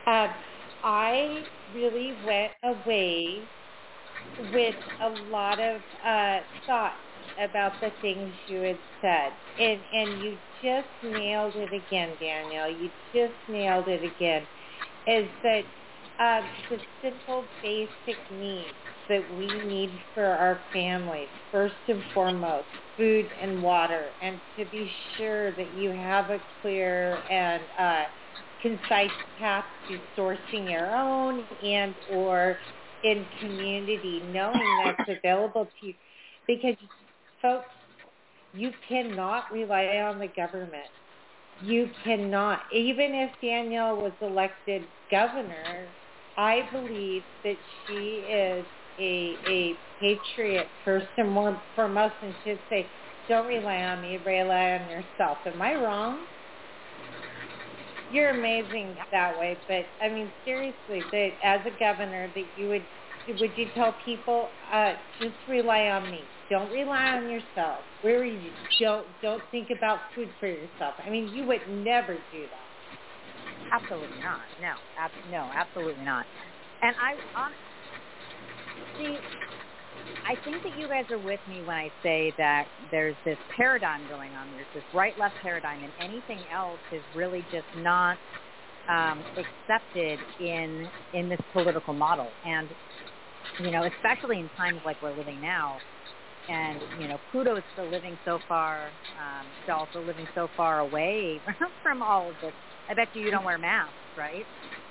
I really went away with a lot of thoughts about the things you had said. And you just nailed it again, Daniel. You just nailed it again. Is that the simple basic needs that we need for our families, first and foremost, food and water, and to be sure that you have a clear and concise path to sourcing your own and or in community, knowing that's available to you. Because, folks, you cannot rely on the government. You cannot. Even if Danielle was elected governor, I believe that she is a patriot first and foremost, and should say, don't rely on me, rely on yourself. Am I wrong? You're amazing that way, but I mean seriously, that as a governor, that would you tell people just rely on me, don't rely on yourself. Where you don't think about food for yourself. I mean, you would never do that. Absolutely not. No, absolutely not. And I think that you guys are with me when I say that there's this paradigm going on. There's this right-left paradigm, and anything else is really just not accepted in this political model. And, especially in times like we're living now, and, Pluto is still living so far, still living so far away from all of this I bet you don't wear masks, right?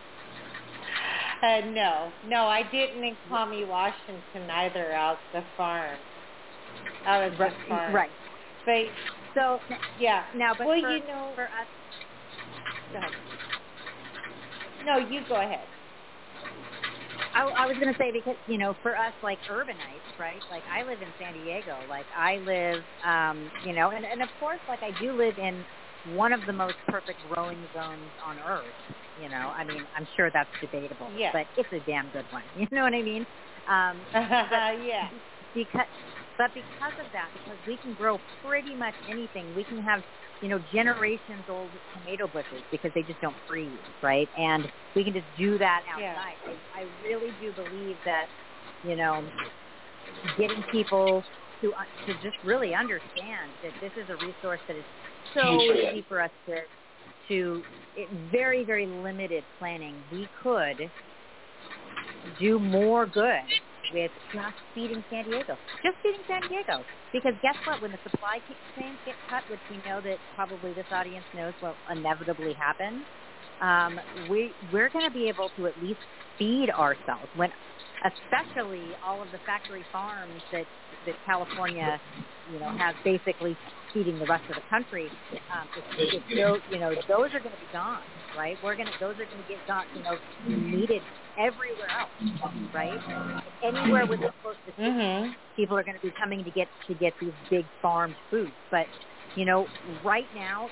No, I didn't in Kwame, Washington either, out the farm. Out of the farm. Right. But, so, yeah. Now, but well, for us, go ahead. No, you go ahead. I was going to say, because, for us, like, urbanites, right? Like, I live in San Diego. Like, I live, and of course, like, I do live in one of the most perfect growing zones on Earth. I mean, I'm sure that's debatable, but it's a damn good one. You know what I mean? Yeah. But because of that, because we can grow pretty much anything, we can have, generations old tomato bushes because they just don't freeze, right? And we can just do that outside. Yeah. I really do believe that, getting people to just really understand that this is a resource that is so easy for us to very, very limited planning, we could do more good with just feeding San Diego. Just feeding San Diego. Because guess what? When the supply chains get cut, which we know that probably this audience knows will inevitably happen, we're going to be able to at least feed ourselves. Especially all of the factory farms that California, has basically feeding the rest of the country. Those are going to be gone, right? Those are going to get gone, needed everywhere else, right? Anywhere within close to city, people are going to be coming to get these big farmed foods. But right now,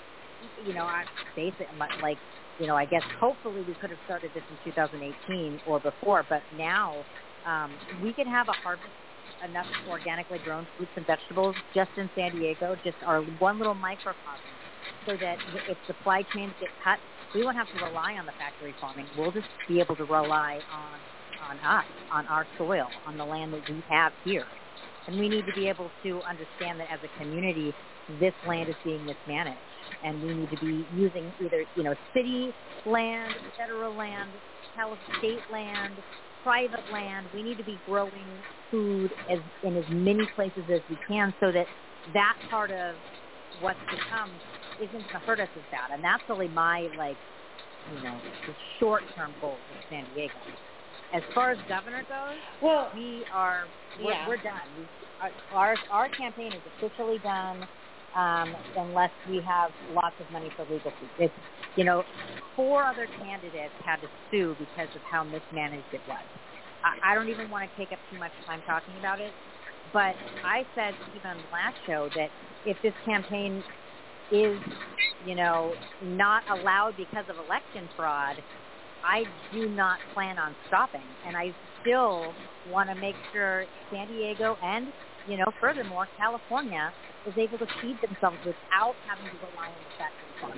I guess hopefully we could have started this in 2018 or before, but now we could have a harvest enough organically grown fruits and vegetables just in San Diego, just our one little microcosm, so that if supply chains get cut, we won't have to rely on the factory farming. We'll just be able to rely on us, on our soil, on the land that we have here. And we need to be able to understand that as a community, this land is being mismanaged. And we need to be using either, city land, federal land, state land, private land. We need to be growing food in as many places as we can, so that part of what's to come isn't going to hurt us as bad. And that's really my, the short-term goal in San Diego. As far as governor goes, we're done. Our campaign is officially done. Unless we have lots of money for legal fees. 4 other candidates had to sue because of how mismanaged it was. I don't even want to take up too much time talking about it, but I said even on the last show that if this campaign is, not allowed because of election fraud, I do not plan on stopping. And I still want to make sure San Diego and, furthermore, California is able to feed themselves without having to rely on the factory farm.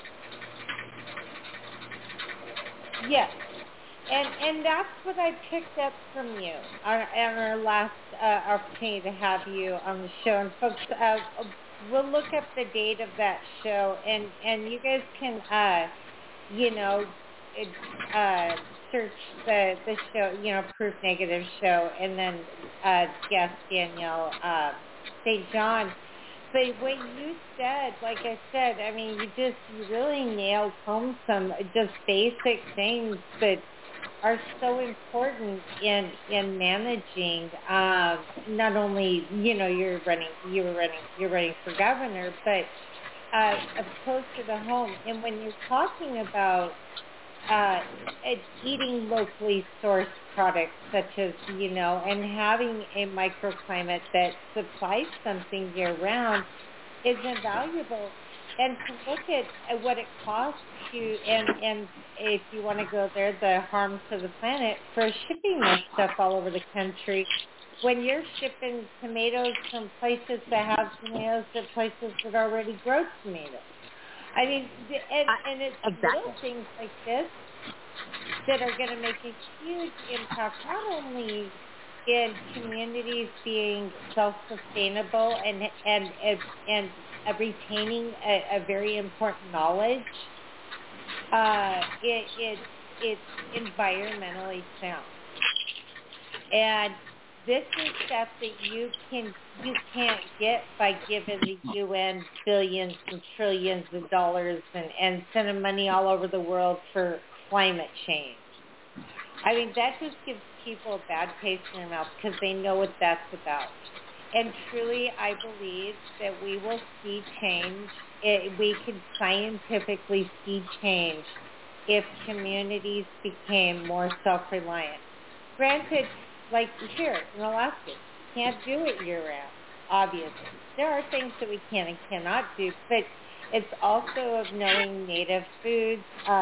Yes, and that's what I picked up from you on our last opportunity to have you on the show. And folks, we'll look up the date of that show, and you guys can, search the show, Proof Negative Show, and then guest Danielle St. John. But what you said, like I said, I mean, you really nailed home some just basic things that are so important in managing not only you're running for governor, but closer to home. And when you're talking about eating locally sourced products, such as and having a microclimate that supplies something year round, is invaluable. And to look at what it costs you, and if you want to go there, the harm to the planet for shipping this stuff all over the country. When you're shipping tomatoes from places that have tomatoes to places that already grow tomatoes. I mean, and it's little things like this that are going to make a huge impact, not only in communities being self-sustainable and retaining a very important knowledge. It's environmentally sound. And this is stuff that you can't get by giving the UN billions and trillions of dollars and sending money all over the world for climate change. I mean, that just gives people a bad taste in their mouth because they know what that's about. And truly, I believe that we will see change. We can scientifically see change if communities became more self-reliant. Granted, like here in Alaska, can't do it year-round, obviously. There are things that we can and cannot do, but it's also of knowing native foods,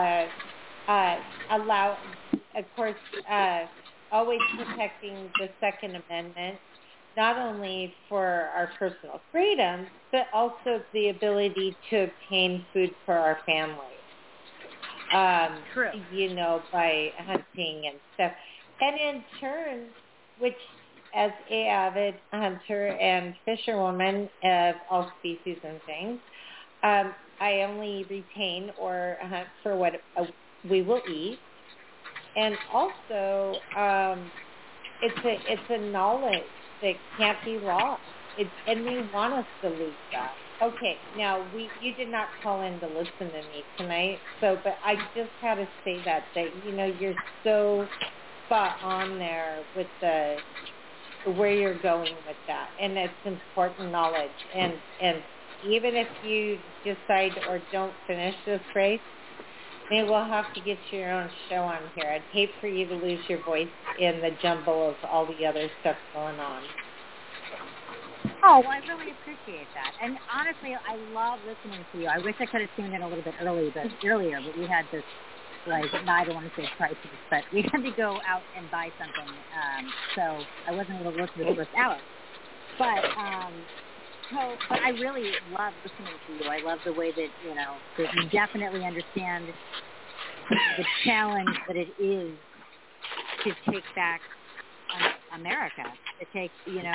always protecting the Second Amendment, not only for our personal freedom, but also the ability to obtain food for our families. True. You know, by hunting and stuff. And in turn, which as a avid hunter and fisherwoman of all species and things, I only retain or hunt for what we will eat. And also, it's a knowledge that can't be lost. And they want us to lose that. Okay, now you did not call in to listen to me tonight, but I just had to say that you're so spot on there with where you're going with that, and it's important knowledge. And even if you decide or don't finish this race, maybe we'll have to get you your own show on here. I'd hate for you to lose your voice in the jumble of all the other stuff going on. Oh, well, I really appreciate that. And honestly, I love listening to you. I wish I could have tuned in a little bit earlier, but we had this, I don't want to say crisis, but we had to go out and buy something, so I wasn't able to listen to the first hour. But I really love listening to you. I love the way that, that you definitely understand the challenge that it is to take back America, to take,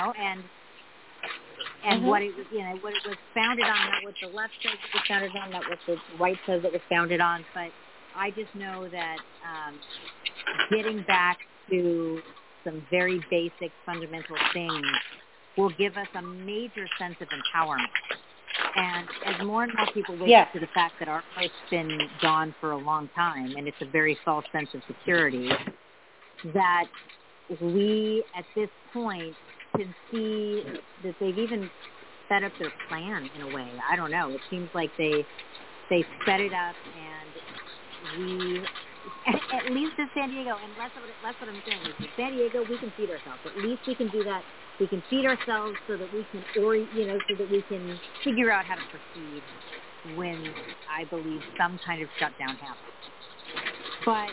and what it what it was founded on, not what the left says it was founded on, not what the right says it was founded on. But I just know that getting back to some very basic, fundamental things will give us a major sense of empowerment. And as more and more people wake up to the fact that our life's been gone for a long time, and it's a very false sense of security, that we, at this point, can see that they've even set up their plan in a way. I don't know. It seems like they set it up, and we, at least in San Diego, and that's what I'm saying, is in San Diego we can feed ourselves. At least we can do that. We can feed ourselves so that we can, so that we can figure out how to proceed when I believe some kind of shutdown happens. But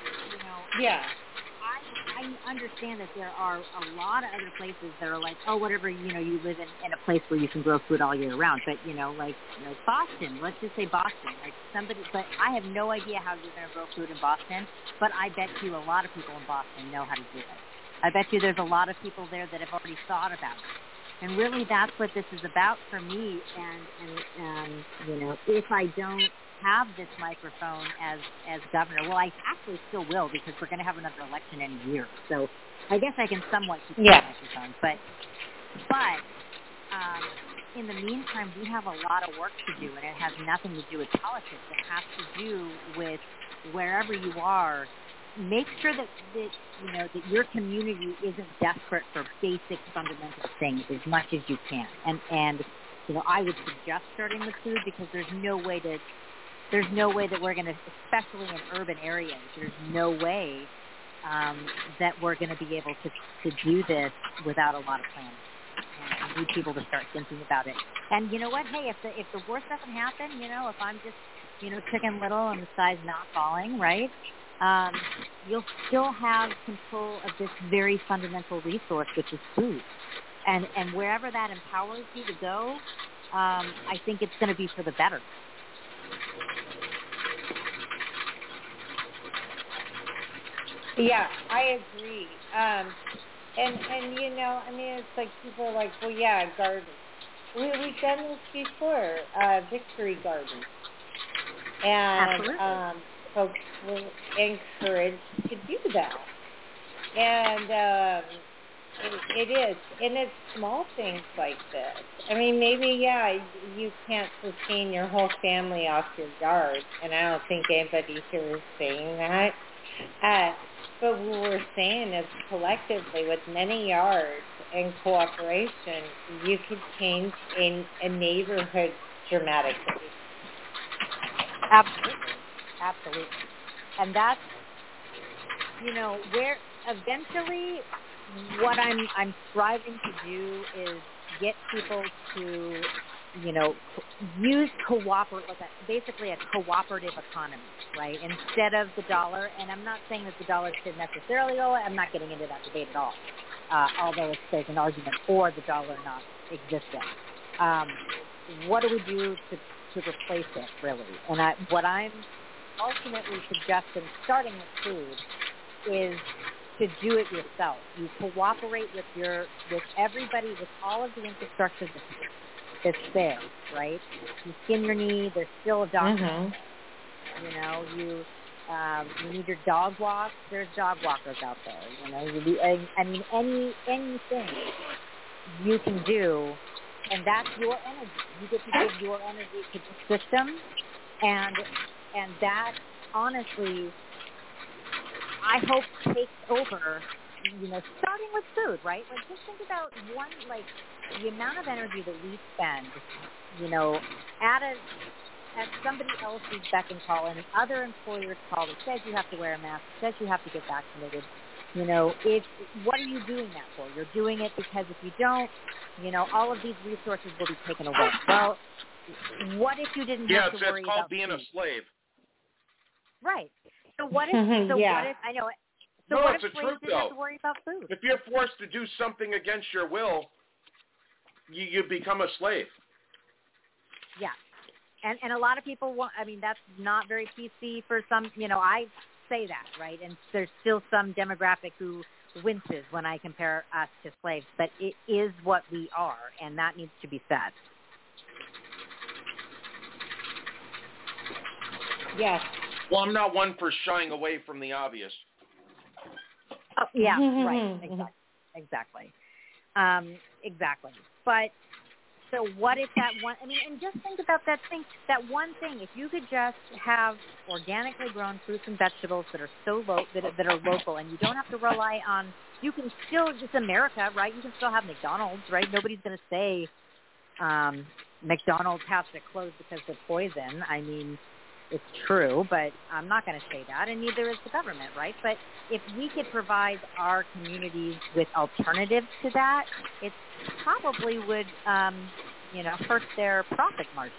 I understand that there are a lot of other places that are like, oh, whatever, you live in a place where you can grow food all year round. But, like Boston, let's just say Boston, but I have no idea how you're going to grow food in Boston, but I bet you a lot of people in Boston know how to do it. I bet you there's a lot of people there that have already thought about it. And really that's what this is about for me. And if I don't have this microphone as governor, well, I actually still will, because we're going to have another election in a year. So I guess I can somewhat keep the microphone. But in the meantime, we have a lot of work to do, and it has nothing to do with politics. It has to do with wherever you are. Make sure that your community isn't desperate for basic fundamental things as much as you can. And I would suggest starting with food, because there's no way that we're going to, especially in urban areas, there's no way that we're going to be able to do this without a lot of planning. And we need people to start thinking about it. And you know what? Hey, if the worst doesn't happen, if I'm just, Chicken Little and the sky's not falling, right? You'll still have control of this very fundamental resource, which is food. And wherever that empowers you to go, I think it's going to be for the better. Yeah, I agree. And it's like people are like, well, yeah, gardens. We've done this before, Victory Gardens. And folks were encouraged to do that. And It is, and it's small things like this. I mean, maybe, you can't sustain your whole family off your yard, and I don't think anybody here is saying that. But what we're saying is collectively, with many yards and cooperation, you could change a neighborhood dramatically. Absolutely. And that's, where eventually what I'm striving to do is get people to, use basically a cooperative economy, right? Instead of the dollar, and I'm not saying that the dollar should necessarily go, I'm not getting into that debate at all, although there's an argument for the dollar not existing. What do we do to replace it, really? And what I'm ultimately suggesting, starting with food, is to do it yourself. You cooperate with everybody, with all of the infrastructure that's there, right? You skin your knee, there's still a doctor. Mm-hmm. You need your dog walk, there's dog walkers out there. Anything you can do, and that's your energy. You get to give your energy to the system, and that, honestly, I hope takes over, starting with food, right? Like, just think about the amount of energy that we spend, at somebody else's beck and call, and other employers call that says you have to wear a mask, says you have to get vaccinated. What are you doing that for? You're doing it because if you don't, all of these resources will be taken away. Well, what if you didn't have to worry about it's called being a slave. Right. So what if? What if? I know it. So no, what it's if the truth, didn't have to worry about food? If you're forced to do something against your will, you become a slave. Yeah, and a lot of people want. I mean, that's not very PC for some. I say that, right? And there's still some demographic who winces when I compare us to slaves, but it is what we are, and that needs to be said. Yes. Well, I'm not one for shying away from the obvious. Oh, yeah, right. Exactly. Exactly. But so what if that one, and just think about that one thing. If you could just have organically grown fruits and vegetables that are so that are local, and you don't have to rely on, you can still, it's America, right? You can still have McDonald's, right? Nobody's going to say McDonald's has to close because of poison. I mean, it's true, but I'm not going to say that, and neither is the government, right? But if we could provide our communities with alternatives to that, it probably would, hurt their profit margin.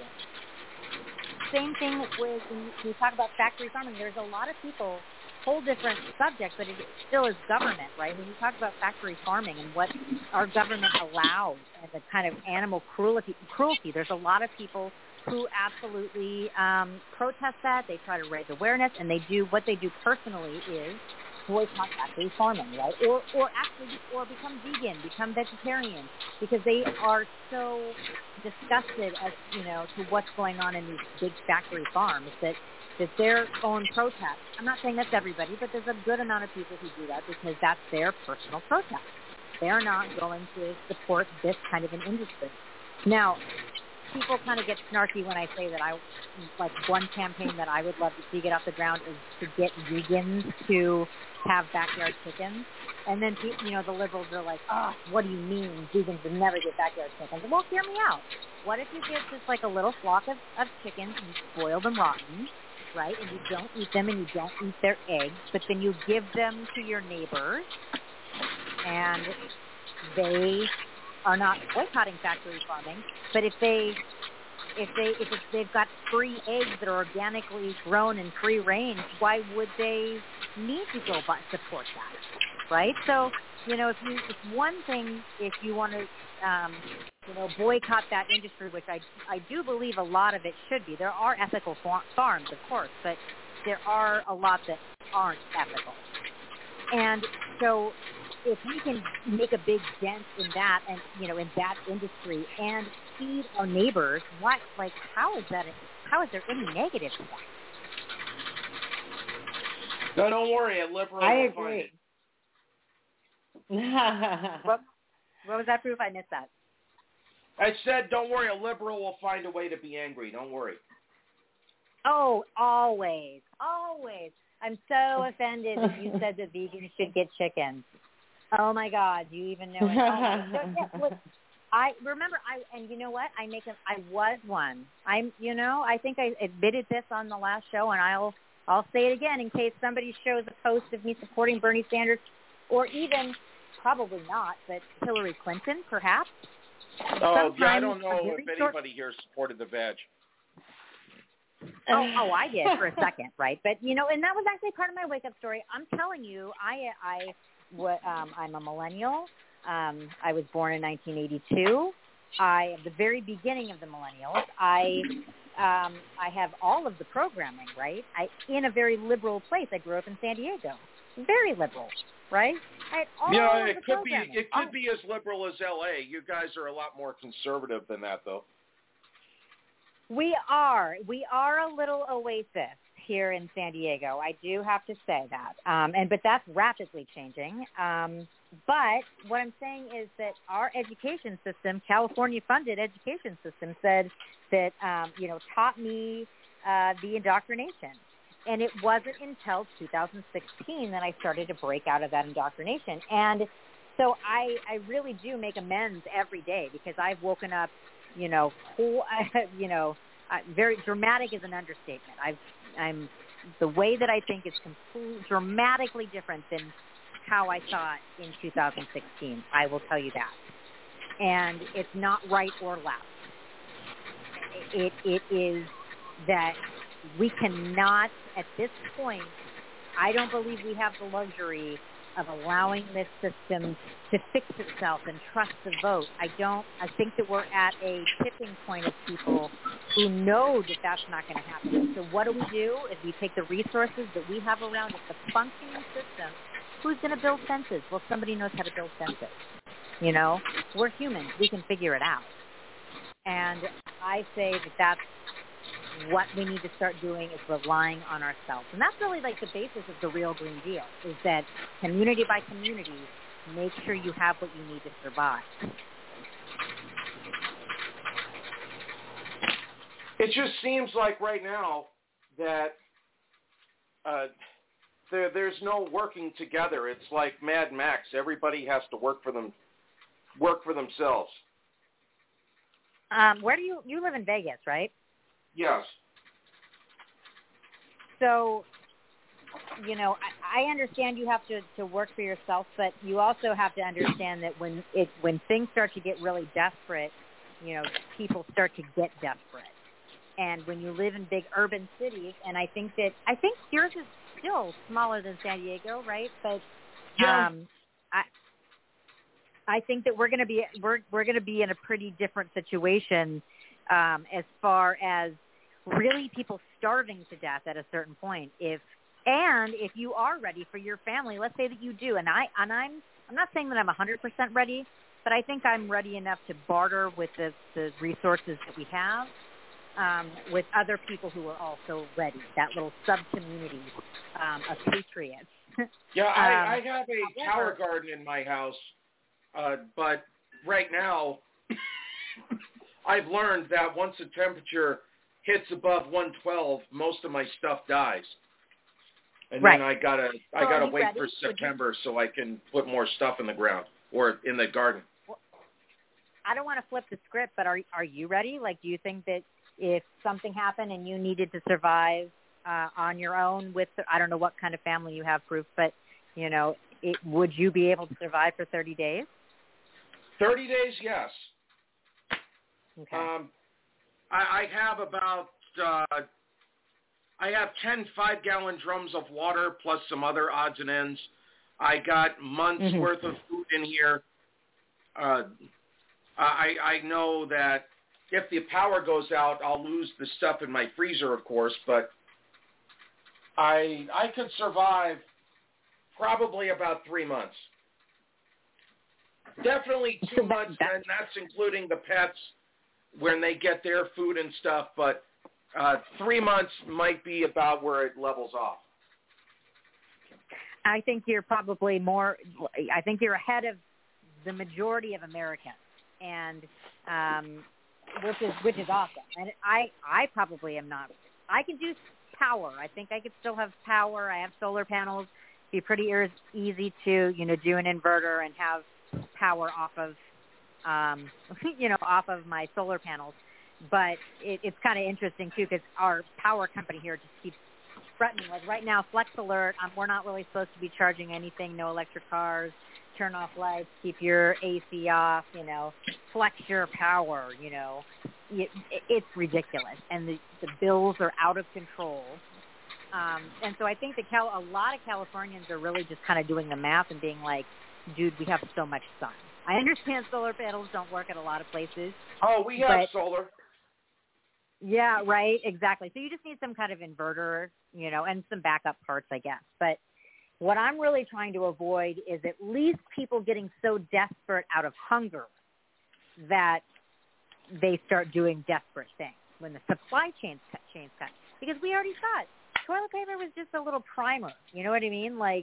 Same thing with, when you talk about factory farming, there's a lot of people, whole different subject, but it still is government, right? When you talk about factory farming and what our government allows and the kind of animal cruelty, there's a lot of people who absolutely protest that. They try to raise awareness, and what they do personally is boycott factory farming, right? Or become vegan, become vegetarian, because they are so disgusted as to what's going on in these big factory farms that their own protest. I'm not saying that's everybody, but there's a good amount of people who do that because that's their personal protest. They're not going to support this kind of an industry. Now, people kind of get snarky when I say that one campaign that I would love to see get off the ground is to get vegans to have backyard chickens. And then, the liberals are like, oh, what do you mean vegans would never get backyard chickens? Well, hear me out. What if you get just a little flock of chickens and you spoil them rotten, right? And you don't eat them and you don't eat their eggs, but then you give them to your neighbors and they are not boycotting factory farming, but if they've got free eggs that are organically grown and free range, why would they need to go support that, right? So, it's one thing if you want to, boycott that industry, which I do believe a lot of it should be. There are ethical farms, of course, but there are a lot that aren't ethical. And so if we can make a big dent in that and, in that industry and feed our neighbors, how is there any negative to that? No, don't worry, a liberal I will agree. find it. What was that proof? I missed that. I said, don't worry, a liberal will find a way to be angry. Don't worry. Oh, always. Always. I'm so offended that you said that vegans should get chickens. Oh, my God. Do you even know it? I remember, and you know what? I was one. I think I admitted this on the last show, and I'll say it again in case somebody shows a post of me supporting Bernie Sanders, or even, probably not, but Hillary Clinton, perhaps. Oh, yeah, I don't know if anybody here supported the veg. Oh, I did for a second, right? But, and that was actually part of my wake-up story. I'm telling you, I'm a millennial. I was born in 1982. At the very beginning of the millennials. I have all of the programming, right? In a very liberal place. I grew up in San Diego. Very liberal, right? I had all of the programming. It could be as liberal as L.A. You guys are a lot more conservative than that, though. We are a little oasis here in San Diego. I do have to say that. But that's rapidly changing. But what I'm saying is that our education system, California-funded education system, said that, taught me the indoctrination. And it wasn't until 2016 that I started to break out of that indoctrination. And so I really do make amends every day because I've woken up, very dramatic is an understatement. I'm the way that I think is completely dramatically different than how I thought in 2016. I will tell you that. And it's not right or left. It is that we cannot, at this point, I don't believe we have the luxury of allowing this system to fix itself and trust the vote. I think that we're at a tipping point of people who know that that's not going to happen. So what do? Is we take the resources that we have around us, the functioning system. Who's going to build fences? Well, somebody knows how to build fences. We're humans. We can figure it out. And I say that that's what we need to start doing is relying on ourselves. And that's really like the basis of the real Green Deal, is that community by community, make sure you have what you need to survive. It just seems like right now that there's no working together. It's like Mad Max. Everybody has to work for themselves. Where do you live in Vegas, right? Yes. So, I understand you have to work for yourself, but you also have to understand that when things start to get really desperate, people start to get desperate. And when you live in big urban cities, and I think yours is still smaller than San Diego, right? But yeah. I think that we're going to be in a pretty different situation as far as really people starving to death at a certain point. If you are ready for your family, let's say that you do, and I'm not saying that I'm 100% ready, but I think I'm ready enough to barter with the resources that we have with other people who are also ready. That little sub-community of patriots. Yeah, I have a tower garden in my house, but right now I've learned that once the temperature hits above 112, most of my stuff dies. And then I gotta wait for September so I can put more stuff in the ground or in the garden. Well, I don't want to flip the script, but are you ready? Like, do you think that if something happened and you needed to survive on your own with, I don't know what kind of family you have, Proof, but, would you be able to survive for 30 days? 30 days, yes. Okay. I have about, I have 10 5-gallon drums of water plus some other odds and ends. I got months worth of food in here. I know that if the power goes out, I'll lose the stuff in my freezer, of course, but I could survive probably about 3 months. Definitely 2 months, and that's including the pets when they get their food and stuff, but 3 months might be about where it levels off. I think you're probably more. I think you're ahead of the majority of Americans, and which is awesome. And I probably am not. I can do power. I think I could still have power. I have solar panels. It'd be pretty easy to do an inverter and have power off of off of my solar panels. But it's kind of interesting too, because our power company here just keeps threatening. Like right now, Flex Alert. We're not really supposed to be charging anything. No electric cars. Turn off lights. Keep your AC off. Flex your power. It's ridiculous, and the bills are out of control. And so I think a lot of Californians are really just kind of doing the math and being like, dude, we have so much sun. I understand solar panels don't work at a lot of places. Oh, we have solar. Yeah, right, exactly. So you just need some kind of inverter, and some backup parts, I guess. But what I'm really trying to avoid is at least people getting so desperate out of hunger that they start doing desperate things when the supply chains cut. Because we already saw it. Toilet paper was just a little primer. You know what I mean? Like,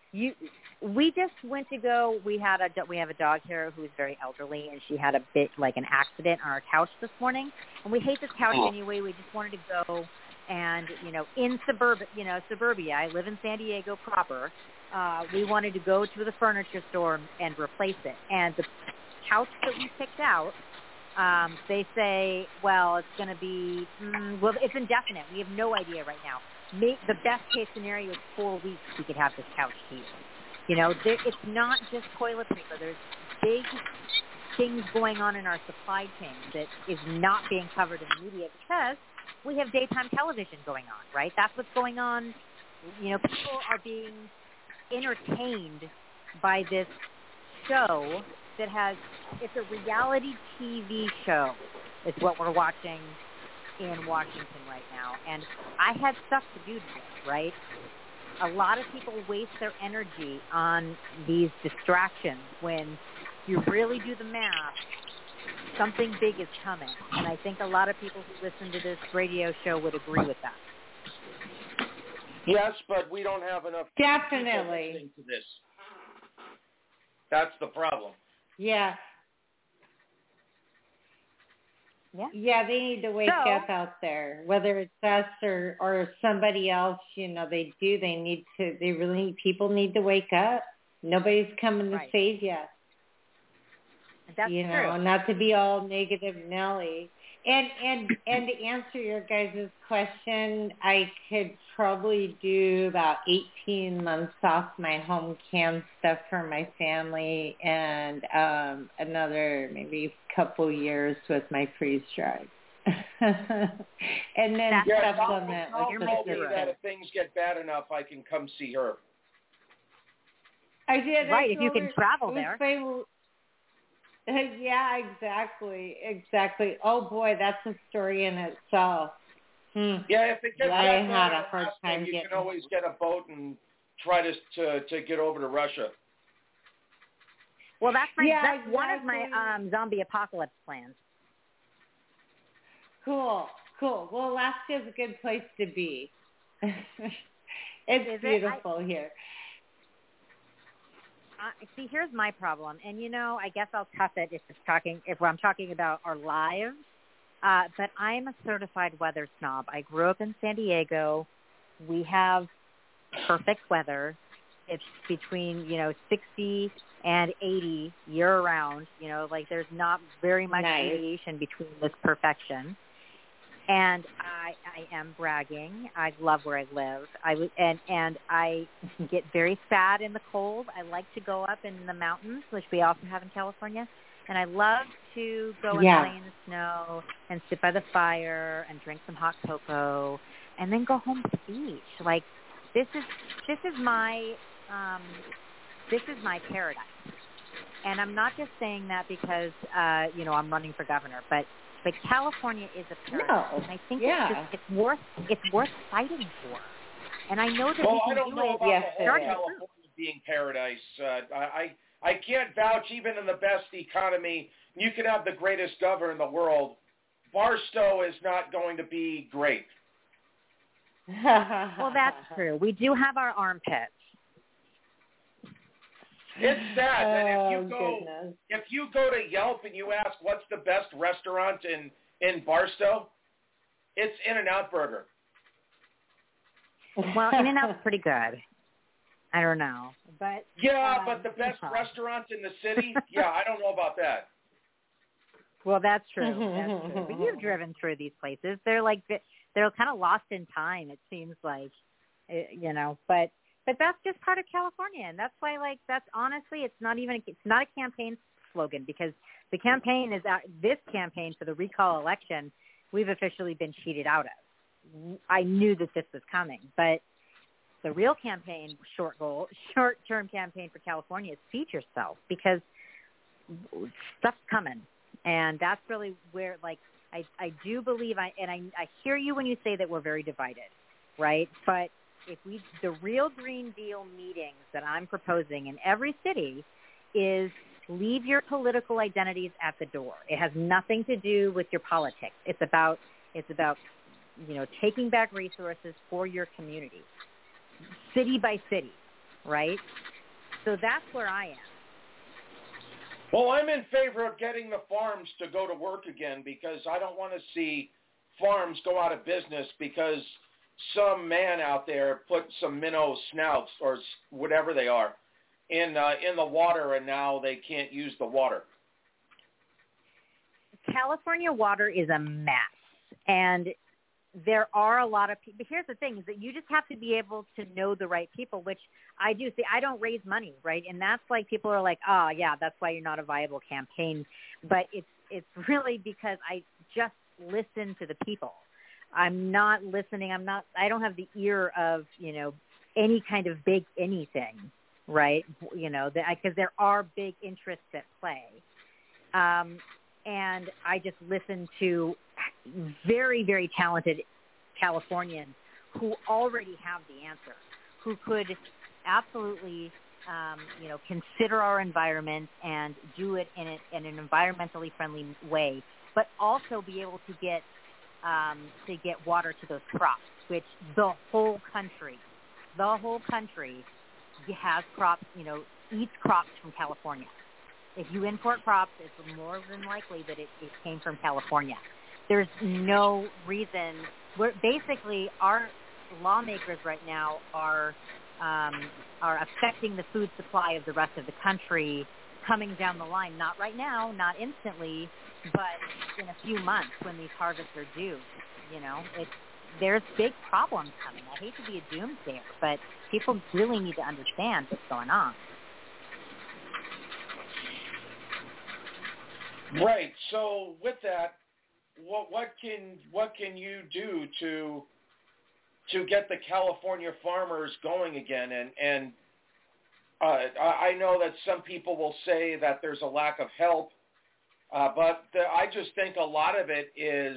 we just went to go. We have a dog here who's very elderly, and she had a bit like an accident on our couch this morning. And we hate this couch anyway. We just wanted to go and in suburbia. I live in San Diego proper. We wanted to go to the furniture store and replace it. And the couch that we picked out, they say, well, it's going to be it's indefinite. We have no idea right now. The best case scenario is 4 weeks we could have this couch to use. It's not just toilet paper. There's big things going on in our supply chain that is not being covered in the media because we have daytime television going on, right? That's what's going on. People are being entertained by this show it's a reality TV show is what we're watching in Washington right now. And I had stuff to do today, right? A lot of people waste their energy on these distractions when you really do the math. Something big is coming. And I think a lot of people who listen to this radio show would agree with that. Yes, but we don't have enough people listening to this. That's the problem. Yeah. Yeah, they need to wake up out there, whether it's us or somebody else. People need to wake up. Nobody's coming to save you. That's true. Not to be all negative Nelly. And to answer your guys' question, I could probably do about 18 months off my home canned stuff for my family and another maybe couple years with my freeze dried. And then supplement with the that if things get bad enough, I can come see her. I did. Right, if you can travel there. Yeah, exactly. Oh boy, that's a story in itself. Yeah, if it gets I had a hard time you can always get a boat and try to get over to Russia. Well, that's one of my zombie apocalypse plans. Cool. Well, Alaska's a good place to be. It's beautiful here. See, here's my problem, and I guess I'll tough it if I'm talking about our lives. But I'm a certified weather snob. I grew up in San Diego. We have perfect weather. It's between 60 and 80 year round. There's not very much variation between this perfection. And I am bragging. I love where I live. And I get very sad in the cold. I like to go up in the mountains, which we also have in California. And I love to go and play in the snow and sit by the fire and drink some hot cocoa and then go home to the beach. Like this is my paradise. And I'm not just saying that because I'm running for governor, but California is a paradise, and I think it's worth fighting for. And I know that we can do it. California being paradise. I can't vouch even in the best economy. You can have the greatest governor in the world. Barstow is not going to be great. Well, that's true. We do have our armpits. It's sad that Goodness. if you go to Yelp and you ask what's the best restaurant in Barstow, it's In-N-Out Burger. Well, In-N-Out's pretty good. I don't know, but but the best restaurant in the city, I don't know about that. Well, that's true. That's true. But you've driven through these places. They're kind of lost in time. It seems like, But that's just part of California, and that's why, that's honestly, it's not a campaign slogan, because the campaign is this campaign for the recall election. We've officially been cheated out of. I knew that this was coming, but the real campaign, short-term campaign for California is feed yourself, because stuff's coming. And that's really where, I do believe, I hear you when you say that we're very divided, right? But the real Green Deal meetings that I'm proposing in every city is leave your political identities at the door. It has nothing to do with your politics. It's about taking back resources for your community, city by city, right? So that's where I am. Well, I'm in favor of getting the farms to go to work again, because I don't want to see farms go out of business because some man out there put some minnow snouts or whatever they are in the water, and now they can't use the water. California water is a mess, and there are a lot of people. But here's the thing, is that you just have to be able to know the right people, which I do. See, I don't raise money, right? And that's people are like, oh, yeah, that's why you're not a viable campaign. But it's really because I just listen to the people. I'm not listening. I don't have the ear of, any kind of big anything, right? Because there are big interests at play. And I just listen to very, very talented Californians who already have the answer, who could absolutely, consider our environment and do it in an environmentally friendly way, but also be able to get water to those crops, which the whole country has crops, eats crops from California. If you import crops, it's more than likely that it came from California. There's no reason. Basically, our lawmakers right now are affecting the food supply of the rest of the country coming down the line. Not right now, not instantly, but in a few months when these harvests are due. There's big problems coming. I hate to be a doomsayer, but people really need to understand what's going on. Right. So with that, what can you do to get the California farmers going again? And I know that some people will say that there's a lack of help, but I just think a lot of it is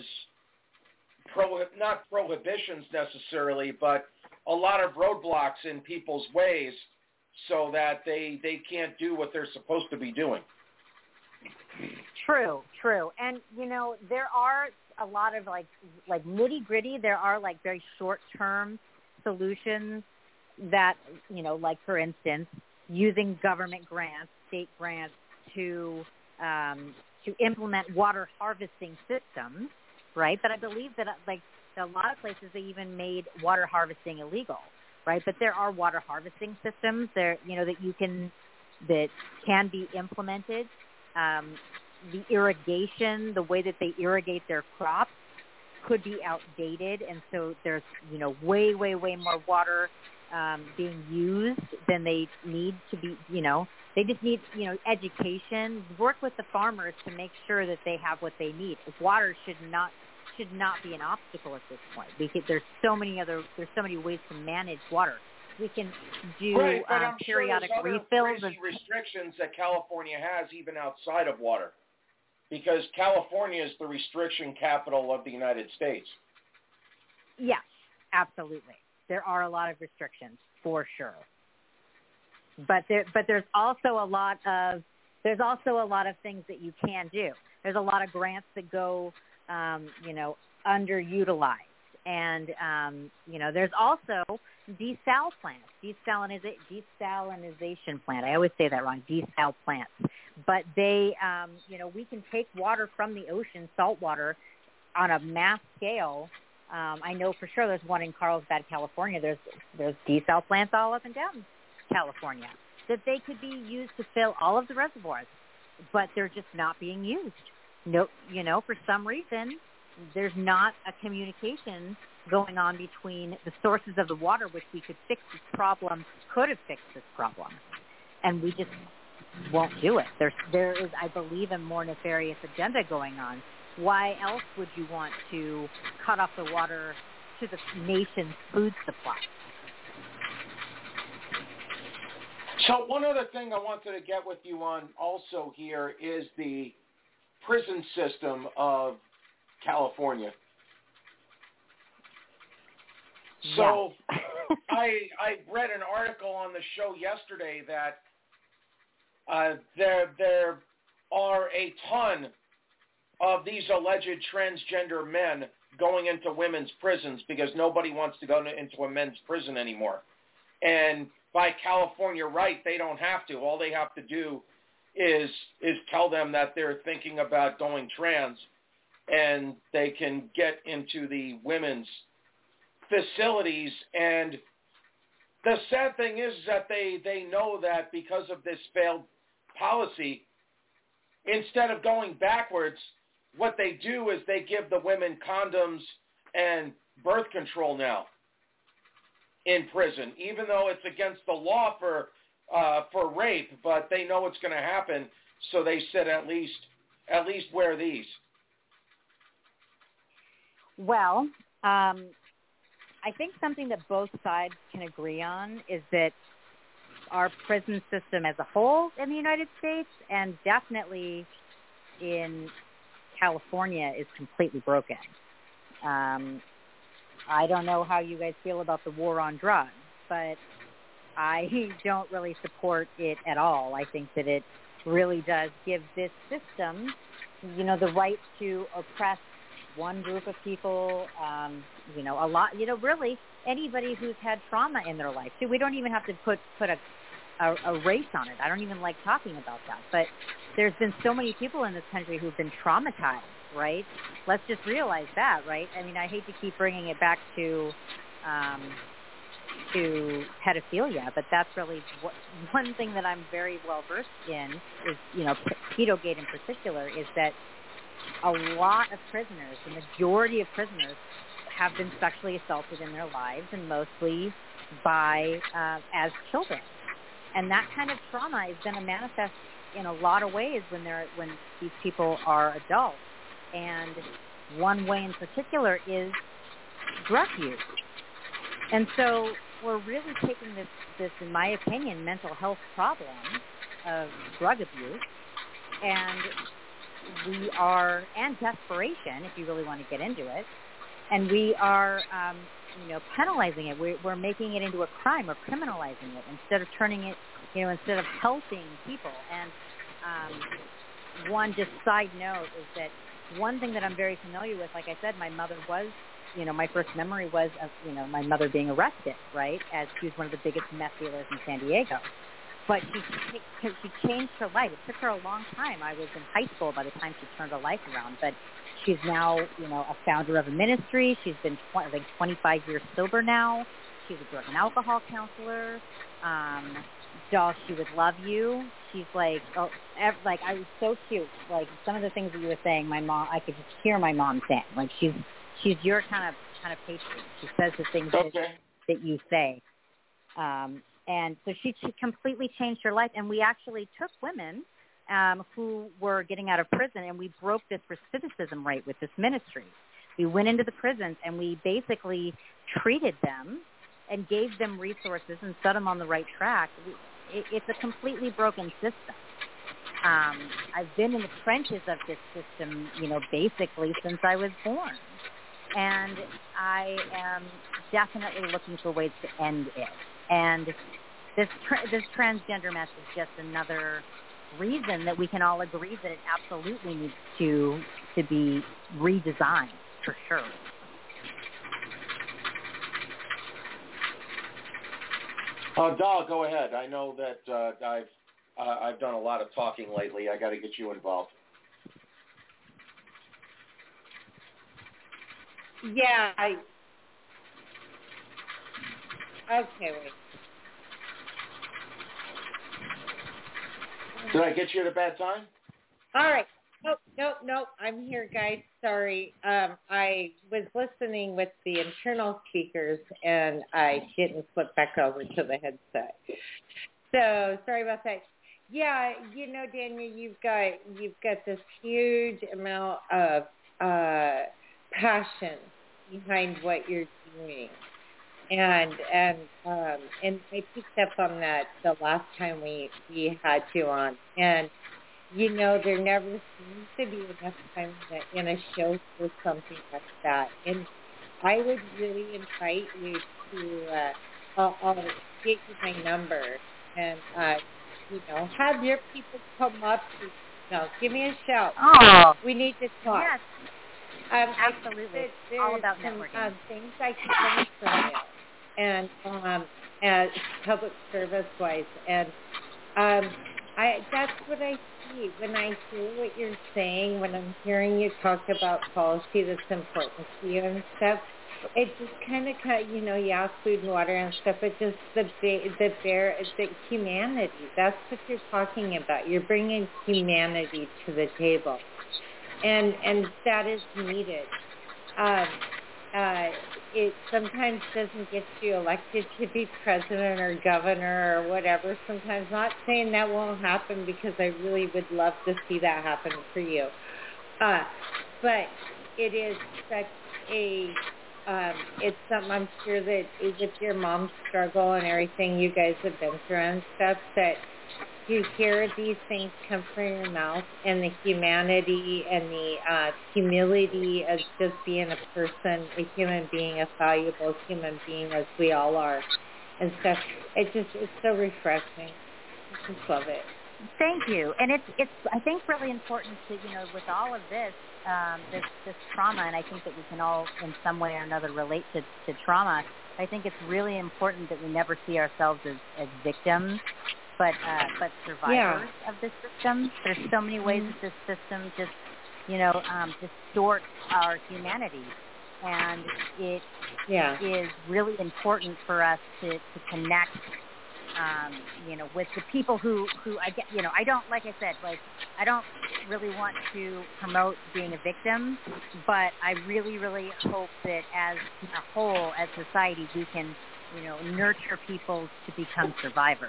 not prohibitions necessarily, but a lot of roadblocks in people's ways so that they can't do what they're supposed to be doing. True. And, there are a lot of like nitty-gritty. There are very short-term solutions that, like, for instance, using government grants, state grants to implement water harvesting systems, right? But I believe that, a lot of places they even made water harvesting illegal, right? But there are water harvesting systems there, that can be implemented. The irrigation, the way that they irrigate their crops could be outdated, and so there's, way, way, way more water being used than they need to be, they just need, education, work with the farmers to make sure that they have what they need. Water should not be an obstacle at this point, because there's so many ways to manage water. We can do right, but I'm periodic sure there's refills. Crazy restrictions that California has even outside of water, because California is the restriction capital of the United States. Yes, absolutely. There are a lot of restrictions for sure, but there's also a lot of things that you can do. There's a lot of grants that go underutilized, And, there's also desal plants, desalinization plant. I always say that wrong, desal plants. But they, we can take water from the ocean, salt water, on a mass scale. I know for sure there's one in Carlsbad, California. There's desal plants all up and down California that they could be used to fill all of the reservoirs, but they're just not being used. No, for some reason, there's not a communication going on between the sources of the water, which we could fix this problem, could have fixed this problem, and we just won't do it. There is, I believe, a more nefarious agenda going on. Why else would you want to cut off the water to the nation's food supply? So one other thing I wanted to get with you on also here is the prison system of California. So I read an article on the show yesterday that there are a ton of these alleged transgender men going into women's prisons because nobody wants to go into a men's prison anymore. And by California right, they don't have to. All they have to do is tell them that they're thinking about going trans, and they can get into the women's facilities. And the sad thing is that they know that because of this failed policy, instead of going backwards, what they do is they give the women condoms and birth control now in prison, even though it's against the law for rape, but they know it's going to happen, so they said at least wear these. Well, I think something that both sides can agree on is that our prison system as a whole in the United States, and definitely in California, is completely broken. I don't know how you guys feel about the war on drugs, but I don't really support it at all. I think that it really does give this system, the right to oppress one group of people, a lot, really anybody who's had trauma in their life. See, we don't even have to put a race on it. I don't even like talking about that. But there's been so many people in this country who've been traumatized, right? Let's just realize that, right? I mean, I hate to keep bringing it back to pedophilia, but that's really one thing that I'm very well versed in is, Pedogate in particular, is that a lot of prisoners, the majority of prisoners, have been sexually assaulted in their lives, and mostly by as children. And that kind of trauma is going to manifest in a lot of ways when these people are adults. And one way in particular is drug use. And so we're really taking this, in my opinion, mental health problem of drug abuse, and and desperation, if you really want to get into it, and we are, penalizing it. We're making it into a crime. We're criminalizing it instead of turning it, instead of helping people. And one just side note is that one thing that I'm very familiar with, like I said, my mother was, my first memory was of, my mother being arrested, right, as she was one of the biggest meth dealers in San Diego. But she changed her life. It took her a long time. I was in high school by the time she turned her life around. But she's now, a founder of a ministry. She's been 25 years sober now. She's a drug and alcohol counselor. Doll, she would love you. She's I was so cute. Like some of the things that you were saying, my mom, I could just hear my mom saying. Like she's your kind of patriot. She says the things that you say. And so she completely changed her life. And we actually took women who were getting out of prison, and we broke this recidivism rate with this ministry. We went into the prisons, and we basically treated them and gave them resources and set them on the right track. It's a completely broken system. I've been in the trenches of this system, basically since I was born. And I am definitely looking for ways to end it. And this transgender mess is just another reason that we can all agree that it absolutely needs to be redesigned, for sure. Dahl, go ahead. I know that I've done a lot of talking lately. I got to get you involved. Yeah, okay, wait. Did I get you at a bad time? All right. Nope. I'm here, guys. Sorry. I was listening with the internal speakers, and I didn't flip back over to the headset. So sorry about that. Yeah, Daniel, you've got this huge amount of passion behind what you're doing. And I picked up on that the last time we had you on. And, there never seems to be enough time in a show for something like that. And I would really invite you to, I'll get you my number and, have your people come up to, give me a shout. Oh. We need to talk. Yes. Absolutely. All about networking. Things I can learn from you, and as public service-wise, and that's what I see when I hear what you're saying. When I'm hearing you talk about policy that's important to you and stuff, it just kind of, food and water and stuff. But just the humanity. That's what you're talking about. You're bringing humanity to the table. And that is needed. It sometimes doesn't get you elected to be president or governor or whatever. Sometimes, not saying that won't happen, because I really would love to see that happen for you. But it is such a, it's something I'm sure that with your mom's struggle and everything you guys have been through and stuff, that you hear these things come from your mouth, and the humanity and the humility of just being a person, a human being, a valuable human being, as we all are, and stuff. It's so refreshing. I just love it. Thank you. And it's I think really important to, with all of this, this trauma, and I think that we can all in some way or another relate to trauma. I think it's really important that we never see ourselves as victims, but survivors of this system. There's so many ways that this system just, distorts our humanity, and it is really important for us to connect, with the people who I get. I don't, like I said, I don't really want to promote being a victim, but I really, really hope that as a whole, as society, we can, nurture people to become survivors.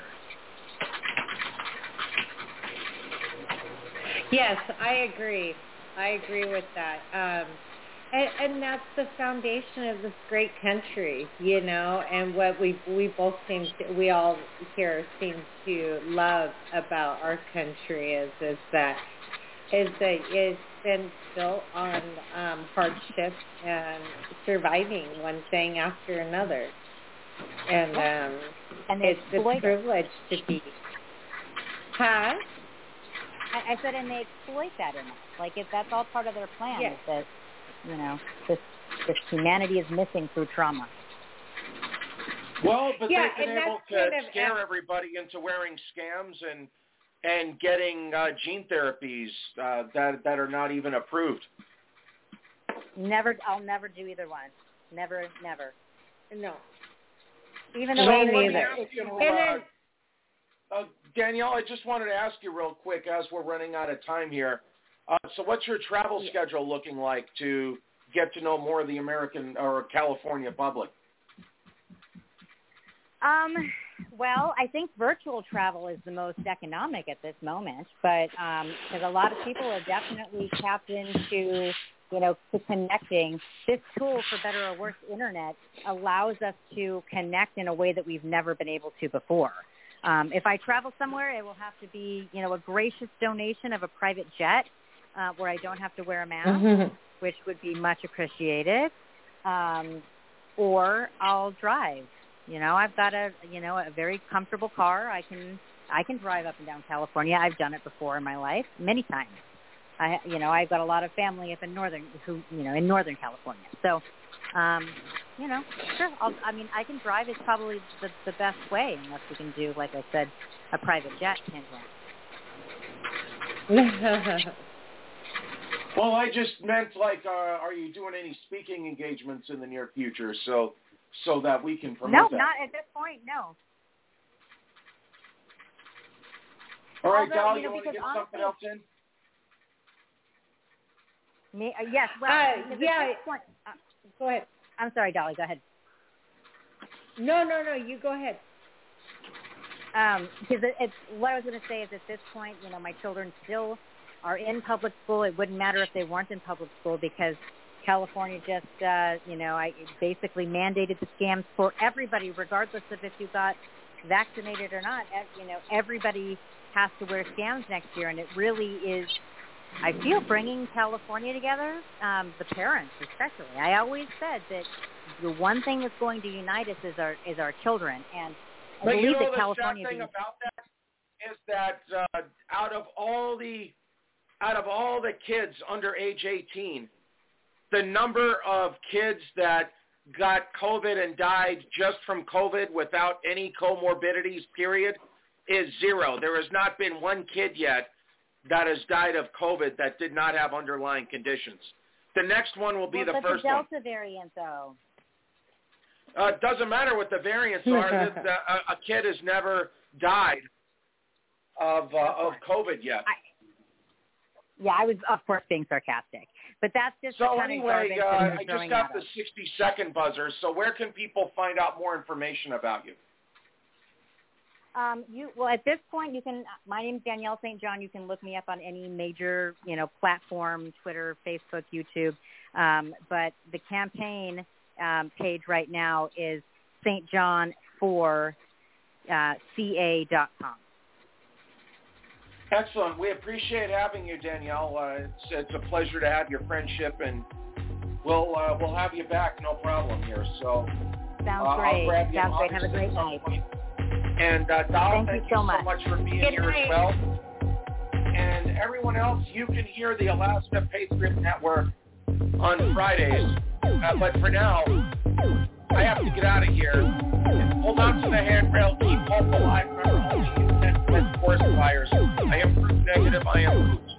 Yes, I agree. I agree with that. And that's the foundation of this great country, and what we both we all here seem to love about our country is that it's been built on hardship and surviving one thing after another. And it's a privilege to be. Huh? I said, and they exploit that in us. If that's all part of their plan, is that, this humanity is missing through trauma. Well, but they've been able to scare everybody into wearing scams and getting gene therapies that are not even approved. I'll never do either one. Never. No. Even though Danielle, I just wanted to ask you real quick as we're running out of time here. So what's your travel schedule looking like to get to know more of the American or California public? Well, I think virtual travel is the most economic at this moment, but because a lot of people are definitely tapped into, to connecting. This tool, for better or worse, internet, allows us to connect in a way that we've never been able to before. If I travel somewhere, it will have to be, a gracious donation of a private jet where I don't have to wear a mask, which would be much appreciated, or I'll drive. I've got a very comfortable car. I can drive up and down California. I've done it before in my life, many times. I've got a lot of family up in Northern California. So, sure. I can drive. It's probably the best way, unless we can do, like I said, a private jet. Well, I just meant are you doing any speaking engagements in the near future, so that we can promote that? No, not at this point. No. All right, Dolly, you want to get something else in? Yes. Well, point, go ahead. I'm sorry, Dolly. Go ahead. No. You go ahead. Because it's what I was going to say is at this point, my children still are in public school. It wouldn't matter if they weren't in public school because California just, I basically mandated the scams for everybody, regardless of if you got vaccinated or not. Everybody has to wear scams next year, and it really is, I feel, bringing California together, the parents especially. I always said that the one thing that's going to unite us is our children, and I believe that California. The sad thing about that is that out of all the kids under age 18, the number of kids that got COVID and died just from COVID without any comorbidities, period, is 0. There has not been one kid yet that has died of COVID that did not have underlying conditions. The next one will be the first one. But the Delta variant, though. It doesn't matter what the variants are. A kid has never died of COVID yet. I was, of course, being sarcastic. But that's just so the kind anyway, of garbage I just got the 60-second buzzer. So where can people find out more information about you? At this point, you can. My name's Danielle St. John. You can look me up on any major, platform: Twitter, Facebook, YouTube. But the campaign page right now is stjohn4ca.com. Excellent. We appreciate having you, Danielle. It's a pleasure to have your friendship, and we'll have you back, no problem here. So sounds great. Sounds great. Have a great night. And Doll, thank you so much for being Good here night. as well. And everyone else, you can hear the Alaska Patriot Network on Fridays. But for now, I have to get out of here. Hold on to the handrail. Keep hope alive. Remember, only you can with forest fires. I am proof negative. I am proof